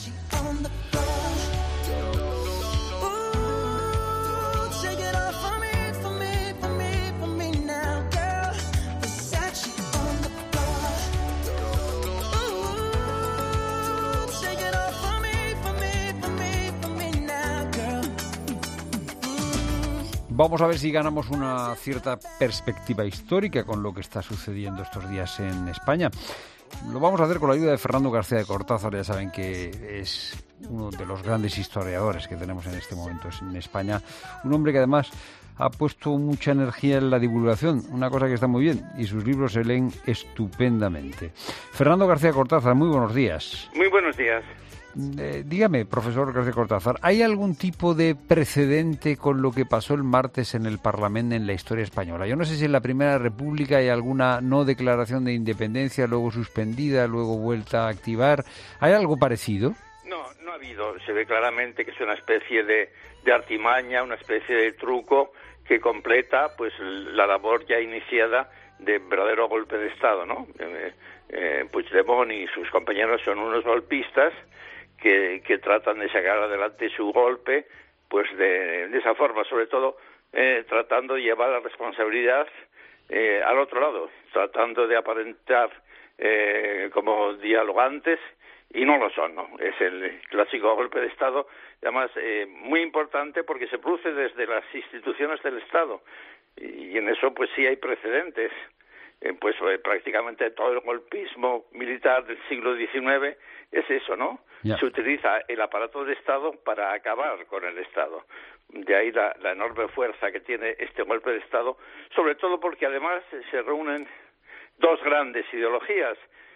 Vamos a ver si ganamos una cierta perspectiva histórica con lo que está sucediendo estos días en España. Lo vamos a hacer con la ayuda de Fernando García de Cortázar. Ya saben que es uno de los grandes historiadores que tenemos en este momento en España. Un hombre que además ha puesto mucha energía en la divulgación, una cosa que está muy bien, y sus libros se leen estupendamente. Fernando García Cortázar, muy buenos días. Muy buenos días. Dígame, profesor García Cortázar, ¿hay algún tipo de precedente con lo que pasó el martes en el Parlamento en la historia española? Yo no sé si en la Primera República hay alguna no declaración de independencia, luego suspendida, luego vuelta a activar. ¿Hay algo parecido? No ha habido. Se ve claramente que es una especie de artimaña, una especie de truco que completa pues la labor ya iniciada de verdadero golpe de Estado, ¿no? Puigdemont y sus compañeros son unos golpistas que tratan de sacar adelante su golpe, pues de esa forma, sobre todo tratando de llevar la responsabilidad al otro lado, tratando de aparentar como dialogantes, y no lo son, ¿no? Es el clásico golpe de Estado, además muy importante porque se produce desde las instituciones del Estado, y en eso pues sí hay precedentes. Prácticamente todo el golpismo militar del siglo XIX es eso, ¿no? Se utiliza el aparato de Estado para acabar con el Estado. De ahí la enorme fuerza que tiene este golpe de Estado, sobre todo porque además se reúnen dos grandes ideologías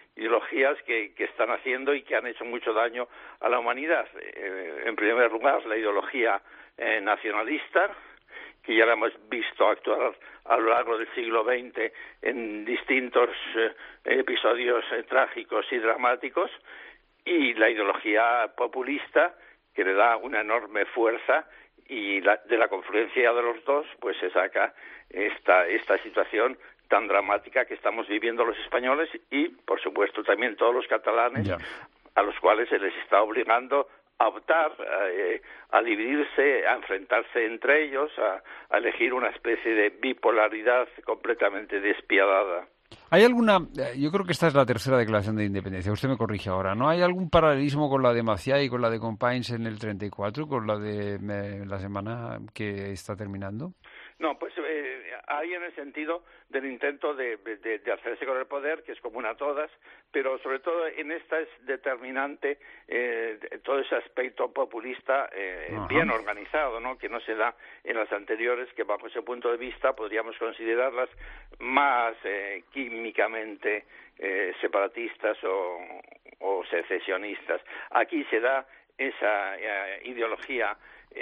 que están haciendo y que han hecho mucho daño a la humanidad. En primer lugar, la ideología nacionalista, que ya la hemos visto actuar a lo largo del siglo XX en distintos episodios trágicos y dramáticos, y la ideología populista, que le da una enorme fuerza, y de la confluencia de los dos pues se saca esta situación tan dramática que estamos viviendo los españoles y, por supuesto, también todos los catalanes, a los cuales se les está obligando a optar, a dividirse, a enfrentarse entre ellos, a elegir una especie de bipolaridad completamente despiadada. ¿Hay alguna, yo creo que esta es la tercera declaración de independencia, usted me corrige ahora, ¿no? ¿Hay algún paralelismo con la de Macià y con la de Companys en el 34, con la de la semana que está terminando? No, pues hay en el sentido del intento de hacerse con el poder, que es común a todas, pero sobre todo en esta es determinante todo ese aspecto populista bien organizado, ¿no? Que no se da en las anteriores, que bajo ese punto de vista podríamos considerarlas más químicamente separatistas o secesionistas. Aquí se da esa ideología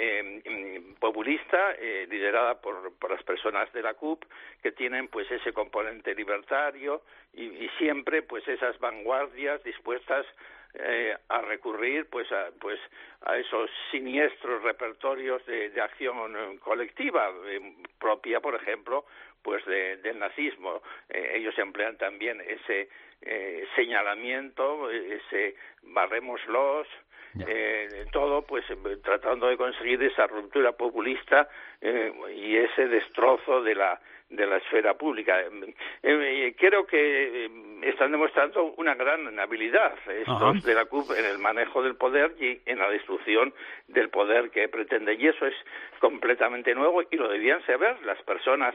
populista liderada por las personas de la CUP, que tienen pues ese componente libertario y siempre pues esas vanguardias dispuestas a recurrir pues a esos siniestros repertorios de acción colectiva propia, por ejemplo, pues del nazismo. Ellos emplean también ese señalamiento, ese barrémoslos, todo pues tratando de conseguir esa ruptura populista y ese destrozo de la esfera pública. Creo que están demostrando una gran habilidad estos de la CUP en el manejo del poder y en la destrucción del poder que pretende, y eso es completamente nuevo y lo debían saber las personas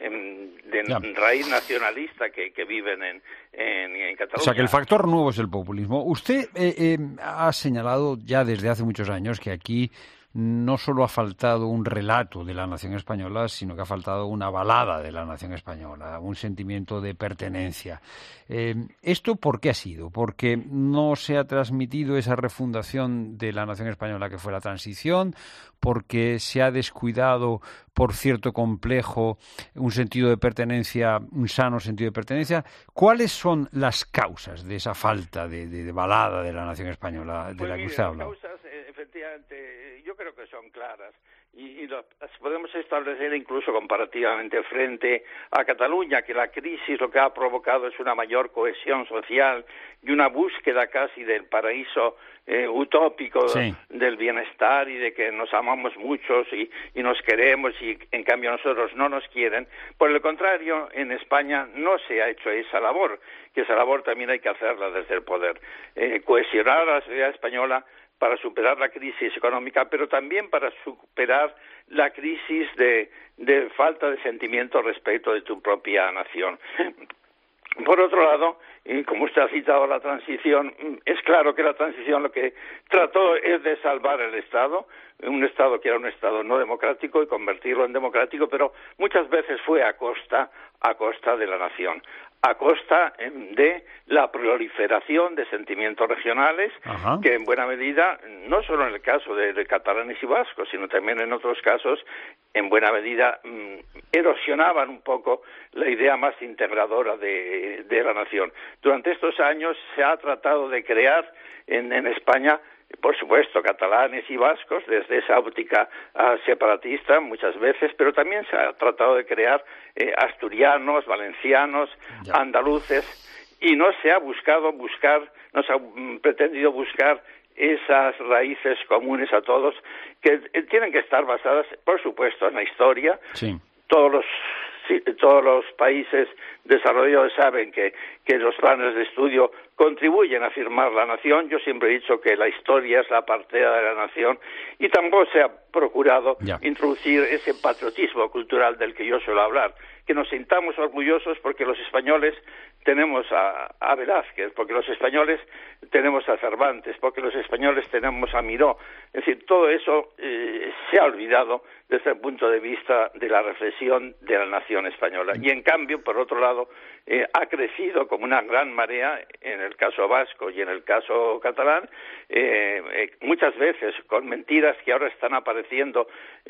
de raíz nacionalista que viven en Cataluña. O sea, que el factor nuevo es el populismo. Usted ha señalado ya desde hace muchos años que aquí no solo ha faltado un relato de la nación española, sino que ha faltado una balada de la nación española, un sentimiento de pertenencia. ¿Esto por qué ha sido? ¿Porque no se ha transmitido esa refundación de la nación española que fue la transición? ¿Porque se ha descuidado por cierto complejo un sentido de pertenencia, un sano sentido de pertenencia? ¿Cuáles son las causas de esa falta de balada de la nación española de la que usted habla? Las causas, efectivamente, yo creo que son claras y las podemos establecer incluso comparativamente frente a Cataluña, que la crisis lo que ha provocado es una mayor cohesión social y una búsqueda casi del paraíso utópico del bienestar y de que nos amamos muchos y nos queremos y en cambio nosotros no nos quieren. Por el contrario, en España no se ha hecho esa labor, que esa labor también hay que hacerla desde el poder. Cohesionar a la sociedad española para superar la crisis económica, pero también para superar la crisis de falta de sentimiento respecto de tu propia nación. Por otro lado, y como usted ha citado la transición, es claro que la transición lo que trató es de salvar el Estado, un Estado que era un Estado no democrático, y convertirlo en democrático, pero muchas veces fue a costa de la nación, a costa de la proliferación de sentimientos regionales que en buena medida, no solo en el caso de catalanes y vascos, sino también en otros casos, en buena medida erosionaban un poco la idea más integradora de la nación. Durante estos años se ha tratado de crear en España, por supuesto, catalanes y vascos, desde esa óptica separatista muchas veces, pero también se ha tratado de crear asturianos, valencianos, andaluces, y no se ha pretendido buscar esas raíces comunes a todos, que tienen que estar basadas, por supuesto, en la historia. Todos los países desarrollados saben que los planes de estudio contribuyen a afirmar la nación. Yo siempre he dicho que la historia es la partera de la nación y tampoco se ha procurado introducir ese patriotismo cultural del que yo suelo hablar, que nos sintamos orgullosos porque los españoles tenemos a Velázquez, porque los españoles tenemos a Cervantes, porque los españoles tenemos a Miró. Es decir, todo eso se ha olvidado desde el punto de vista de la reflexión de la nación española. Y en cambio, por otro lado, ha crecido como una gran marea, en el caso vasco y en el caso catalán, muchas veces con mentiras que ahora están apareciendo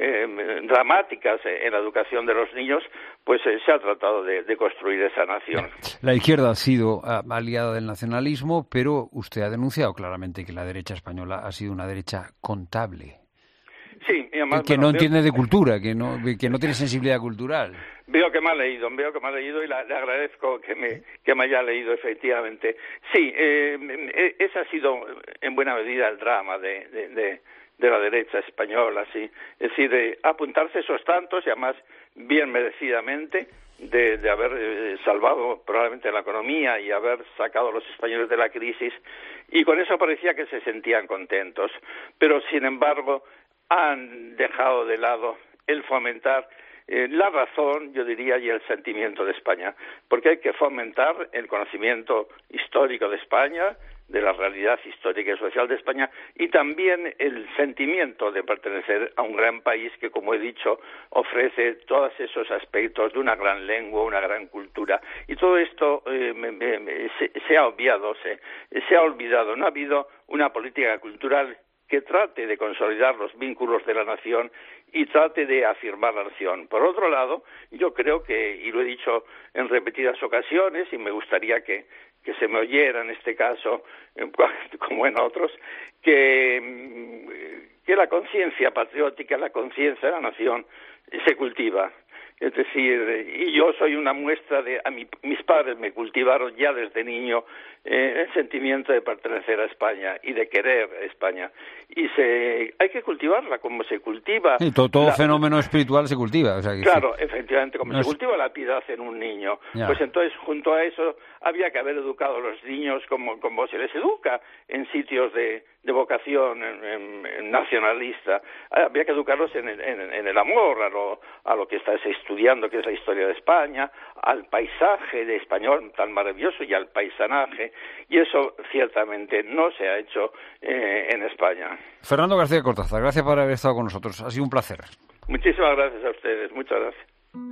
dramáticas en la educación de los niños, pues se ha tratado de construir esa nación. La izquierda ha sido aliada del nacionalismo, pero usted ha denunciado claramente que la derecha española ha sido una derecha contable. Sí, y además, que no entiende de cultura, que no tiene sensibilidad cultural. Veo que me ha leído y le agradezco que me haya leído, efectivamente. Sí, ese ha sido en buena medida el drama de la derecha española, sí. Es decir, apuntarse esos tantos y además bien merecidamente de haber salvado probablemente la economía y haber sacado a los españoles de la crisis, y con eso parecía que se sentían contentos. Pero, sin embargo, han dejado de lado el fomentar la razón, yo diría, y el sentimiento de España, porque hay que fomentar el conocimiento histórico de España, de la realidad histórica y social de España, y también el sentimiento de pertenecer a un gran país que, como he dicho, ofrece todos esos aspectos de una gran lengua, una gran cultura. Y todo esto se ha obviado, se ha olvidado. No ha habido una política cultural que trate de consolidar los vínculos de la nación y trate de afirmar la nación. Por otro lado, yo creo que, y lo he dicho en repetidas ocasiones, y me gustaría que se me oyera en este caso, como en otros, que la conciencia patriótica, la conciencia de la nación, se cultiva. Es decir, y yo soy una muestra de... mis padres me cultivaron ya desde niño el sentimiento de pertenecer a España y de querer a España. Y hay que cultivarla como se cultiva... Y todo fenómeno espiritual se cultiva. O sea, claro, efectivamente, como se cultiva la piedad en un niño. Ya. Pues entonces, junto a eso, había que haber educado a los niños como se les educa en sitios de vocación nacionalista. Había que educarlos en el amor a lo que está estudiando, que es la historia de España, al paisaje de español tan maravilloso y al paisanaje, y eso ciertamente no se ha hecho en España. Fernando García Cortázar, gracias por haber estado con nosotros. Ha sido un placer. Muchísimas gracias a ustedes. Muchas gracias.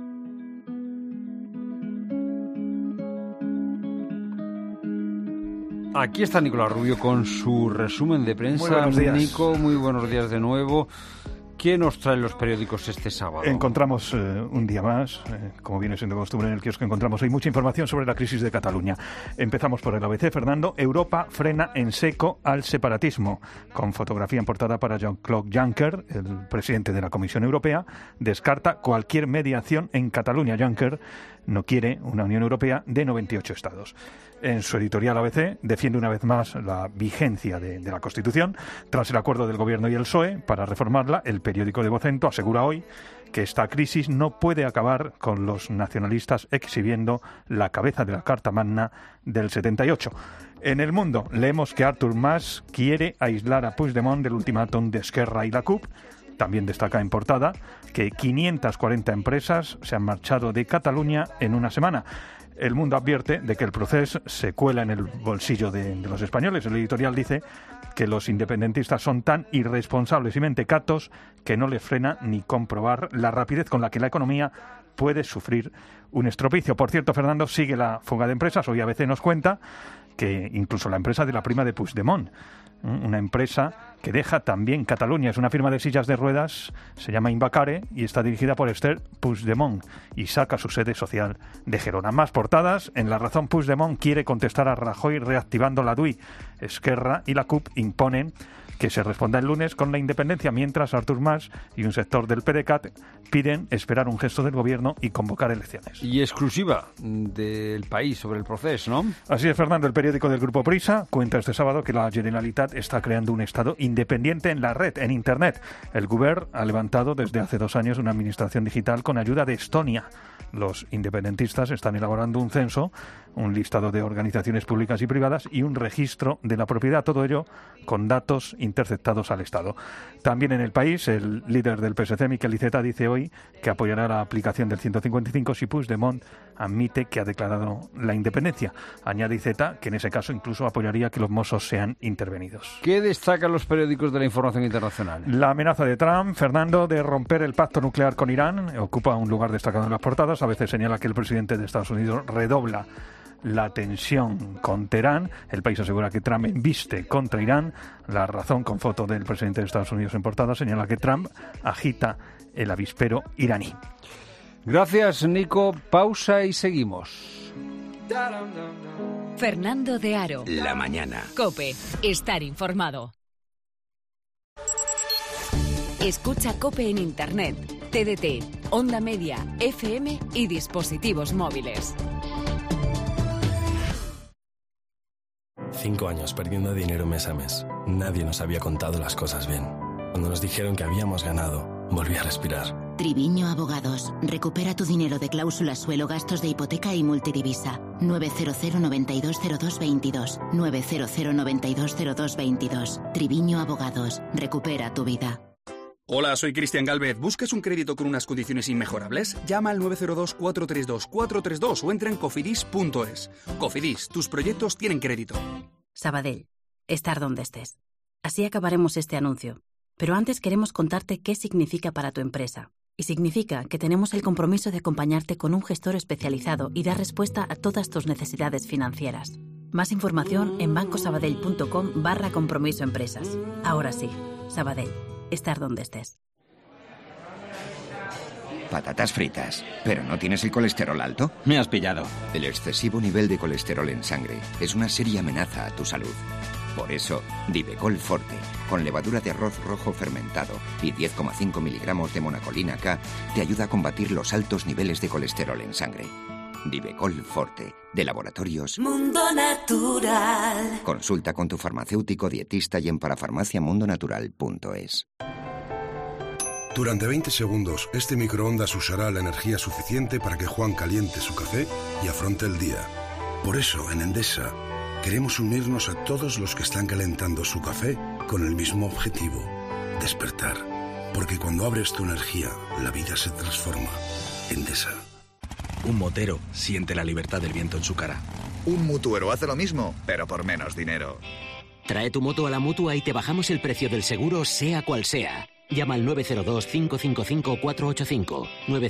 Aquí está Nicolás Rubio con su resumen de prensa. Muy buenos días. Nico, muy buenos días de nuevo. ¿Qué nos traen los periódicos este sábado? Encontramos un día más, como viene siendo costumbre en el kiosco, encontramos hoy mucha información sobre la crisis de Cataluña. Empezamos por el ABC, Fernando. Europa frena en seco al separatismo. Con fotografía en portada para Jean-Claude Juncker, el presidente de la Comisión Europea, descarta cualquier mediación en Cataluña. Juncker no quiere una Unión Europea de 98 estados. En su editorial ABC defiende una vez más la vigencia de la Constitución. Tras el acuerdo del Gobierno y el PSOE para reformarla, el periódico de Vocento asegura hoy que esta crisis no puede acabar con los nacionalistas exhibiendo la cabeza de la Carta Magna del 78. En El Mundo leemos que Artur Mas quiere aislar a Puigdemont del ultimátum de Esquerra y la CUP. También destaca en portada que 540 empresas se han marchado de Cataluña en una semana. El Mundo advierte de que el proceso se cuela en el bolsillo de los españoles. El editorial dice que los independentistas son tan irresponsables y mentecatos que no les frena ni comprobar la rapidez con la que la economía puede sufrir un estropicio. Por cierto, Fernando, sigue la fuga de empresas. Hoy ABC nos cuenta que incluso la empresa de la prima de Puigdemont, una empresa que deja también Cataluña, es una firma de sillas de ruedas, se llama Invacare y está dirigida por Esther Puigdemont y saca su sede social de Gerona. Más portadas. En La Razón, Puigdemont quiere contestar a Rajoy reactivando la DUI. Esquerra y la CUP imponen que se responda el lunes con la independencia, mientras Artur Mas y un sector del PDeCAT piden esperar un gesto del gobierno y convocar elecciones. Y exclusiva del País sobre el proceso, ¿no? Así es, Fernando. El periódico del Grupo Prisa cuenta este sábado que la Generalitat está creando un Estado independiente en la red, en Internet. El Govern ha levantado desde hace 2 años una administración digital con ayuda de Estonia. Los independentistas están elaborando un censo, un listado de organizaciones públicas y privadas y un registro de la propiedad, todo ello con datos interceptados al Estado. También en El País, el líder del PSC, Miquel Iceta, dice hoy que apoyará la aplicación del 155 si Puigdemont admite que ha declarado la independencia. Añade Iceta que en ese caso incluso apoyaría que los Mossos sean intervenidos. ¿Qué destacan los periódicos de la información internacional? La amenaza de Trump, Fernando, de romper el pacto nuclear con Irán ocupa un lugar destacado en las portadas. A veces señala que el presidente de Estados Unidos redobla la tensión con Teherán. El País asegura que Trump embiste contra Irán. La Razón, con foto del presidente de Estados Unidos en portada, señala que Trump agita el avispero iraní. Gracias, Nico. Pausa y seguimos. Fernando de Aro. La mañana. COPE. Estar informado. Escucha COPE en Internet, TDT, Onda Media, FM y dispositivos móviles. 5 años perdiendo dinero mes a mes. Nadie nos había contado las cosas bien. Cuando nos dijeron que habíamos ganado, volví a respirar. Triviño Abogados. Recupera tu dinero de cláusula suelo, gastos de hipoteca y multidivisa. 900 9202 22. 900 9202 22. Triviño Abogados. Recupera tu vida. Hola, soy Cristian Gálvez. ¿Buscas un crédito con unas condiciones inmejorables? Llama al 902-432-432 o entra en cofidis.es. Cofidis, tus proyectos tienen crédito. Sabadell, estar donde estés. Así acabaremos este anuncio. Pero antes queremos contarte qué significa para tu empresa. Y significa que tenemos el compromiso de acompañarte con un gestor especializado y dar respuesta a todas tus necesidades financieras. Más información en bancosabadell.com/compromiso empresas. Ahora sí, Sabadell, estar donde estés. Patatas fritas. ¿Pero no tienes el colesterol alto? Me has pillado. El excesivo nivel de colesterol en sangre es una seria amenaza a tu salud. Por eso, Divecol Forte, con levadura de arroz rojo fermentado y 10,5 miligramos de monacolina K, te ayuda a combatir los altos niveles de colesterol en sangre. Divecol Forte, de Laboratorios Mundo Natural. Consulta con tu farmacéutico dietista y en parafarmaciamundonatural.es. Durante 20 segundos, este microondas usará la energía suficiente para que Juan caliente su café y afronte el día. Por eso, en Endesa, queremos unirnos a todos los que están calentando su café con el mismo objetivo: despertar. Porque cuando abres tu energía, la vida se transforma. Endesa. Un motero siente la libertad del viento en su cara. Un mutuero hace lo mismo, pero por menos dinero. Trae tu moto a la Mutua y te bajamos el precio del seguro, sea cual sea. Llama al 902-555-485.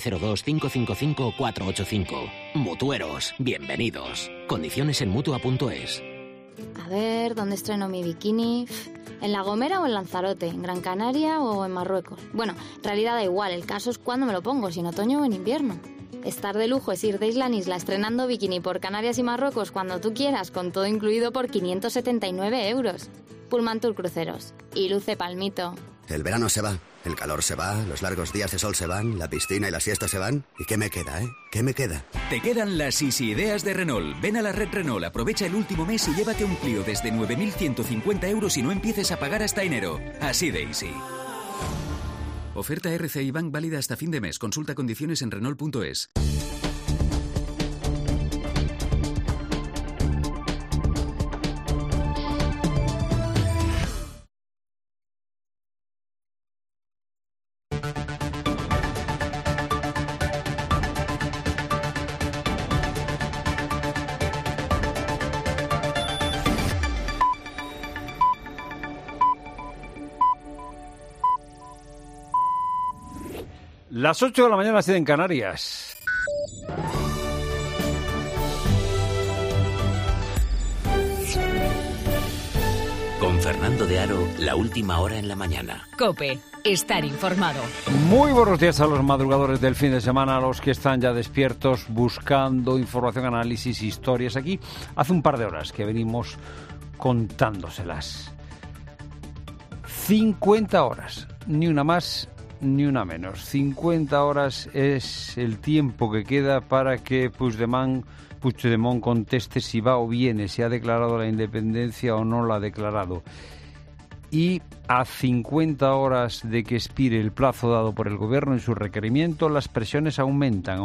902-555-485. Mutueros, bienvenidos. Condiciones en Mutua.es. A ver, ¿dónde estreno mi bikini? ¿En La Gomera o en Lanzarote? ¿En Gran Canaria o en Marruecos? Bueno, en realidad da igual, el caso es cuándo me lo pongo, si en otoño o en invierno. Estar de lujo es ir de isla en isla estrenando bikini por Canarias y Marruecos cuando tú quieras, con todo incluido por 579 euros. Pullman Tour Cruceros. Y luce palmito. El verano se va, el calor se va, los largos días de sol se van, la piscina y la siesta se van. ¿Y qué me queda, ¿Qué me queda? Te quedan las Easy Ideas de Renault. Ven a la red Renault, aprovecha el último mes y llévate un Clio desde 9.150 euros y no empieces a pagar hasta enero. Así de easy. Oferta RCI Bank válida hasta fin de mes. Consulta condiciones en Renault.es. Las 8 de la mañana, 7 en Canarias. Con Fernando de Aro, la última hora en la mañana. COPE, estar informado. Muy buenos días a los madrugadores del fin de semana, a los que están ya despiertos buscando información, análisis, historias. Aquí hace un par de horas que venimos contándoselas. 50 horas, ni una más ni una menos. 50 horas es el tiempo que queda para que Puigdemont conteste si va o viene, si ha declarado la independencia o no la ha declarado. Y a 50 horas de que expire el plazo dado por el gobierno en su requerimiento, las presiones aumentan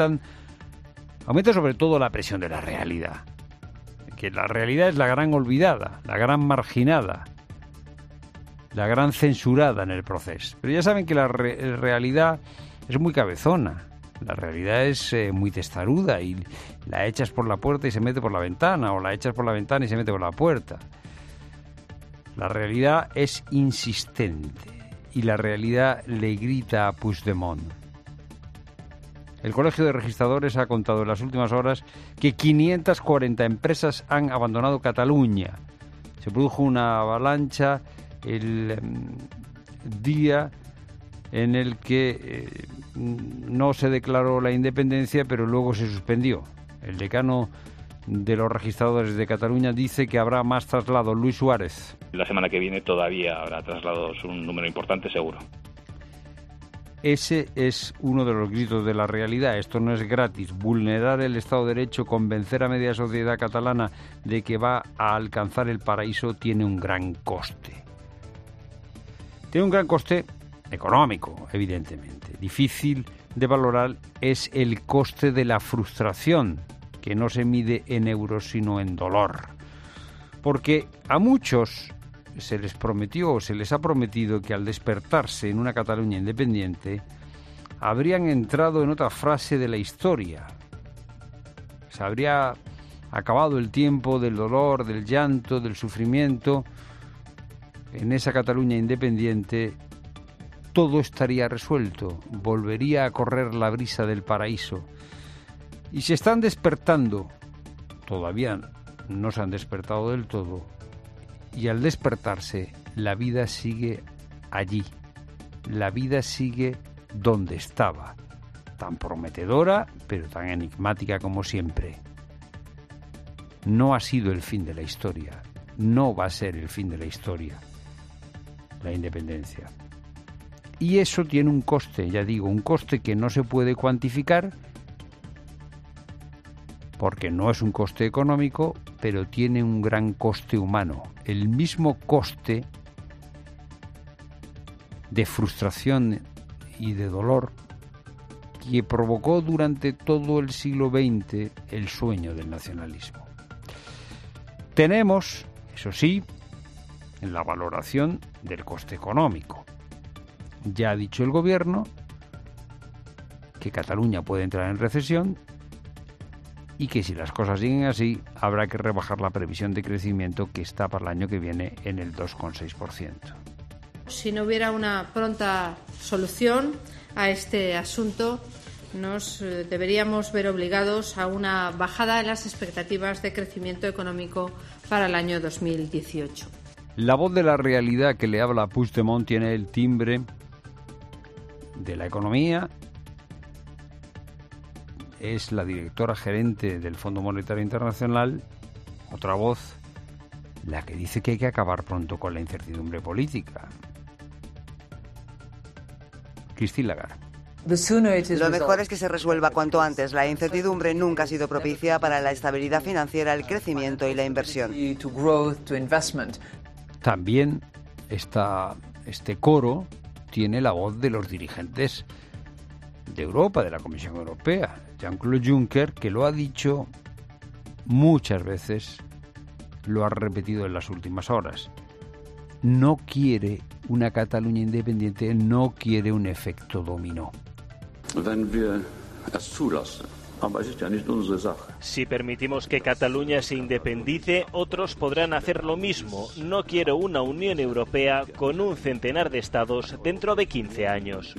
sobre todo la presión de la realidad. Que la realidad es la gran olvidada, la gran marginada, la gran censurada en el proceso. Pero ya saben que la realidad es muy cabezona. La realidad es muy testaruda y la echas por la puerta y se mete por la ventana, o la echas por la ventana y se mete por la puerta. La realidad es insistente y la realidad le grita a Puigdemont. El Colegio de Registradores ha contado en las últimas horas que 540 empresas han abandonado Cataluña. Se produjo una avalancha el día en el que no se declaró la independencia, pero luego se suspendió. El decano de los registradores de Cataluña dice que habrá más traslados. Luis Suárez. La semana que viene todavía habrá traslados, un número importante seguro. Ese es uno de los gritos de la realidad. Esto no es gratis. Vulnerar el Estado de Derecho, convencer a media sociedad catalana de que va a alcanzar el paraíso, tiene un gran coste. Tiene un gran coste económico, evidentemente. Difícil de valorar es el coste de la frustración, que no se mide en euros sino en dolor. Porque a muchos se les prometió o se les ha prometido que al despertarse en una Cataluña independiente habrían entrado en otra fase de la historia. Se habría acabado el tiempo del dolor, del llanto, del sufrimiento. En esa Cataluña independiente todo estaría resuelto, volvería a correr la brisa del paraíso. Y se están despertando, todavía no se han despertado del todo y al despertarse la vida sigue allí, la vida sigue donde estaba, tan prometedora pero tan enigmática como siempre. No ha sido el fin de la historia, no va a ser el fin de la historia, la independencia. Y eso tiene un coste, ya digo, un coste que no se puede cuantificar porque no es un coste económico, pero tiene un gran coste humano, el mismo coste de frustración y de dolor que provocó durante todo el siglo XX el sueño del nacionalismo. Tenemos, eso sí, la valoración del coste económico. Ya ha dicho el gobierno que Cataluña puede entrar en recesión y que si las cosas siguen así habrá que rebajar la previsión de crecimiento que está para el año que viene en el 2,6%. Si no hubiera una pronta solución a este asunto, nos deberíamos ver obligados a una bajada en las expectativas de crecimiento económico para el año 2018. La voz de la realidad que le habla a Puigdemont tiene el timbre de la economía. Es la directora gerente del Fondo Monetario Internacional, otra voz, la que dice que hay que acabar pronto con la incertidumbre política. Christine Lagarde. Lo mejor es que se resuelva cuanto antes. La incertidumbre nunca ha sido propicia para la estabilidad financiera, el crecimiento y la inversión. También este coro tiene la voz de los dirigentes de Europa, de la Comisión Europea. Jean-Claude Juncker, que lo ha dicho muchas veces, lo ha repetido en las últimas horas. No quiere una Cataluña independiente, no quiere un efecto dominó. Si permitimos que Cataluña se independice, otros podrán hacer lo mismo. No quiero una Unión Europea con un centenar de estados dentro de 15 años.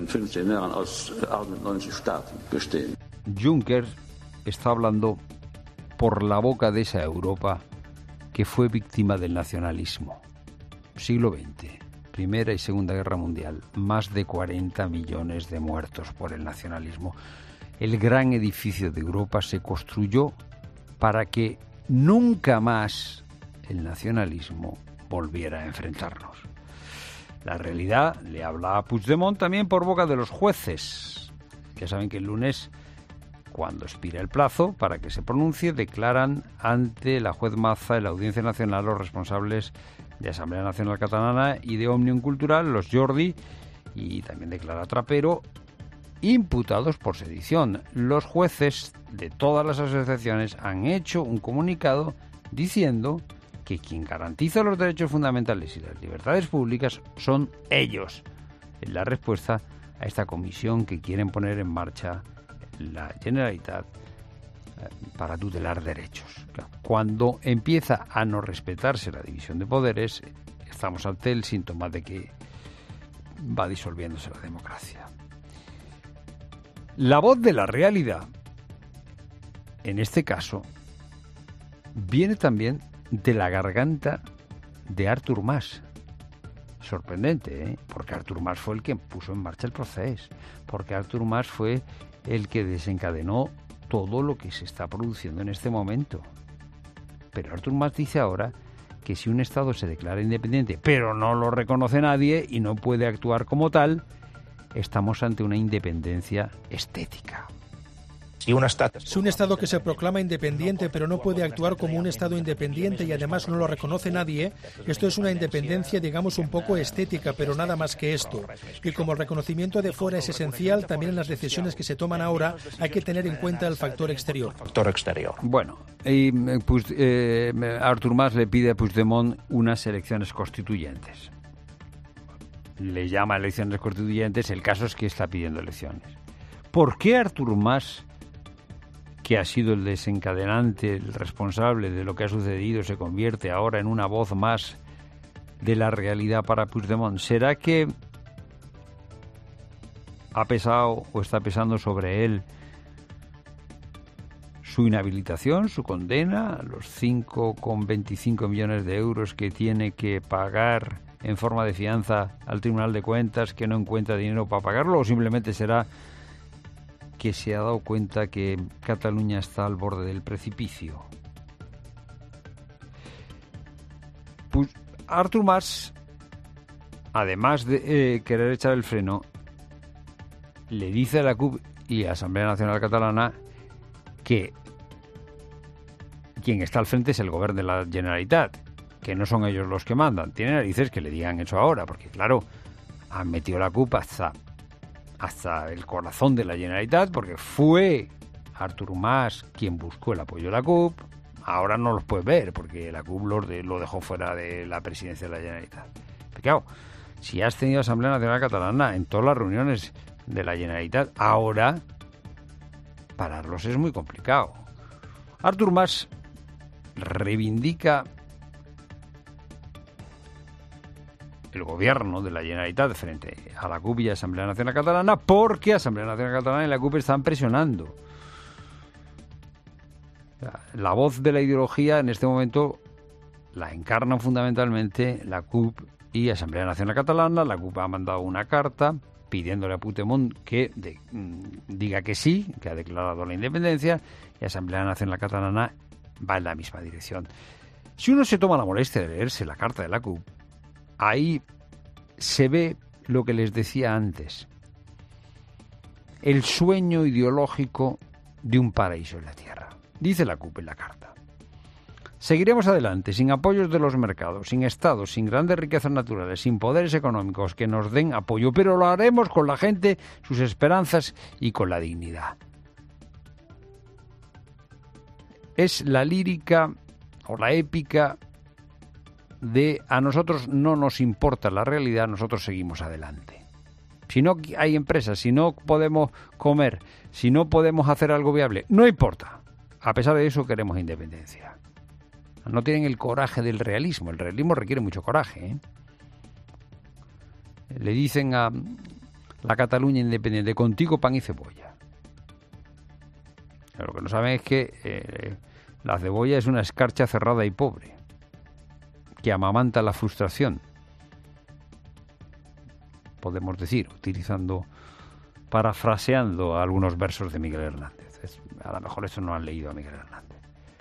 Juncker está hablando por la boca de esa Europa que fue víctima del nacionalismo. Siglo XX, Primera y Segunda Guerra Mundial, más de 40 millones de muertos por el nacionalismo. El gran edificio de Europa se construyó para que nunca más el nacionalismo volviera a enfrentarnos. La realidad le habla a Puigdemont también por boca de los jueces. Ya saben que el lunes, cuando expira el plazo para que se pronuncie, declaran ante la juez Maza en la Audiencia Nacional los responsables de Asamblea Nacional Catalana y de Òmnium Cultural, los Jordi, y también declara Trapero, imputados por sedición. Los jueces de todas las asociaciones han hecho un comunicado diciendo que quien garantiza los derechos fundamentales y las libertades públicas son ellos, en la respuesta a esta comisión que quieren poner en marcha la Generalitat para tutelar derechos. Cuando empieza a no respetarse la división de poderes, estamos ante el síntoma de que va disolviéndose la democracia. La voz de la realidad, en este caso, viene también de la garganta de Artur Mas. Sorprendente, ¿eh? Porque Artur Mas fue el que puso en marcha el proceso, porque Artur Mas fue el que desencadenó todo lo que se está produciendo en este momento. Pero Artur Mas dice ahora que si un Estado se declara independiente, pero no lo reconoce nadie y no puede actuar como tal, estamos ante una independencia estética. Si un Estado que se proclama independiente pero no puede actuar como un Estado independiente y además no lo reconoce nadie, esto es una independencia, digamos, un poco estética, pero nada más que esto. Y como el reconocimiento de fuera es esencial, también en las decisiones que se toman ahora hay que tener en cuenta el factor exterior. Bueno, Artur Mas le pide a Puigdemont unas elecciones constituyentes. Le llama elecciones constituyentes, el caso es que está pidiendo elecciones. ¿Por qué Artur Mas, que ha sido el desencadenante, el responsable de lo que ha sucedido, se convierte ahora en una voz más de la realidad para Puigdemont? ¿Será que ha pesado o está pesando sobre él su inhabilitación, su condena, los 5,25 millones de euros que tiene que pagar en forma de fianza al Tribunal de Cuentas, que no encuentra dinero para pagarlo, o simplemente será que se ha dado cuenta que Cataluña está al borde del precipicio. Pues Artur Mas, además de querer echar el freno, le dice a la CUP y a la Asamblea Nacional Catalana que quien está al frente es el Govern de la Generalitat, que no son ellos los que mandan. Tiene narices que le digan eso ahora, porque claro, han metido la CUP hasta el corazón de la Generalitat, porque fue Artur Mas quien buscó el apoyo de la CUP. Ahora no los puedes ver, porque la CUP lo dejó fuera de la presidencia de la Generalitat. Pero claro, si has tenido Asamblea Nacional Catalana en todas las reuniones de la Generalitat, ahora pararlos es muy complicado. Artur Mas reivindica el gobierno de la Generalitat frente a la CUP y a Asamblea Nacional Catalana, porque Asamblea Nacional Catalana y la CUP están presionando. La voz de la ideología en este momento la encarnan fundamentalmente la CUP y Asamblea Nacional Catalana. La CUP ha mandado una carta pidiéndole a Puigdemont que diga que sí, que ha declarado la independencia, y Asamblea Nacional Catalana va en la misma dirección. Si uno se toma la molestia de leerse la carta de la CUP, ahí se ve lo que les decía antes, el sueño ideológico de un paraíso en la tierra. Dice la CUP en la carta: seguiremos adelante sin apoyos de los mercados, sin estados, sin grandes riquezas naturales, sin poderes económicos que nos den apoyo, pero lo haremos con la gente, sus esperanzas y con la dignidad. Es la lírica o la épica de a nosotros no nos importa la realidad, nosotros seguimos adelante. Si no hay empresas, si no podemos comer, si no podemos hacer algo viable, no importa. A pesar de eso queremos independencia. No tienen el coraje del realismo. El realismo requiere mucho coraje, ¿eh? Le dicen a la Cataluña independiente: contigo pan y cebolla. Lo que no saben es que la cebolla es una escarcha cerrada y pobre, que amamanta la frustración, podemos decir, parafraseando algunos versos de Miguel Hernández. A lo mejor esto no han leído a Miguel Hernández.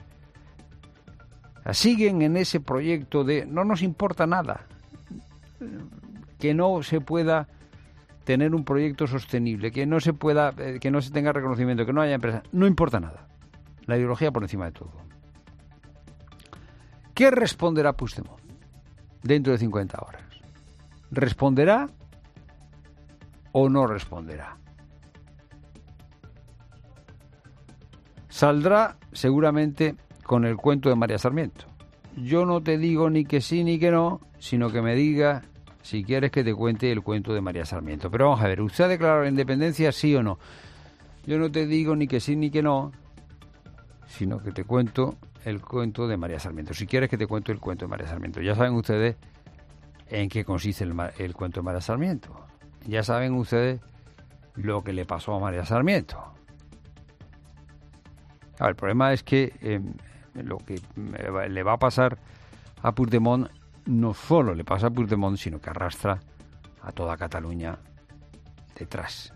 Siguen en ese proyecto de no nos importa nada, que no se pueda tener un proyecto sostenible, que no se tenga reconocimiento, que no haya empresa. No importa nada. La ideología por encima de todo. ¿Qué responderá Puigdemont dentro de 50 horas? ¿Responderá o no responderá? Saldrá seguramente con el cuento de María Sarmiento. Yo no te digo ni que sí ni que no, sino que me diga si quieres que te cuente el cuento de María Sarmiento. Pero vamos a ver, ¿usted ha declarado la independencia, sí o no? Yo no te digo ni que sí ni que no, sino que te cuento el cuento de María Sarmiento. Si quieres que te cuente el cuento de María Sarmiento. Ya saben ustedes en qué consiste el cuento de María Sarmiento. Ya saben ustedes lo que le pasó a María Sarmiento. El problema es que lo que le va a pasar a Puigdemont no solo le pasa a Puigdemont, sino que arrastra a toda Cataluña detrás.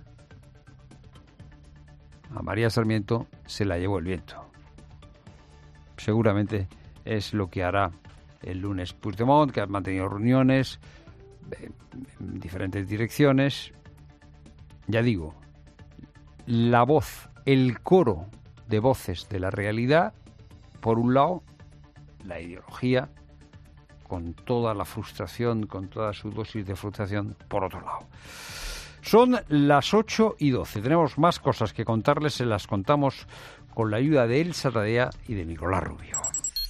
A María Sarmiento se la llevó el viento. Seguramente es lo que hará el lunes Puigdemont, que ha mantenido reuniones en diferentes direcciones. Ya digo, la voz, el coro de voces de la realidad, por un lado, la ideología, con toda la frustración, con toda su dosis de frustración, por otro lado. Son las 8:12. Tenemos más cosas que contarles, se las contamos con la ayuda de Elsa Tadea y de Nicolás Rubio.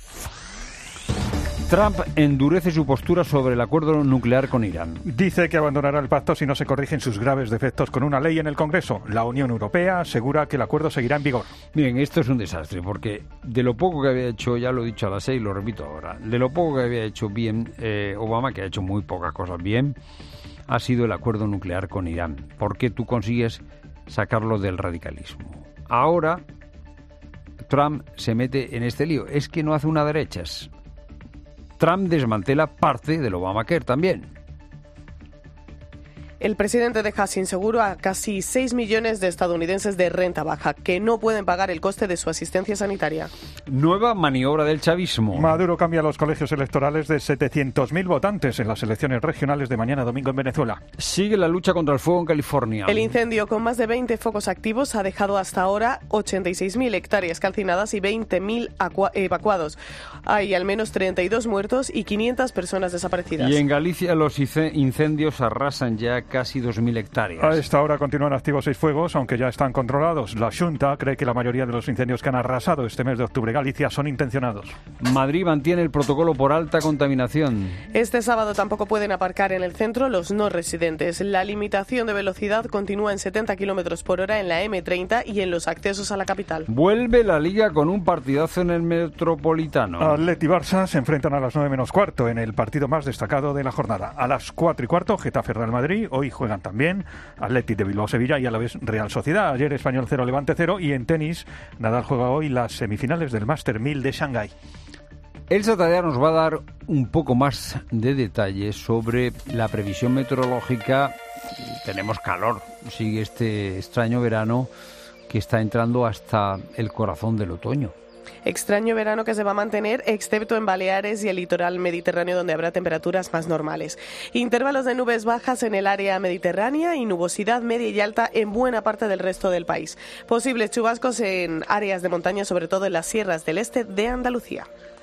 Trump endurece su postura sobre el acuerdo nuclear con Irán. Dice que abandonará el pacto si no se corrigen sus graves defectos con una ley en el Congreso. La Unión Europea asegura que el acuerdo seguirá en vigor. Bien, esto es un desastre, porque de lo poco que había hecho, ya lo he dicho a las 6, lo repito ahora, de lo poco que había hecho bien Obama, que ha hecho muy pocas cosas bien, ha sido el acuerdo nuclear con Irán, porque tú consigues sacarlo del radicalismo. Ahora Trump se mete en este lío. Es que no hace una derechas. Trump desmantela parte del Obamacare también. El presidente deja sin seguro a casi 6 millones de estadounidenses de renta baja que no pueden pagar el coste de su asistencia sanitaria. Nueva maniobra del chavismo. Maduro cambia los colegios electorales de 700.000 votantes en las elecciones regionales de mañana domingo en Venezuela. Sigue la lucha contra el fuego en California. El incendio, con más de 20 focos activos, ha dejado hasta ahora 86.000 hectáreas calcinadas y 20.000 evacuados. Hay al menos 32 muertos y 500 personas desaparecidas. Y en Galicia los incendios arrasan ya casi 2.000 hectáreas. A esta hora continúan activos 6 fuegos, aunque ya están controlados. La Xunta cree que la mayoría de los incendios que han arrasado este mes de octubre Galicia son intencionados. Madrid mantiene el protocolo por alta contaminación. Este sábado tampoco pueden aparcar en el centro los no residentes. La limitación de velocidad continúa en 70 km por hora en la M30 y en los accesos a la capital. Vuelve la Liga con un partidazo en el Metropolitano. Atleti y Barça se enfrentan a las 9 menos cuarto en el partido más destacado de la jornada. A las 4 y cuarto, Getafe Real Madrid. Hoy juegan también Atleti de Bilbao Sevilla y a la vez Real Sociedad. Ayer Español 0, Levante 0. Y en tenis, Nadal juega hoy las semifinales del Master 1000 de Shanghái. Elsa Tadea nos va a dar un poco más de detalles sobre la previsión meteorológica. Tenemos calor. Sigue este extraño verano que está entrando hasta el corazón del otoño. Extraño verano que se va a mantener, excepto en Baleares y el litoral mediterráneo, donde habrá temperaturas más normales. Intervalos de nubes bajas en el área mediterránea y nubosidad media y alta en buena parte del resto del país. Posibles chubascos en áreas de montaña, sobre todo en las sierras del este de Andalucía.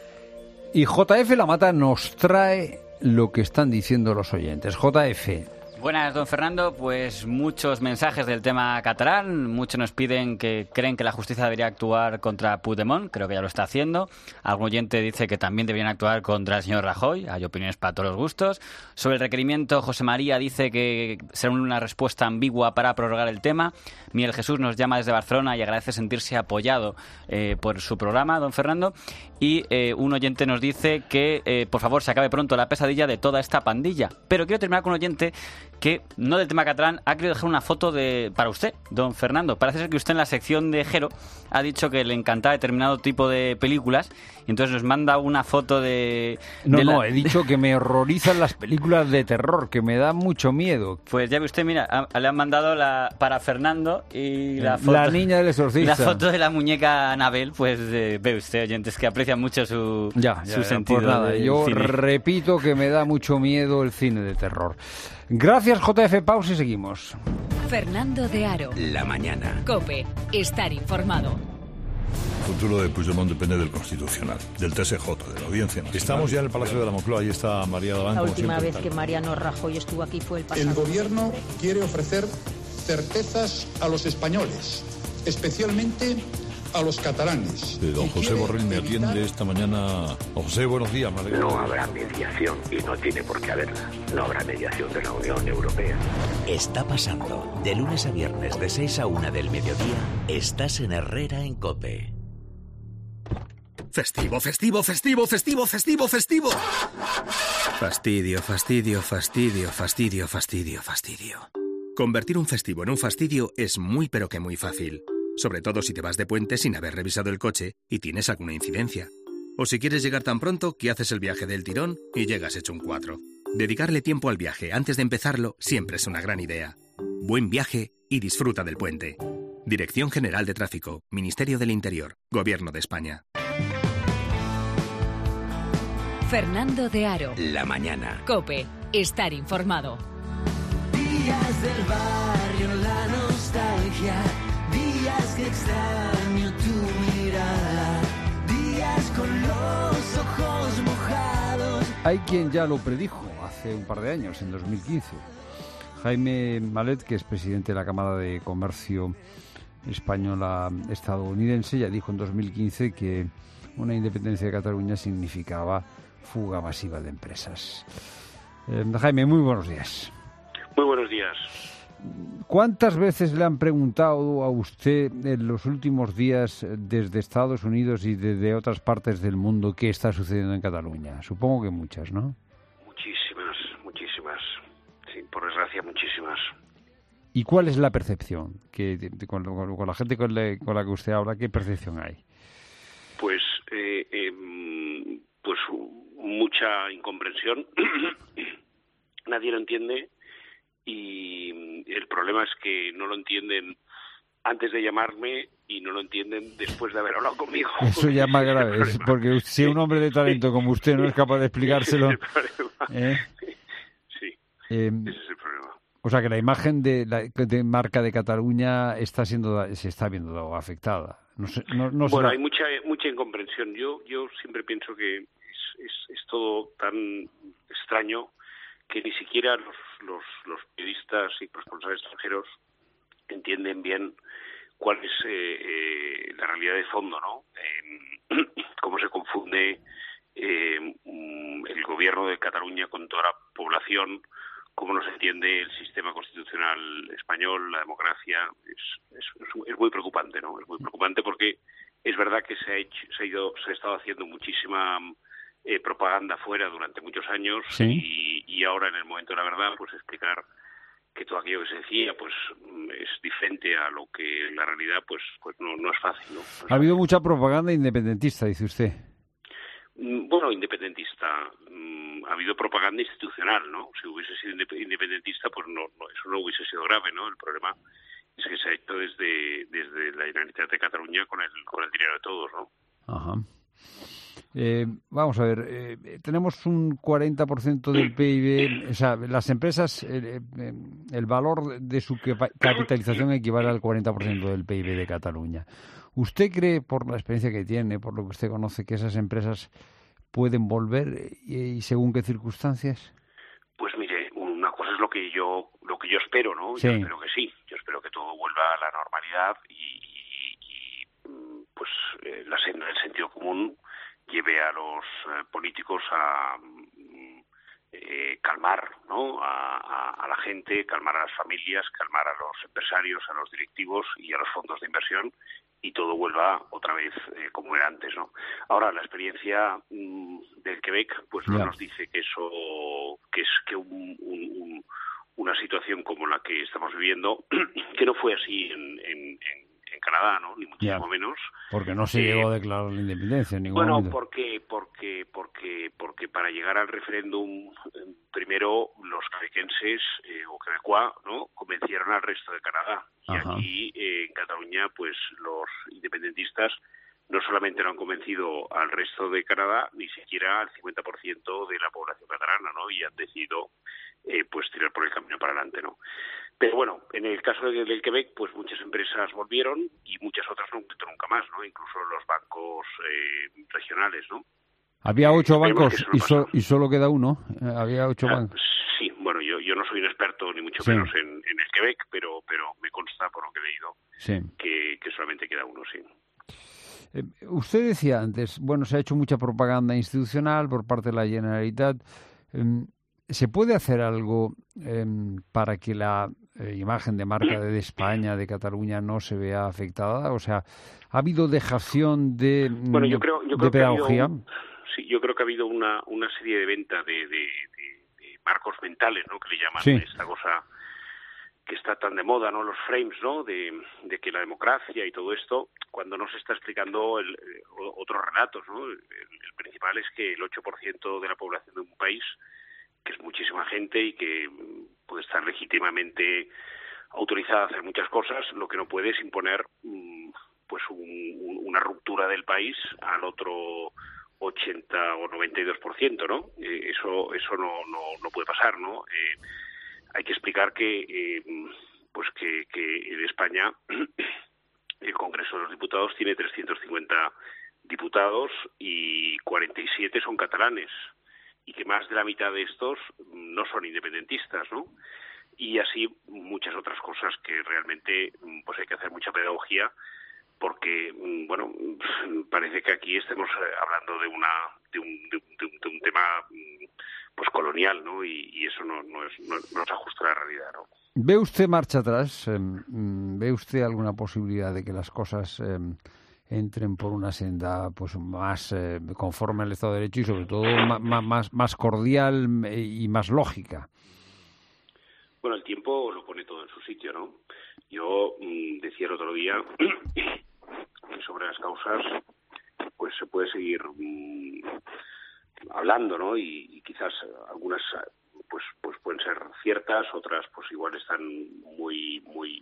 Y JF La Mata nos trae lo que están diciendo los oyentes. JF. Buenas, don Fernando. Pues muchos mensajes del tema catalán. Muchos nos piden que creen que la justicia debería actuar contra Puigdemont. Creo que ya lo está haciendo. Algún oyente dice que también deberían actuar contra el señor Rajoy. Hay opiniones para todos los gustos. Sobre el requerimiento, José María dice que será una respuesta ambigua para prorrogar el tema. Miguel Jesús nos llama desde Barcelona y agradece sentirse apoyado por su programa, don Fernando. Y un oyente nos dice que por favor se acabe pronto la pesadilla de toda esta pandilla. Pero quiero terminar con un oyente que, no del tema catalán, ha querido dejar una foto para usted, don Fernando. Parece ser que usted en la sección de Jero ha dicho que le encantaba determinado tipo de películas y entonces nos manda una foto de... No, he dicho que me horrorizan las películas de terror, que me dan mucho miedo. Pues ya ve usted, mira, le han mandado para Fernando y la foto... La niña del exorcista. La foto de la muñeca Anabel, pues ve usted, oyentes, que aprecian mucho su sentido. Pues nada, yo cine. Repito que me da mucho miedo el cine de terror. Gracias, JF. Pausa y seguimos. Fernando de Aro. La mañana. COPE. Estar informado. El futuro de Puigdemont depende del Constitucional, del TSJ, de la Audiencia Nacional. Estamos ya en el Palacio de la Moncloa, ahí está María Galán. La última vez que Mariano Rajoy estuvo aquí fue el pasado. El Gobierno quiere ofrecer certezas a los españoles, especialmente a los catalanes. Don José Borrell me atiende esta mañana. Don José, buenos días. No habrá mediación y no tiene por qué haberla. No habrá mediación de la Unión Europea. Está pasando. De lunes a viernes, de 6 a 1 del mediodía, estás en Herrera en COPE. Festivo, festivo, festivo, festivo, festivo, festivo. Fastidio, fastidio, fastidio, fastidio, fastidio, fastidio. Convertir un festivo en un fastidio es muy pero que muy fácil. Sobre todo si te vas de puente sin haber revisado el coche y tienes alguna incidencia. O si quieres llegar tan pronto que haces el viaje del tirón y llegas hecho un 4. Dedicarle tiempo al viaje antes de empezarlo siempre es una gran idea. Buen viaje y disfruta del puente. Dirección General de Tráfico, Ministerio del Interior, Gobierno de España. Fernando de Aro. La mañana. COPE. Estar informado. Días del barrio, la nostalgia. Días que extraño tu mirada, días con los ojos mojados. Hay quien ya lo predijo hace un par de años, en 2015. Jaime Malet, que es presidente de la Cámara de Comercio Española Estadounidense, ya dijo en 2015 que una independencia de Cataluña significaba fuga masiva de empresas. Jaime, muy buenos días. Muy buenos días. ¿Cuántas veces le han preguntado a usted en los últimos días desde Estados Unidos y desde otras partes del mundo qué está sucediendo en Cataluña? Supongo que muchas, ¿no? Muchísimas. Sí, por desgracia, muchísimas. ¿Y cuál es la percepción? Con la gente con la que usted habla, ¿qué percepción hay? pues mucha incomprensión. Nadie lo entiende y el problema es que no lo entienden antes de llamarme y no lo entienden después de haber hablado conmigo. Eso ya es más grave, porque si un hombre de talento como usted no es capaz de explicárselo... Sí, ese es el problema. O sea que la imagen de marca de Cataluña se está viendo afectada. Bueno, hay mucha incomprensión. Yo siempre pienso que es todo tan extraño que ni siquiera los periodistas y responsables extranjeros entienden bien cuál es la realidad de fondo, ¿no? Cómo se confunde el gobierno de Cataluña con toda la población, cómo no se entiende el sistema constitucional español, la democracia. Es muy preocupante, ¿no? Es muy preocupante porque es verdad que se ha estado haciendo muchísima propaganda fuera durante muchos años, ¿sí? y ahora en el momento de la verdad, pues explicar que todo aquello que se decía pues es diferente a lo que la realidad pues no es fácil, ¿no? Ha habido mucha propaganda independentista, dice usted. Bueno, independentista. Ha habido propaganda institucional, ¿no? Si hubiese sido independentista, pues no eso no hubiese sido grave, ¿no? El problema es que se ha hecho desde la Generalitat de Cataluña con el dinero de todos, ¿no? Ajá. Vamos a ver, tenemos un 40% del PIB, o sea, las empresas, el valor de su capitalización equivale al 40% del PIB de Cataluña. ¿Usted cree, por la experiencia que tiene, por lo que usted conoce, que esas empresas pueden volver y según qué circunstancias? Pues mire, una cosa es lo que yo espero, ¿no? Sí. Yo espero que sí, yo espero que todo vuelva a la normalidad y pues la senda del sentido común lleve a los políticos a calmar, ¿no? A la gente, calmar a las familias, calmar a los empresarios, a los directivos y a los fondos de inversión y todo vuelva otra vez como era antes, ¿no? Ahora, la experiencia del Quebec pues no nos dice que una situación como la que estamos viviendo, que no fue así en Canadá, ¿no? Ni muchísimo menos. Porque no se llegó a declarar la independencia en ningún momento. Porque para llegar al referéndum, primero los quebequenses o quebecois, ¿no? Convencieron al resto de Canadá. Y aquí, en Cataluña, pues los independentistas no solamente no han convencido al resto de Canadá, ni siquiera al 50% de la población catalana, ¿no? Y han decidido pues tirar por el camino para adelante, ¿no? Pero bueno, en el caso del Quebec, pues muchas empresas volvieron y muchas otras no han vuelto nunca más, ¿no? Incluso los bancos regionales, ¿no? Había 8 bancos y solo queda uno. Había 8 bancos. Sí, bueno, yo no soy un experto ni mucho menos en el Quebec, pero me consta por lo que he leído que solamente queda uno, sí. Usted decía antes, bueno, se ha hecho mucha propaganda institucional por parte de la Generalitat. ¿Se puede hacer algo para que la imagen de marca de España, de Cataluña, no se vea afectada? O sea, ¿ha habido dejación de pedagogía? Yo creo que ha habido una serie de venta de marcos mentales, ¿no? Que le llaman esta cosa que está tan de moda, ¿no? Los frames, ¿no? De que la democracia y todo esto, cuando no se está explicando otros relatos, ¿no? El principal es que el 8% de la población de un país, que es muchísima gente y que puede estar legítimamente autorizada a hacer muchas cosas, lo que no puede es imponer pues una ruptura del país al otro 80 o 92%, ¿no? Eso no puede pasar, ¿no? Hay que explicar que en España el Congreso de los Diputados tiene 350 diputados y 47 son catalanes y que más de la mitad de estos no son independentistas, ¿no? Y así muchas otras cosas que realmente pues hay que hacer mucha pedagogía porque, bueno, parece que aquí estemos hablando de un tema pues colonial, ¿no? Y eso no se ajusta a la realidad, ¿no? ¿Ve usted marcha atrás? ¿Ve usted alguna posibilidad de que las cosas entren por una senda pues más conforme al Estado de Derecho y sobre todo más cordial y más lógica? Bueno, el tiempo lo pone todo en su sitio, ¿no? Yo decía el otro día sobre las causas, pues se puede seguir hablando, ¿no? Y quizás algunas pues pueden ser ciertas, otras pues igual están muy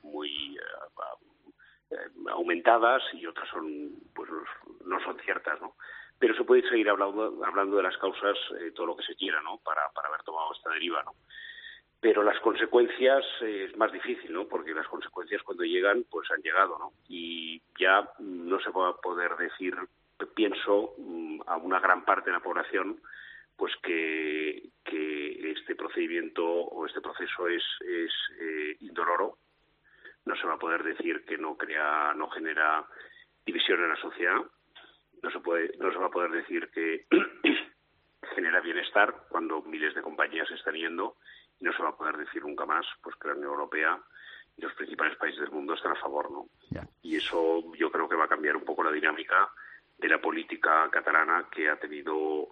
aumentadas y otras pues no son ciertas, ¿no? Pero se puede seguir hablando de las causas todo lo que se quiera, ¿no? Para haber tomado esta deriva, ¿no? Pero las consecuencias es más difícil, ¿no? Porque las consecuencias cuando llegan, pues han llegado, ¿no? Y ya no se va a poder decir, pienso, a una gran parte de la población, pues que este procedimiento o este proceso es indoloro. No se va a poder decir que no genera división en la sociedad. No se va a poder decir que genera bienestar cuando miles de compañías están yendo. Y no se va a poder decir nunca más pues que la Unión Europea y los principales países del mundo están a favor, ¿no? Ya. Y eso yo creo que va a cambiar un poco la dinámica de la política catalana, que ha tenido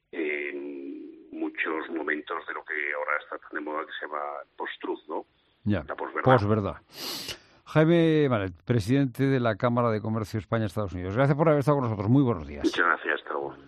muchos momentos de lo que ahora está tan de moda, que se llama post-truth, ¿no? Ya, la posverdad. Jaime Malet, presidente de la Cámara de Comercio España-Estados Unidos. Gracias por haber estado con nosotros. Muy buenos días. Muchas gracias. Hasta luego.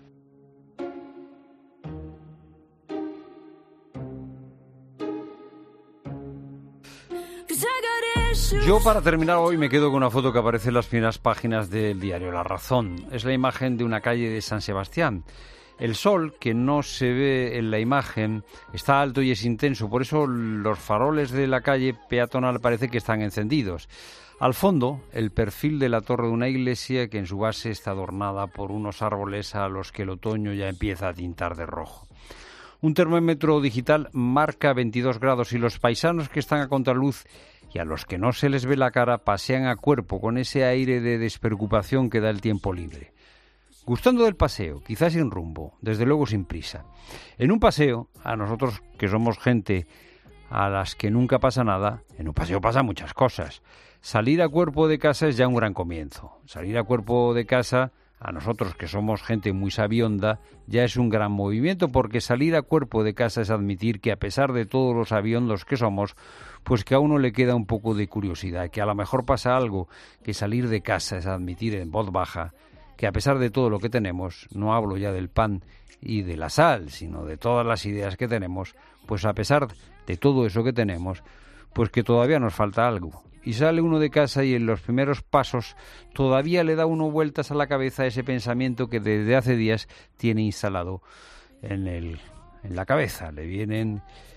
Yo, para terminar hoy, me quedo con una foto que aparece en las primeras páginas del diario La Razón. Es la imagen de una calle de San Sebastián. El sol, que no se ve en la imagen, está alto y es intenso, por eso los faroles de la calle peatonal parece que están encendidos. Al fondo, el perfil de la torre de una iglesia que en su base está adornada por unos árboles a los que el otoño ya empieza a tintar de rojo. Un termómetro digital marca 22 grados y los paisanos que están a contraluz y a los que no se les ve la cara pasean a cuerpo con ese aire de despreocupación que da el tiempo libre. Gustando del paseo, quizás sin rumbo, desde luego sin prisa. En un paseo, a nosotros que somos gente a las que nunca pasa nada, en un paseo pasan muchas cosas. Salir a cuerpo de casa es ya un gran comienzo. Salir a cuerpo de casa, a nosotros que somos gente muy sabionda, ya es un gran movimiento, porque salir a cuerpo de casa es admitir que a pesar de todos los sabiondos que somos, pues que a uno le queda un poco de curiosidad, que a lo mejor pasa algo, que salir de casa es admitir en voz baja que a pesar de todo lo que tenemos, no hablo ya del pan y de la sal, sino de todas las ideas que tenemos, pues a pesar de todo eso que tenemos, pues que todavía nos falta algo. Y sale uno de casa y en los primeros pasos todavía le da uno vueltas a la cabeza ese pensamiento que desde hace días tiene instalado en la cabeza. Le vienen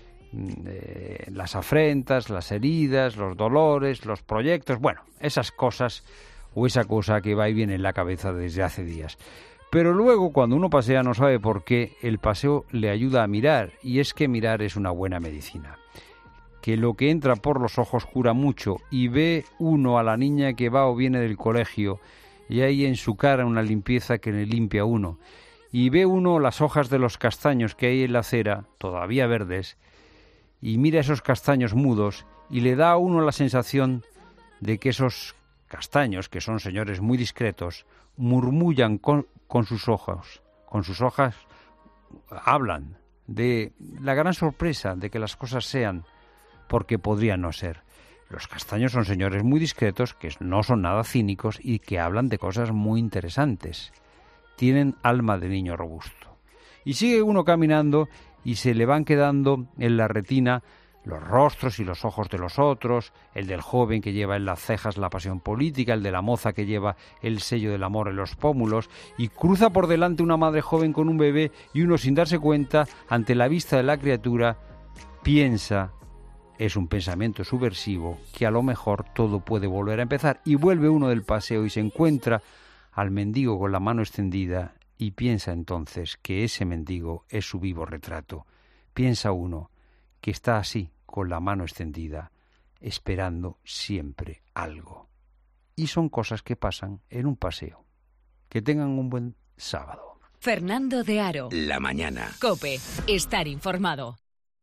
las afrentas, las heridas, los dolores, los proyectos, bueno, esas cosas o esa cosa que va y viene en la cabeza desde hace días. Pero luego, cuando uno pasea, no sabe por qué, el paseo le ayuda a mirar, y es que mirar es una buena medicina. Que lo que entra por los ojos cura mucho, y ve uno a la niña que va o viene del colegio, y hay en su cara una limpieza que le limpia a uno, y ve uno las hojas de los castaños que hay en la acera, todavía verdes, y mira esos castaños mudos, y le da a uno la sensación de que esos castaños, que son señores muy discretos, murmullan con sus hojas. Con sus hojas hablan de la gran sorpresa de que las cosas sean, porque podrían no ser. Los castaños son señores muy discretos, que no son nada cínicos y que hablan de cosas muy interesantes. Tienen alma de niño robusto. Y sigue uno caminando y se le van quedando en la retina los rostros y los ojos de los otros, el del joven que lleva en las cejas la pasión política, el de la moza que lleva el sello del amor en los pómulos, y cruza por delante una madre joven con un bebé y uno, sin darse cuenta, ante la vista de la criatura, piensa, es un pensamiento subversivo, que a lo mejor todo puede volver a empezar, y vuelve uno del paseo y se encuentra al mendigo con la mano extendida y piensa entonces que ese mendigo es su vivo retrato. Piensa uno que está así, con la mano extendida, esperando siempre algo. Y son cosas que pasan en un paseo. Que tengan un buen sábado. Fernando de Aro. La mañana. COPE. Estar informado.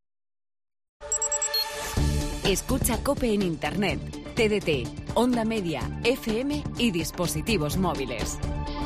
Escucha COPE en Internet, TDT, Onda Media, FM y dispositivos móviles.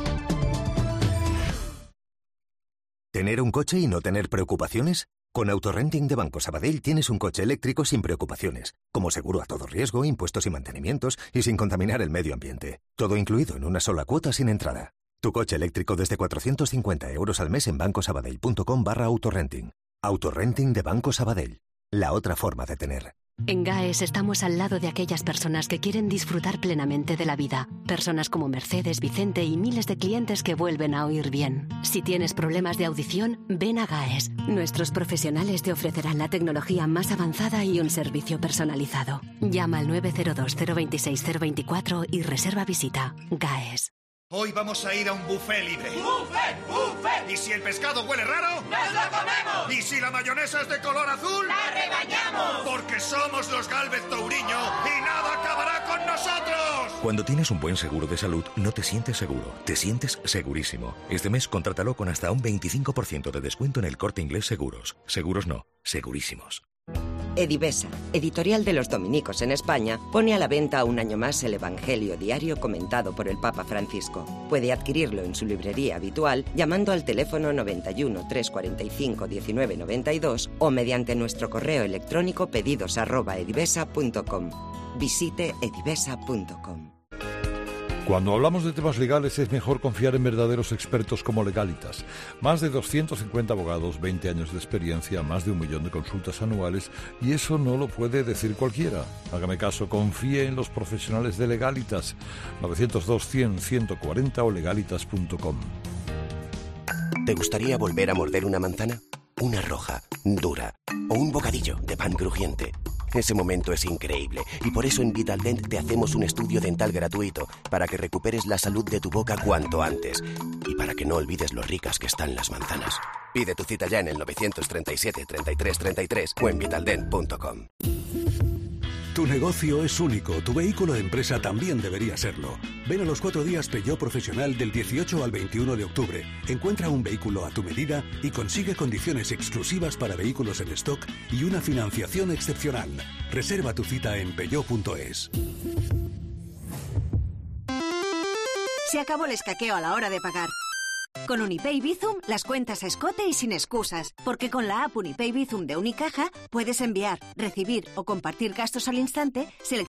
¿Tener un coche y no tener preocupaciones? Con Autorenting de Banco Sabadell tienes un coche eléctrico sin preocupaciones, como seguro a todo riesgo, impuestos y mantenimientos, y sin contaminar el medio ambiente. Todo incluido en una sola cuota sin entrada. Tu coche eléctrico desde 450 euros al mes en bancosabadell.com/autorrenting. Autorrenting de Banco Sabadell. La otra forma de tener. En GAES estamos al lado de aquellas personas que quieren disfrutar plenamente de la vida. Personas como Mercedes, Vicente y miles de clientes que vuelven a oír bien. Si tienes problemas de audición, ven a GAES. Nuestros profesionales te ofrecerán la tecnología más avanzada y un servicio personalizado. Llama al 902 026 024 y reserva visita. GAES. Hoy vamos a ir a un buffet libre. ¡Buffet! ¡Buffet! ¿Y si el pescado huele raro? ¡Nos lo comemos! ¿Y si la mayonesa es de color azul? ¡La rebañamos! Porque somos los Gálvez Touriño y nada acabará con nosotros. Cuando tienes un buen seguro de salud, no te sientes seguro, te sientes segurísimo. Este mes contrátalo con hasta un 25% de descuento en el Corte Inglés Seguros. Seguros no, segurísimos. Edivesa, editorial de los dominicos en España, pone a la venta un año más el Evangelio diario comentado por el Papa Francisco. Puede adquirirlo en su librería habitual llamando al teléfono 91 345 1992 o mediante nuestro correo electrónico pedidos@edivesa.com. Visite edivesa.com. Cuando hablamos de temas legales es mejor confiar en verdaderos expertos como Legalitas. Más de 250 abogados, 20 años de experiencia, más de 1 millón de consultas anuales, y eso no lo puede decir cualquiera. Hágame caso, confíe en los profesionales de Legalitas. 902 100 140 o legalitas.com. ¿Te gustaría volver a morder una manzana? Una roja, dura, o un bocadillo de pan crujiente. Ese momento es increíble y por eso en Vitaldent te hacemos un estudio dental gratuito para que recuperes la salud de tu boca cuanto antes y para que no olvides lo ricas que están las manzanas. Pide tu cita ya en el 937 33 33 o en vitaldent.com. Tu negocio es único, tu vehículo de empresa también debería serlo. Ven a los 4 días Peugeot Profesional del 18 al 21 de octubre. Encuentra un vehículo a tu medida y consigue condiciones exclusivas para vehículos en stock y una financiación excepcional. Reserva tu cita en peugeot.es. Se acabó el escaqueo a la hora de pagar. Con Unipay Bizum, las cuentas a escote y sin excusas, porque con la app Unipay Bizum de Unicaja puedes enviar, recibir o compartir gastos al instante,